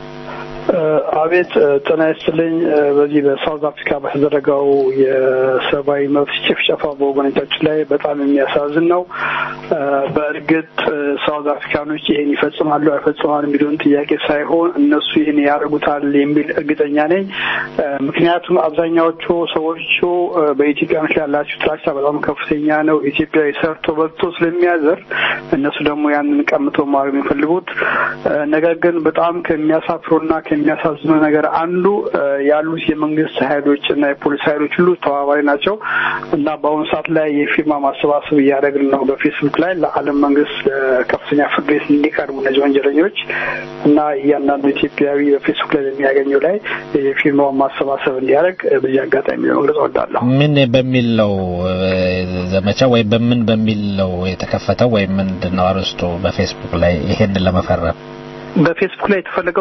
አቤት ጤና ይስጥልኝ በዚህ በሳውዝ አፍሪካ በተደረገው የሰብአዊ መብት ጭፍጨፋ በወገኖቻችን ላይ በጣም የሚያሳዝን ነው በእርግጥ ሳውዝ አፍሪካኖች ይሄን ይፈጽማሉ አይፈጽማሉ የሚሉን ጥያቄ ሳይሆን እነሱ ይሄን ያደርጉታል የሚል እርግጠኛ ነኝ ምክንያቱም አብዛኛዎቹ ሰዎች በኢትዮጵያኖች ያላቸው ጥላቻ በጣም ከፍተኛ ነው ኢትዮጵያዊ ሰርቶ በልቶ ስለሚያዘር እነሱ ደግሞ ያንን ቀምቶ ማድረግ የሚፈልጉት ነገር ግን በጣም ከሚያሳፍሩና ከሚያሳዝነው ነገር አንዱ ያሉት የመንግስት ኃይሎች እና የፖሊስ ኃይሎች ሁሉ ተባባሪ ናቸው እና በአሁኑ ሰዓት ላይ የፊርማ ማሰባሰብ እያደረግን ነው በፌስቡክ ላይ ለዓለም መንግስት ከፍተኛ ፍርድ ቤት እንዲቀርቡ እነዚህ ወንጀለኞች እና እያንዳንዱ ኢትዮጵያዊ በፌስቡክ ላይ የሚያገኘው ላይ የፊርማው ማሰባሰብ እንዲያደርግ በዚህ አጋጣሚ ለመግለጽ እወዳለሁ ምን በሚል ነው ዘመቻ ወይ በምን በሚል ነው የተከፈተው ወይ ምንድነው አርስቶ በፌስቡክ ላይ ይሄን ለመፈረም በፌስቡክ ላይ የተፈለገው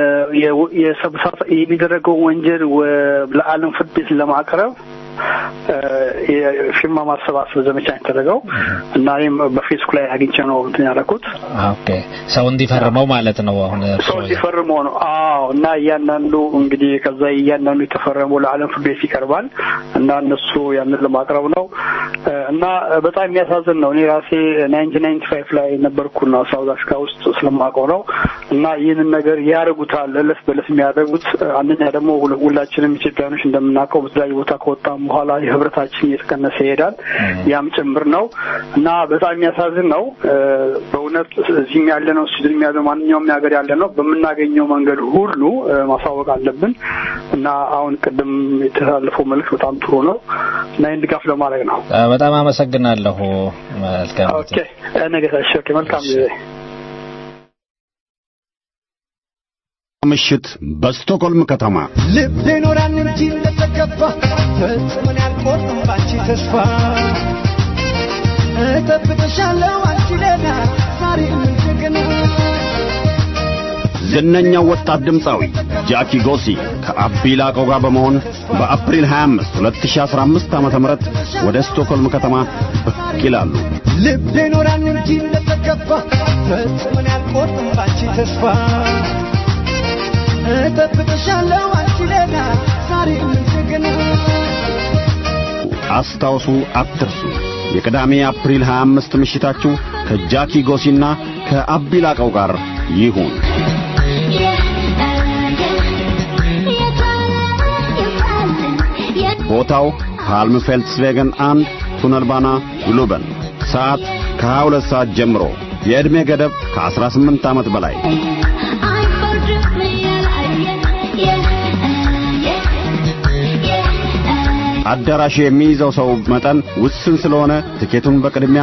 የሰብሳብ የሚደረገው ወንጀል ለዓለም ፍርድ ቤት ለማቅረብ የፊርማ ማሰባሰብ ዘመቻ የተደረገው እና እኔም በፌስቡክ ላይ አግኝቼ ነው እንትን ያደረኩት ኦኬ ሰው እንዲፈርመው ማለት ነው አሁን ሰው እንዲፈርመው ነው አዎ እና እያንዳንዱ እንግዲህ ከዛ እያንዳንዱ የተፈረመው ለዓለም ፍርድ ቤት ይቀርባል እና እነሱ ያንን ለማቅረብ ነው እና በጣም የሚያሳዝን ነው እኔ ራሴ 1995 ላይ ነበርኩና ሳውዝ አፍሪካ ውስጥ ስለማውቀው ነው እና ይህንን ነገር ያደርጉታል እልፍ በልፍ የሚያደርጉት አንደኛ ደግሞ ሁላችንም ኢትዮጵያኖች እንደምናውቀው በተለያዩ ቦታ ከወጣም በኋላ የህብረታችን እየተቀነሰ ይሄዳል ያም ጭምር ነው እና በጣም የሚያሳዝን ነው በእውነት እዚህም ያለ ነው እዚህም ያለ ማንኛውም ሀገር ያለ ነው በመናገኘው መንገድ ሁሉ ማሳወቅ አለብን እና አሁን ቅድም የተላለፈው መልእክት በጣም ጥሩ ነው እና እንድጋፍ ለማድረግ ነው በጣም አመሰግናለሁ መልካም ኦኬ ነገታሽ ኦኬ መልካም ምሽት በስቶክሆልም ከተማ ልቤ ኖራን እንጂ ለተገባ ፈጽመን ያልቆርጥም ባንቺ ተስፋ እጠብቅሻለሁ አንቺ ለና ዛሬ ምን ጀግና ዝነኛው ወጣት ድምፃዊ ጃኪ ጎሲ ከአቢ ላቀው ጋር በመሆን በአፕሪል 25 2015 ዓ.ም ወደ ስቶክሆልም ከተማ ብቅ ይላሉ። ልቤ ኖራን እንጂ ለተገባ ፈጽመን ያልቆርጥም ባንቺ ተስፋ እጠብቅሻለሁ አንቺ ለና ዛሬ ምን ጀግና አስታውሱ አትርሱ የቅዳሜ አፕሪል 25 ምሽታችሁ ከጃኪ ጎሲና ከአቢ ላቀው ጋር ይሁን። ቦታው ፓልምፌልትስቬገን 1 ቱነልባና ግሉበን ሰዓት ከ22 ሰዓት ጀምሮ የዕድሜ ገደብ ከ18 ዓመት በላይ አዳራሽ የሚይዘው ሰው መጠን ውስን ስለሆነ ትኬቱን በቅድሚያ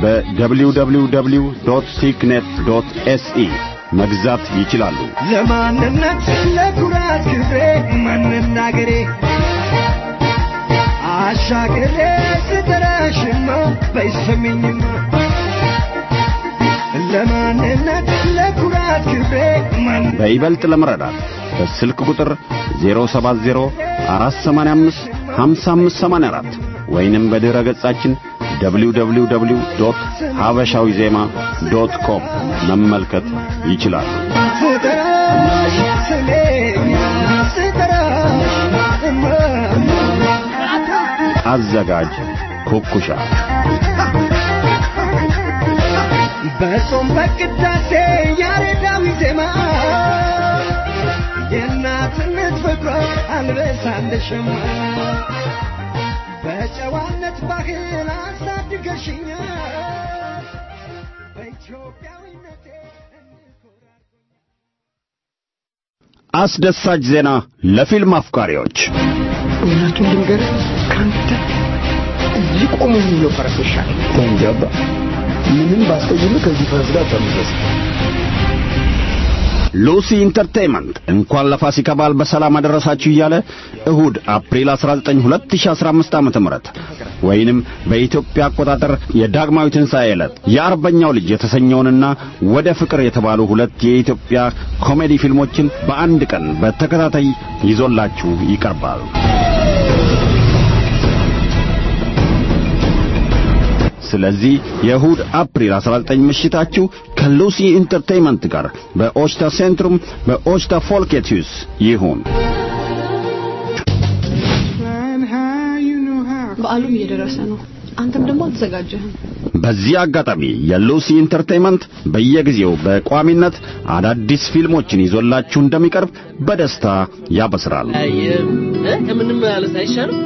በwww.ticknet.se መግዛት ይችላሉ። ለማንነት ለኩራት ክብሬ ማንናገሬ አሻገሬ ስተራሽማ በይሰሚኝማ ለማንነት ለኩራት ክብሬ በይበልጥ ለመረዳት በስልክ ቁጥር 07048555584 ወይንም በድረ ገጻችን www.habashawizema.com መመልከት ይችላሉ። አዘጋጅ ኩኩሻ በጾም በቅዳሴ ያሬዳዊ ዜማ የእናትነት ፍቅሯ አልበሳለሽማ በጨዋነት ባህል አሳድገሽኛል በኢትዮጵያዊነቴ አስደሳች ዜና ለፊልም አፍቃሪዎች እውነቱን ልንገርህ ካንተ ሊቆሙ የሚለው ፈረስ ይሻላል ተንጀባ ምንም ባስቀይም ከዚህ ፈረስ ጋር ተመለስ ሉሲ ኢንተርቴይንመንት እንኳን ለፋሲካ በዓል በሰላም አደረሳችሁ እያለ እሁድ አፕሪል 19 2015 ዓ.ም ወይንም በኢትዮጵያ አቆጣጠር የዳግማዊ ትንሣኤ ዕለት የአርበኛው ልጅ የተሰኘውንና ወደ ፍቅር የተባሉ ሁለት የኢትዮጵያ ኮሜዲ ፊልሞችን በአንድ ቀን በተከታታይ ይዞላችሁ ይቀርባል። ስለዚህ የእሁድ አፕሪል 19 ምሽታችሁ ከሉሲ ኢንተርቴይንመንት ጋር በኦሽታ ሴንትሩም በኦሽታ ፎልኬትዩስ ይሁን። በዓሉም እየደረሰ ነው። አንተም ደግሞ አልተዘጋጀህም። በዚህ አጋጣሚ የሉሲ ኢንተርቴይንመንት በየጊዜው በቋሚነት አዳዲስ ፊልሞችን ይዞላችሁ እንደሚቀርብ በደስታ ያበስራል። ከምንም ማለት አይሻልም?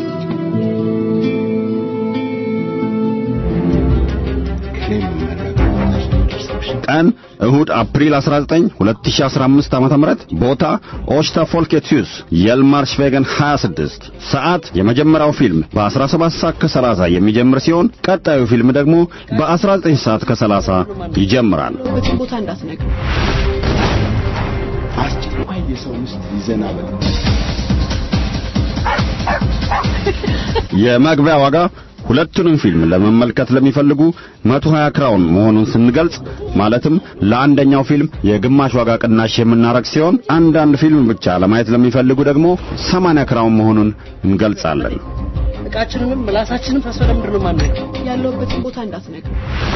ቀን እሁድ አፕሪል 19 2015 ዓ.ም ቦታ ኦሽታ ፎልኬትዩስ የልማርሽቬገን 26 ሰዓት የመጀመሪያው ፊልም በ17 ሰዓት ከ30 የሚጀምር ሲሆን ቀጣዩ ፊልም ደግሞ በ19 ሰዓት ከ30 ይጀምራል። ቦታ እንዳትነግር አስቸኳይ የሰው ምስት ይዘና በል የመግቢያ ዋጋ ሁለቱንም ፊልም ለመመልከት ለሚፈልጉ 120 ክራውን መሆኑን ስንገልጽ ማለትም ለአንደኛው ፊልም የግማሽ ዋጋ ቅናሽ የምናረግ ሲሆን አንዳንድ ፊልም ብቻ ለማየት ለሚፈልጉ ደግሞ 80 ክራውን መሆኑን እንገልጻለን። እቃችንንም ምላሳችንም ተስፈለም ምንድነው ማለት ያለውበት ቦታ እንዳትነግር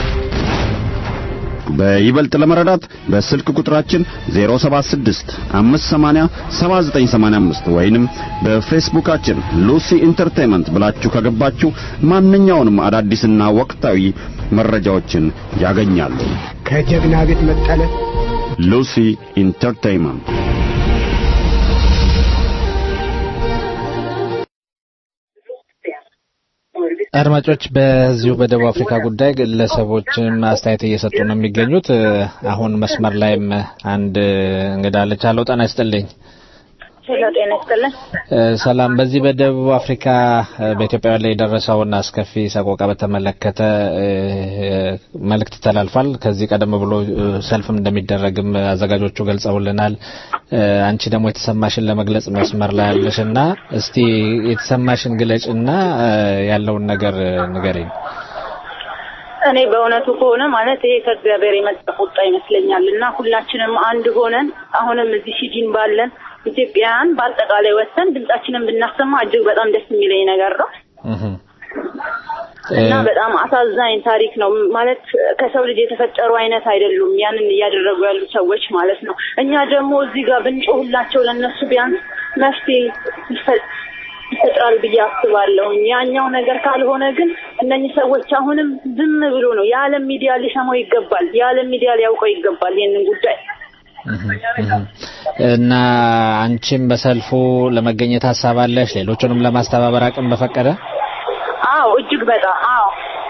በይበልጥ ለመረዳት በስልክ ቁጥራችን 076 580 7985 ወይንም በፌስቡካችን ሉሲ ኢንተርቴይንመንት ብላችሁ ከገባችሁ ማንኛውንም አዳዲስና ወቅታዊ መረጃዎችን ያገኛሉ። ከጀግና ቤት መጠለ Lucy Entertainment አድማጮች በዚሁ በደቡብ አፍሪካ ጉዳይ ግለሰቦችም አስተያየት እየሰጡ ነው የሚገኙት። አሁን መስመር ላይም አንድ እንግዳ አለች። አለው ጤና ይስጥልኝ። ሰላም። በዚህ በደቡብ አፍሪካ በኢትዮጵያ ላይ የደረሰውን አስከፊ ሰቆቃ በተመለከተ መልእክት ተላልፏል። ከዚህ ቀደም ብሎ ሰልፍም እንደሚደረግም አዘጋጆቹ ገልጸውልናል። አንቺ ደግሞ የተሰማሽን ለመግለጽ መስመር ላይ ያለሽና እስቲ የተሰማሽን ግለጭና ያለውን ነገር ንገሪኝ። እኔ በእውነቱ ከሆነ ማለት ይሄ ከእግዚአብሔር የመጣ ቁጣ ይመስለኛልና ሁላችንም አንድ ሆነን አሁንም እዚህ ሲጂን ባለን ኢትዮጵያን በአጠቃላይ ወሰን ድምጻችንን ብናሰማ እጅግ በጣም ደስ የሚለኝ ነገር ነው። እና በጣም አሳዛኝ ታሪክ ነው ማለት ከሰው ልጅ የተፈጠሩ አይነት አይደሉም ያንን እያደረጉ ያሉ ሰዎች ማለት ነው። እኛ ደግሞ እዚህ ጋር ብንጮህላቸው ለነሱ ቢያንስ መፍትሄ ይፈጥራል ብዬ አስባለሁ። ያኛው ነገር ካልሆነ ግን እነኚህ ሰዎች አሁንም ዝም ብሎ ነው የዓለም ሚዲያ ሊሰማው ይገባል። የዓለም ሚዲያ ሊያውቀው ይገባል ይሄንን ጉዳይ። እና አንቺም በሰልፉ ለመገኘት ሐሳብ አለሽ? ሌሎቹንም ለማስተባበር አቅም በፈቀደ? አዎ እጅግ በጣም አዎ።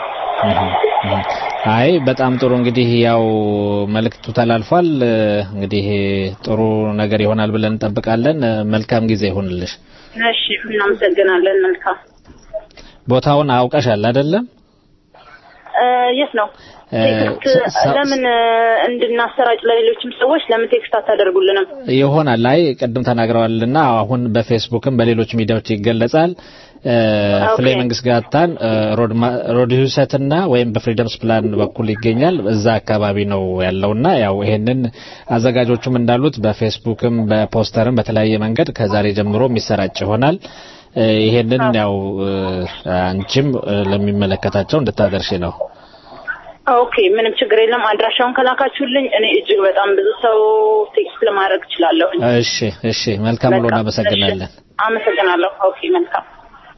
አይ በጣም ጥሩ። እንግዲህ ያው መልእክቱ ተላልፏል። እንግዲህ ጥሩ ነገር ይሆናል ብለን እንጠብቃለን። መልካም ጊዜ ይሁንልሽ። እሺ እናመሰግናለን። መልካም። ቦታውን አውቀሻል አይደለም? የት ነው? ለምን እንድናሰራጭ ለሌሎችም ሰዎች ለምን ቴክስት አታደርጉልንም? ይሆናል ላይ ቀደም ተናግረዋልና አሁን በፌስቡክም በሌሎች ሚዲያዎች ይገለጻል። ፍሌሚንግስ ጋታን ሮድዩሰትና ወይም በፍሪደምስ ፕላን በኩል ይገኛል። እዛ አካባቢ ነው ያለውና ያው ይሄንን አዘጋጆቹም እንዳሉት በፌስቡክም በፖስተርም በተለያየ መንገድ ከዛሬ ጀምሮ የሚሰራጭ ይሆናል። ይሄንን ያው አንቺም ለሚመለከታቸው እንድታደርሺ ነው። ኦኬ ምንም ችግር የለም። አድራሻውን ከላካችሁልኝ እኔ እጅግ በጣም ብዙ ሰው ቴክስት ለማድረግ እችላለሁ። እሺ መልካም ብሎ እናመሰግናለን። አመሰግናለሁ። ኦኬ መልካም።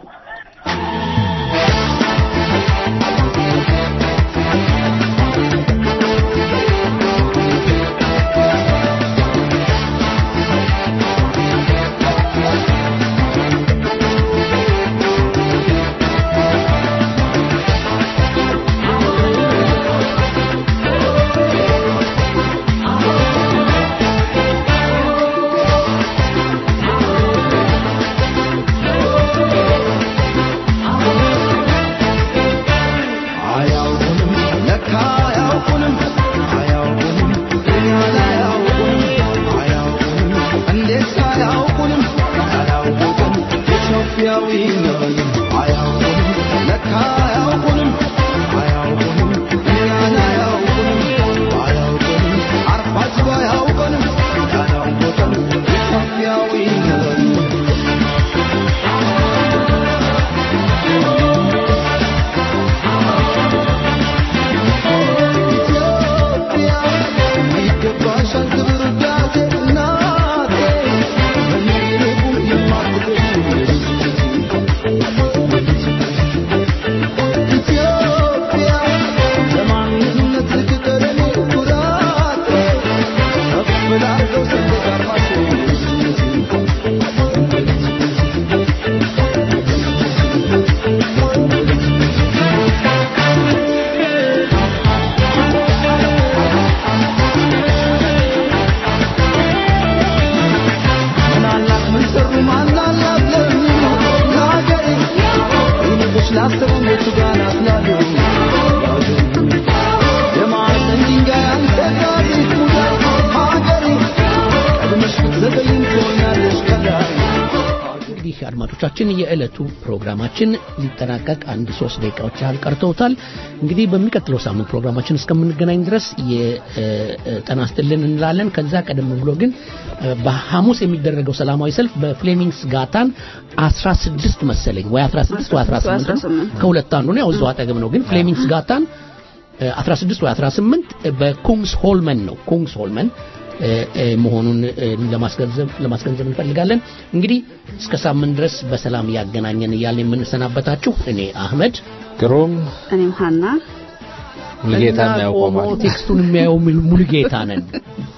አድማጮቻችን የዕለቱ ፕሮግራማችን ሊጠናቀቅ 1-3 ደቂቃዎች ያህል ቀርተውታል። እንግዲህ በሚቀጥለው ሳምንት ፕሮግራማችን እስከምንገናኝ ድረስ የጤና ይስጥልን እንላለን። ከዛ ቀደም ብሎ ግን በሐሙስ የሚደረገው ሰላማዊ ሰልፍ በፍሌሚንግስ ጋታን 16 መሰለኝ ወይ 16 ወይ 18 ከሁለት አንዱ ነው። ያው እዛው አጠገብ ነው። ግን ፍሌሚንግስ ጋታን 16 ወይ 18 በኩንግስ ሆልመን ነው። ኩንግስ ሆልመን መሆኑን ለማስገንዘብ እንፈልጋለን። እንግዲህ እስከ ሳምንት ድረስ በሰላም ያገናኘን እያልን የምንሰናበታችሁ እኔ አህመድ ግሩም፣ እኔም ሀና ሙሉጌታ ነው። ቴክስቱን የሚያየው ሙሉጌታ ነን።